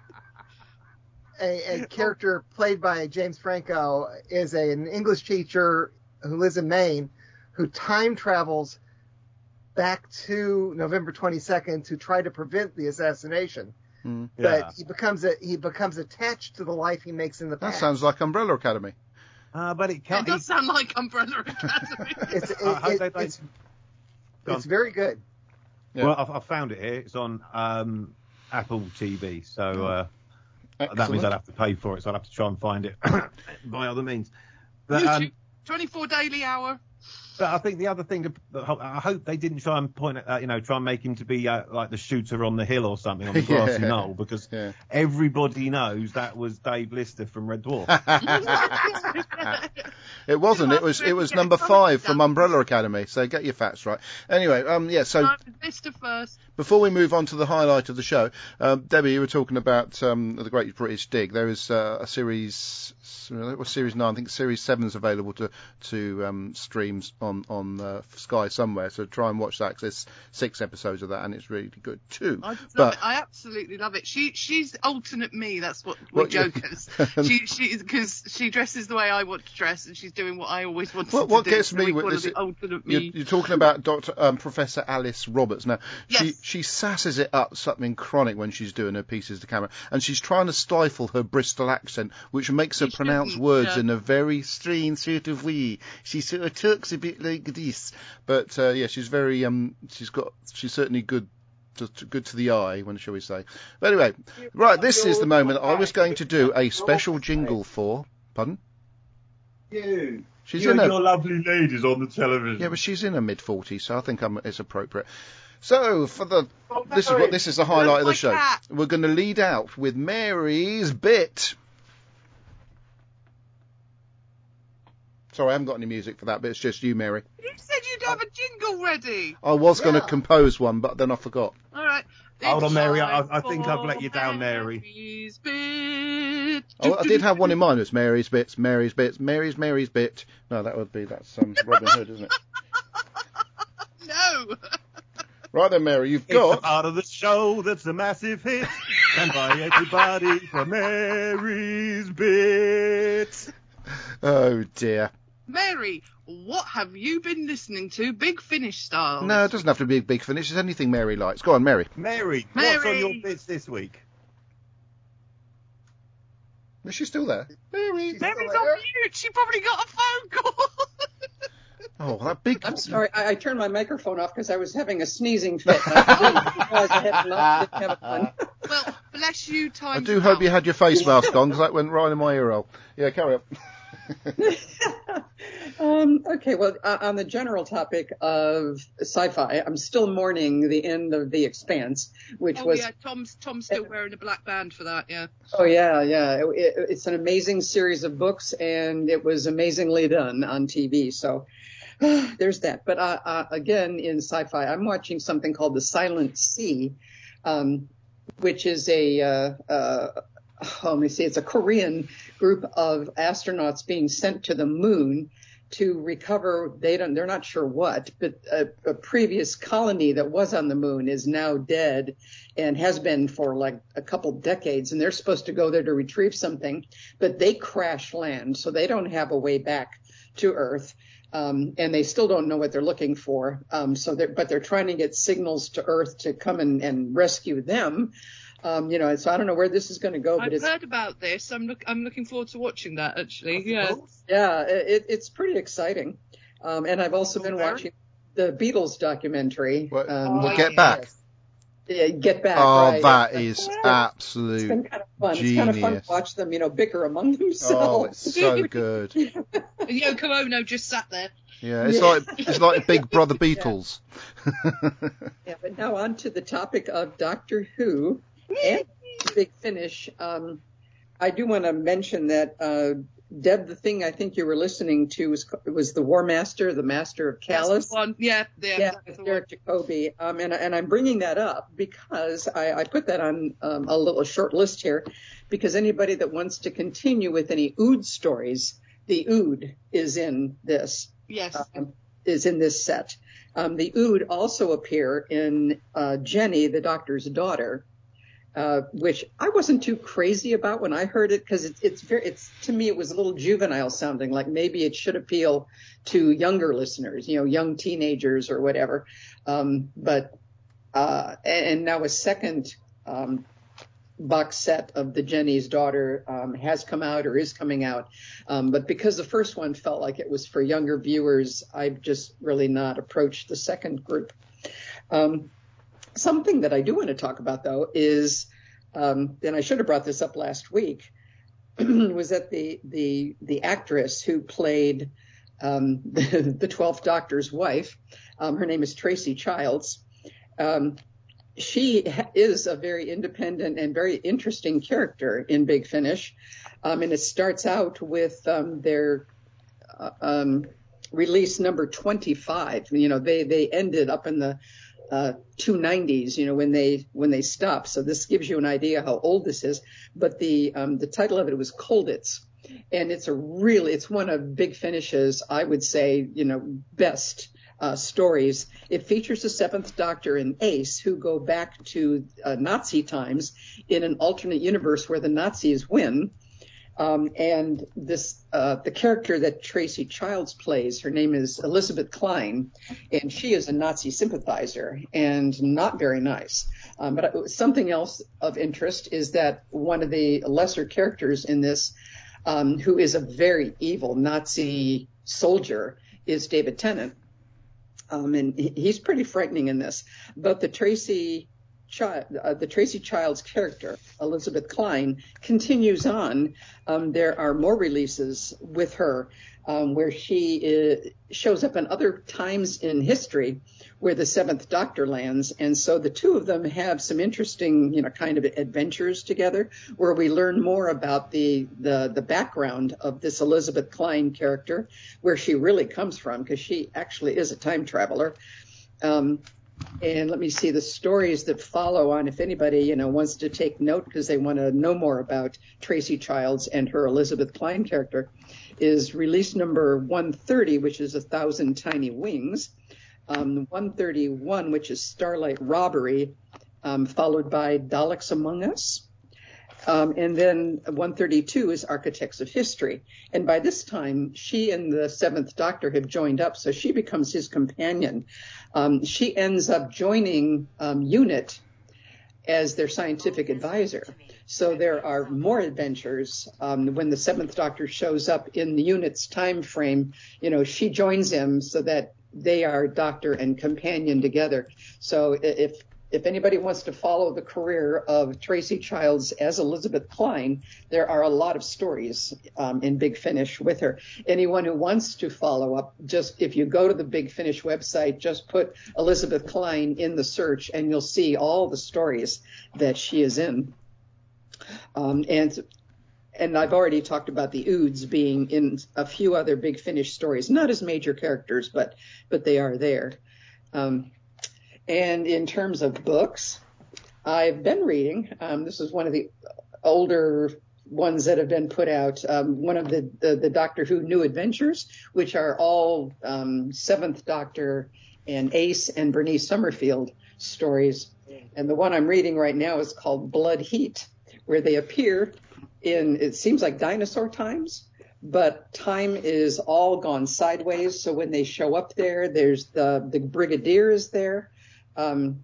a a character played by James Franco is a, an English teacher who lives in Maine, who time travels back to November twenty-second to try to prevent the assassination. Mm. But Yeah. he becomes a, he becomes attached to the life he makes in the That past. sounds like Umbrella Academy. Uh, but it It can't. does sound like Umbrella Academy. It's it, I hope it- they don't- it's, Go it's on. very good. Yeah. Well, I've, I've found it here. It's on um, Apple T V, so uh, that means Excellent. I'd have to pay for it. So I'd have to try and find it by other means. But, YouTube, um, twenty-four daily hour. but I think the other thing, that I hope they didn't try and point at, uh, you know, try and make him to be uh, like the shooter on the hill or something on the grassy Yeah. knoll, because Yeah. everybody knows that was Dave Lister from Red Dwarf. It wasn't. It was. It was number five from Umbrella Academy. So get your facts right. Anyway, um, yeah. So Mister First. before we move on to the highlight of the show, um, Debbie, you were talking about um, the Great British Dig. There is uh, a series. It was series nine. I think series seven is available to to um, streams on on uh, Sky somewhere. So try and watch that, because there's six episodes of that, and it's really good too. I just love But it. I absolutely love it. She she's alternate me. That's what we What you- joke as. she she because she dresses the way I want to dress, and she's doing what I always wanted What, to what do. gets so me we with call her this, the alternate you're, me. you're talking about Doctor Um, Professor Alice Roberts. Now, she Yes. she sasses it up something chronic when she's doing her pieces to camera, and she's trying to stifle her Bristol accent, which makes her You pronounce shouldn't, words yeah. in a very strange sort of way. She sort of talks a bit like this, but uh, yeah, she's very um, she's got she's certainly good. To, to, good to the eye, when shall we say? But anyway, right, this is the moment I was going to do a special jingle for. Pardon? You. She's you in and a, your lovely ladies on the television. Yeah, but she's in her mid forties, so I think I'm, it's appropriate. So for the this is what this is the highlight of the show. cat. We're going to lead out with Mary's bit. Sorry, I haven't got any music for that, but it's just you, Mary. You said you'd have a jingle ready. I was going Yeah. to compose one, but then I forgot. All right. Hold It's on, Mary. I, time I think I've let you for down, Mary. Mary's bit. Oh, I did have one in mind. It's Mary's bits, Mary's bits, Mary's Mary's bit. No, that would be that's um, Robin Hood, isn't it? No. Right then, Mary, you've It's got... a part of the show that's a massive hit, and by everybody for Mary's Bit. Oh, dear. Mary, what have you been listening to, Big Finish style? No, it doesn't have to be a Big Finish. It's anything Mary likes. Go on, Mary. Mary, Mary. what's on your bits this week? Is she still there? Mary. She's Mary's still on there. mute. She probably got a phone call. Oh, that big... I'm sorry, I, I turned my microphone off because I was having a sneezing fit. And I didn't realize I had not didn't have it on. Well, bless you, time. I do hope you had your face mask on, because that went right in my ear hole. Yeah, carry on. um, okay, well, uh, on the general topic of sci-fi, I'm still mourning the end of The Expanse, which Oh was... yeah, Tom's Tom's still wearing a black band for that. Yeah. Oh, yeah, yeah. It, it, it's an amazing series of books, and it was amazingly done on T V, so... There's that. But uh, uh, again, in sci-fi, I'm watching something called The Silent Sea, um, which is a, uh, uh, oh, let me see, it's a Korean group of astronauts being sent to the moon to recover, they don't, they're not sure what, but a, a previous colony that was on the moon is now dead and has been for like a couple decades. And they're supposed to go there to retrieve something, but they crash land. So they don't have a way back to Earth. Um, and they still don't know what they're looking for. Um, so they're, but they're trying to get signals to Earth to come and, and rescue them. Um, you know, so I don't know where this is going to go, but I've it's, heard about this. I'm look. I'm looking forward to watching that. Actually, yeah. yeah, it, it's pretty exciting. Um, and I've also been watching the Beatles documentary. Well, Um, we'll Get Back. Yeah, Get Back. Oh, right. that Yeah. is Yeah. absolute It's been kind of fun. genius. It's kind of fun to watch them, you know, bicker among themselves. Oh, it's so good. Yoko Ono just sat there. Yeah, it's Yeah. like it's like Big Brother Beatles. Yeah, but now on to the topic of Doctor Who and Big Finish. Um, I do want to mention that, uh, Deb, the thing I think you were listening to was was the War Master, the Master of Callus. That's the one. Yeah, yeah. Yeah, that's with the Derek Jacobi. Um, and, and I'm bringing that up because I, I put that on um, a little short list here because anybody that wants to continue with any Ood stories, the Ood is in this. Yes. Um, is in this set. Um, the Ood also appear in uh, Jenny, the Doctor's daughter, uh, which I wasn't too crazy about when I heard it because it's it's very it's to me it was a little juvenile sounding, like maybe it should appeal to younger listeners, you know, young teenagers or whatever. Um, but uh, and, and now a second um, box set of the Jenny's daughter um, has come out or is coming out. Um, but because the first one felt like it was for younger viewers, I've just really not approached the second group. Um, something that I do want to talk about, though, is, um, and I should have brought this up last week, was that the the the actress who played um, the, the twelfth Doctor's wife, um, her name is Tracy Childs. Um, She is a very independent and very interesting character in Big Finish. Um, and it starts out with um, their uh, um, release number twenty-five. You know, they, they ended up in the uh, two nineties, you know, when they when they stopped. So this gives you an idea how old this is. But the um, the title of it was Colditz. And it's a really, it's one of Big Finish's, I would say, you know, best Uh, stories. It features the Seventh Doctor and Ace, who go back to uh, Nazi times in an alternate universe where the Nazis win. Um, and this, uh, the character that Tracy Childs plays, her name is Elizabeth Klein, and she is a Nazi sympathizer and not very nice. Um, but something else of interest is that one of the lesser characters in this, um, who is a very evil Nazi soldier, is David Tennant. Um, and he's pretty frightening in this. But the Tracy, Child, uh, the Tracy Childs character, Elizabeth Klein, continues on. Um, there are more releases with her um, where she is, shows up in other times in history where the Seventh Doctor lands. And so the two of them have some interesting, you know, kind of adventures together where we learn more about the, the, the background of this Elizabeth Klein character, where she really comes from, because she actually is a time traveler. Um, and let me see the stories that follow on, if anybody, you know, wants to take note because they want to know more about Tracy Childs and her Elizabeth Klein character, is release number one thirty, which is A Thousand Tiny Wings. Um, one thirty-one, which is Starlight Robbery, um, followed by Daleks Among Us. Um, and then one thirty-two is Architects of History. And by this time, she and the Seventh Doctor have joined up, so she becomes his companion. Um, she ends up joining um, UNIT as their scientific advisor. So there are more adventures. Um, when the Seventh Doctor shows up in the UNIT's time frame, you know, she joins him so that they are doctor and companion together. So if If anybody wants to follow the career of Tracy Childs as Elizabeth Klein, there are a lot of stories um, in Big Finish with her. Anyone who wants to follow up, just if you go to the Big Finish website, just put Elizabeth Klein in the search and you'll see all the stories that she is in. Um, and and I've already talked about the Oods being in a few other Big Finish stories, not as major characters, but but they are there. Um, And in terms of books, I've been reading. Um, this is one of the older ones that have been put out. Um, one of the, the, the Doctor Who New Adventures, which are all um, Seventh Doctor and Ace and Bernice Summerfield stories. And the one I'm reading right now is called Blood Heat, where they appear in, it seems like dinosaur times, but time is all gone sideways. So when they show up there, there's the, the Brigadier is there. Um,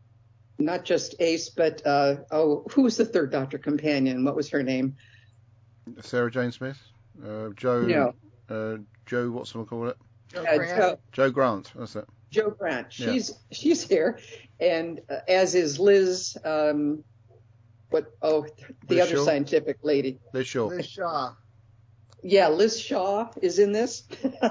not just Ace, but, uh, oh, who was the third Doctor companion? What was her name? Sarah Jane Smith? Uh, Joe, No. uh, Joe, what's someone call it? Joe Uh, Grant. Joe, Joe Grant, that's it. Joe Grant. Yeah. She's she's here, and uh, as is Liz. Um, what? Oh, the Liz other Shaw? scientific lady. Liz Shaw. Liz Shaw. Yeah, Liz Shaw is in this.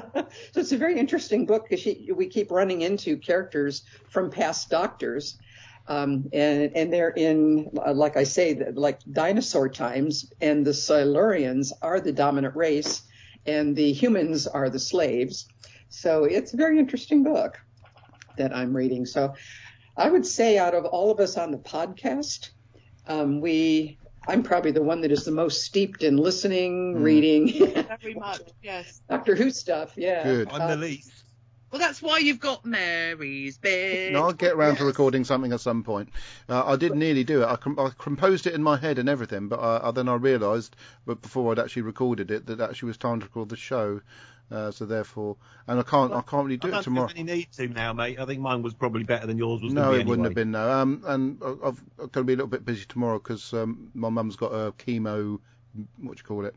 So it's a very interesting book because we keep running into characters from past Doctors. Um, and, and they're in, uh, like I say, like dinosaur times, and the Silurians are the dominant race, and the humans are the slaves. So it's a very interesting book that I'm reading. So I would say out of all of us on the podcast, um, we... I'm probably the one that is the most steeped in listening, mm. reading. Very much, yes. Doctor Who stuff, yeah. Good. I'm the least. Well, that's why you've got Mary's bit. No, I'll get round Yes. to recording something at some point. Uh, I did nearly do it. I, com- I composed it in my head and everything, but I, I, then I realised, but before I'd actually recorded it, that actually was time to record the show. Uh, so therefore, and I can't, I can't really do I don't it tomorrow. think there's any need to now, mate. I think mine was probably better than yours was. No, be it wouldn't anyway. have been. No, um, and I- I've, I'm going to be a little bit busy tomorrow because um, my mum's got a chemo, what do you call it,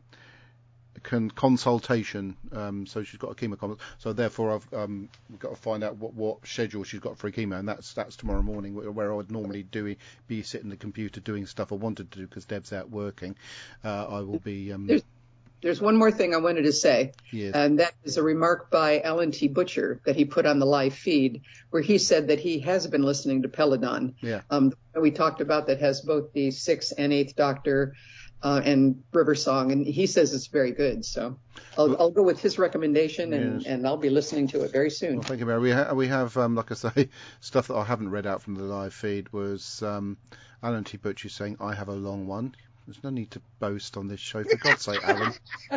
Con- consultation. Um, so she's got a chemo consult. So therefore, I've um, got to find out what, what schedule she's got for a chemo, and that's that's tomorrow morning, where, where I would normally do be sitting at the computer doing stuff I wanted to do because Deb's out working. Uh, I will be. Um, There's, there's one more thing I wanted to say, yes. and that is a remark by Alan T. Butcher that he put on the live feed, where he said that he has been listening to Peladon. Yeah. Um, we talked about that has both the Sixth and Eighth Doctor. Uh, and River Song, and he says it's very good. So I'll, I'll go with his recommendation, and, yes. and I'll be listening to it very soon. Well, thank you, Mary. We, ha- we have, um, like I say, stuff that I haven't read out from the live feed was um, Alan T. Butcher saying, I have a long one. There's no need to boast on this show, for God's sake, Alan.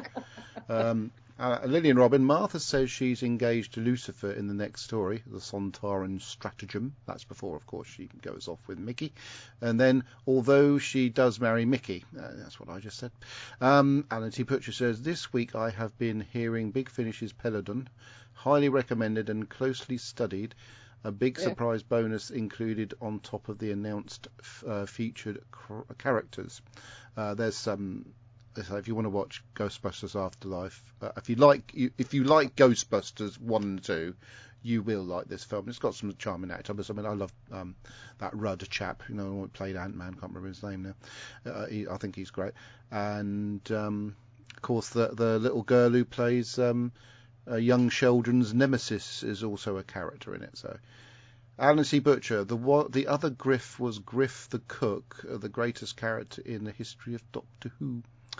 Um, uh, Lillian Robin, Martha says she's engaged to Lucifer in the next story, the Sontaran Stratagem. That's before, of course, she goes off with Mickey. And then, although she does marry Mickey, uh, that's what I just said. Um, Alan T. Butcher says, this week I have been hearing Big Finish's Peladon, highly recommended and closely studied. A big Yeah. surprise bonus included on top of the announced uh, featured cr- characters. Uh, there's some... So if you want to watch Ghostbusters Afterlife, uh, if you like, you, if you like Ghostbusters one and two, you will like this film. It's got some charming actors. I mean, I love um, that Rudd chap, you know, who played Ant-Man. Can't remember his name now. Uh, he, I think he's great. And um, of course, the the little girl who plays um, uh, young Sheldon's nemesis is also a character in it. So. Alan C. Butcher, the wa- the other Griff was Griff the Cook, uh, the greatest character in the history of Doctor Who.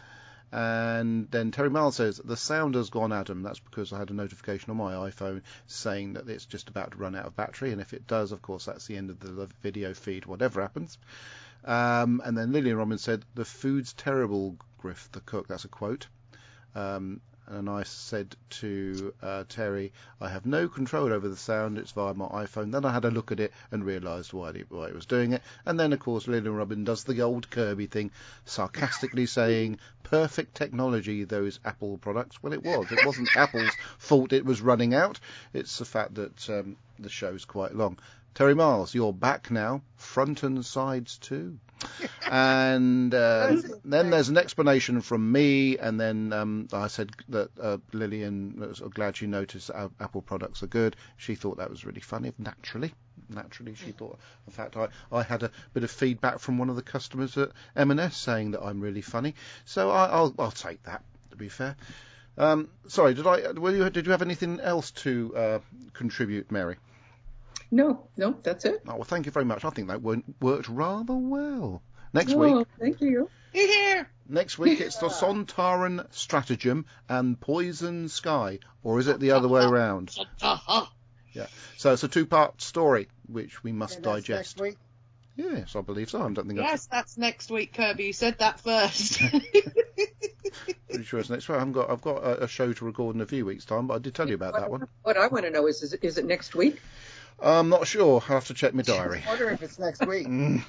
And then Terry Miles says, the sound has gone, Adam. That's because I had a notification on my iPhone saying that it's just about to run out of battery. And if it does, of course, that's the end of the video feed, whatever happens. Um, and then Lillian Robin said, the food's terrible, Griff the Cook. That's a quote. Um, and I said to uh, Terry, I have no control over the sound, it's via my iPhone. Then I had a look at it and realised why it, why it was doing it. And then, of course, Lillian Robin does the old Kirby thing, sarcastically saying, perfect technology, those Apple products. Well, it was. It wasn't Apple's fault it was running out. It's the fact that um, the show's quite long. Terry Miles, you're back now, front and sides too. And uh, then there's an explanation from me, and then um, I said that uh, Lillian was glad she noticed that Apple products are good. She thought that was really funny, naturally. Naturally, she thought. In fact, I, I had a bit of feedback from one of the customers at M and S saying that I'm really funny. So I, I'll I'll take that, to be fair. Um, sorry, did I? Were you, did you have anything else to uh, contribute, Mary? No, no, that's it. Oh, well, thank you very much. I think that worked rather well. Next oh, week. Thank you. Here. Next week it's the Sontaran Stratagem and Poison Sky, or is it the other way around? Yeah. So it's a two-part story which we must And that's digest. next week? Yes, I believe so. I don't think. Yes, that's next week, Kirby. You said that first. I'm pretty sure it's next week. I've got I've got a, a show to record in a few weeks' time, but I did tell you about what, that one. What I want to know is, is, is it next week? I'm not sure. I'll have to check my diary. I wonder if it's next week.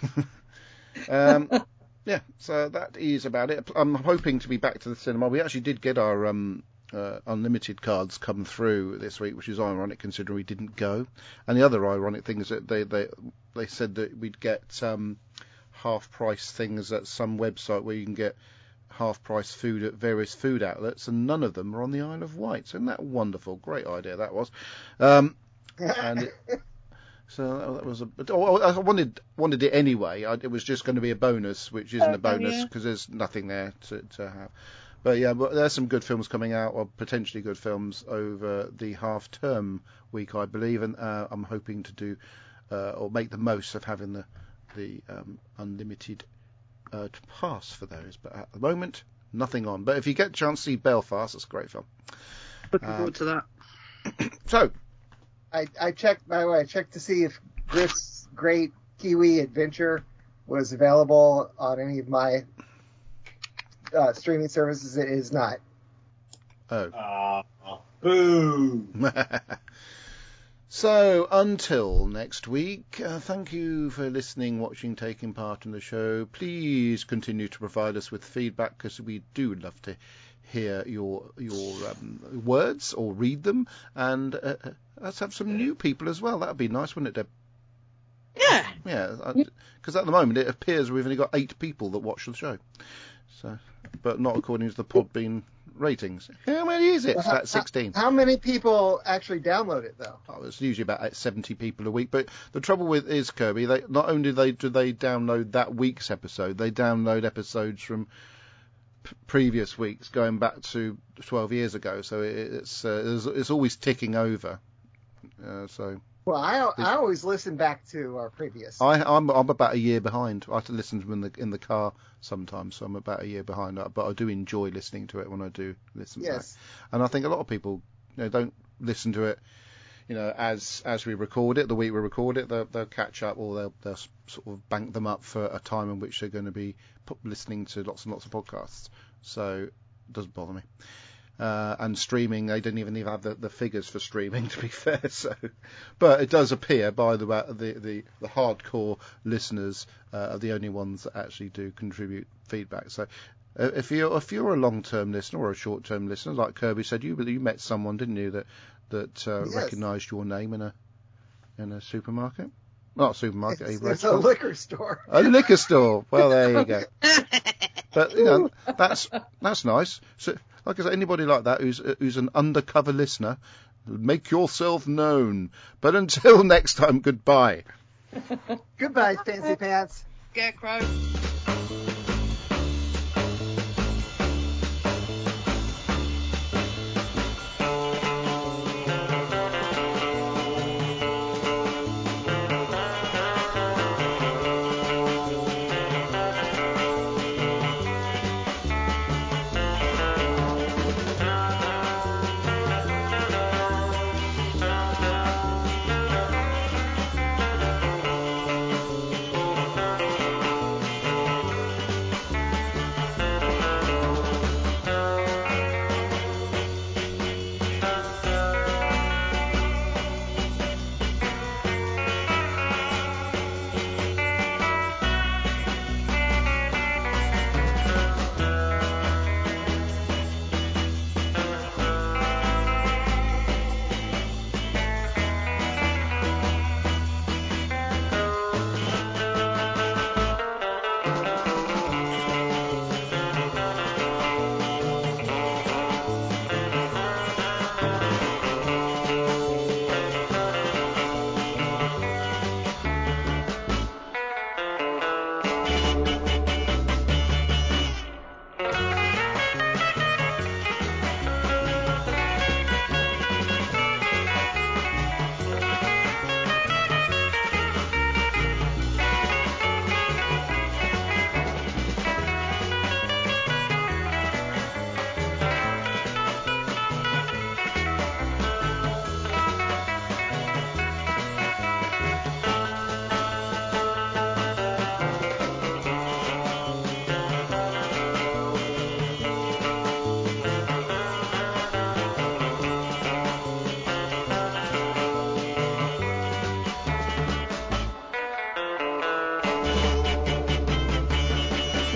um, yeah, so that is about it. I'm hoping to be back to the cinema. We actually did get our um, uh, unlimited cards come through this week, which is ironic considering we didn't go. And the other ironic thing is that they they, they said that we'd get um, half-price things at some website where you can get half-price food at various food outlets, and none of them are on the Isle of Wight. Isn't that wonderful? Great idea that was. Um, and it, so that was a. Oh, I wanted wanted it anyway. I, it was just going to be a bonus, which isn't a bonus because yeah. there's nothing there to, to have. But yeah, but there's some good films coming out, or potentially good films over the half-term week, I believe, and uh, I'm hoping to do uh, or make the most of having the the um, unlimited uh, to pass for those. But at the moment, nothing on. But if you get a chance to see Belfast, it's a great film. Looking um, forward to that. So. I, I checked, by the way, I checked to see if Griff's Great Kiwi Adventure was available on any of my uh, streaming services. It is not. Oh. Uh, boo! So, until next week, uh, thank you for listening, watching, taking part in the show. Please continue to provide us with feedback, because we do love to hear your your um, words or read them, and uh, let's have some new people as well. That would be nice, wouldn't it, Deb? Yeah. Yeah, because at the moment it appears we've only got eight people that watch the show, so, but not according to the Podbean ratings. How many is it? It's about sixteen. How many people actually download it, though? Oh, it's usually about seventy people a week. But the trouble with is, Kirby, they not only they do they download that week's episode, they download episodes from previous weeks going back to twelve years ago, so it's uh, it's, it's always ticking over. Uh, so well, I I always listen back to our previous. I I'm I'm about a year behind. I have to listen to them in the in the car sometimes, so I'm about a year behind. But I do enjoy listening to it when I do listen yes. back. And I think a lot of people, you know, don't listen to it, you know, as as we record it, the week we record it, they'll, they'll catch up, or they'll they'll sort of bank them up for a time in which they're going to be listening to lots and lots of podcasts. So it doesn't bother me. Uh, and streaming, they didn't even even have the, the figures for streaming, to be fair. So, but it does appear by the the the, the hardcore listeners uh, are the only ones that actually do contribute feedback. So, uh, if you're if you're a long-term listener or a short-term listener, like Kirby said, you you met someone, didn't you, that that uh, yes. recognised your name in a in a supermarket? Not a supermarket, it's, a it's a liquor store. A liquor store. Well, there you go. But you know, that's that's nice. So, like I say, anybody like that who's who's an undercover listener, make yourself known. But until next time, goodbye. Goodbye, Fancy Pants. Scarecrow.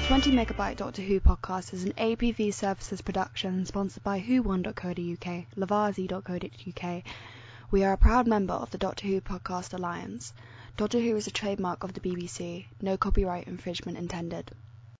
twenty Megabyte Doctor Who podcast is an A P V Services production sponsored by who one dot co dot U K, Lavazi dot co dot U K. We are a proud member of the Doctor Who Podcast Alliance. Doctor Who is a trademark of the B B C. No copyright infringement intended.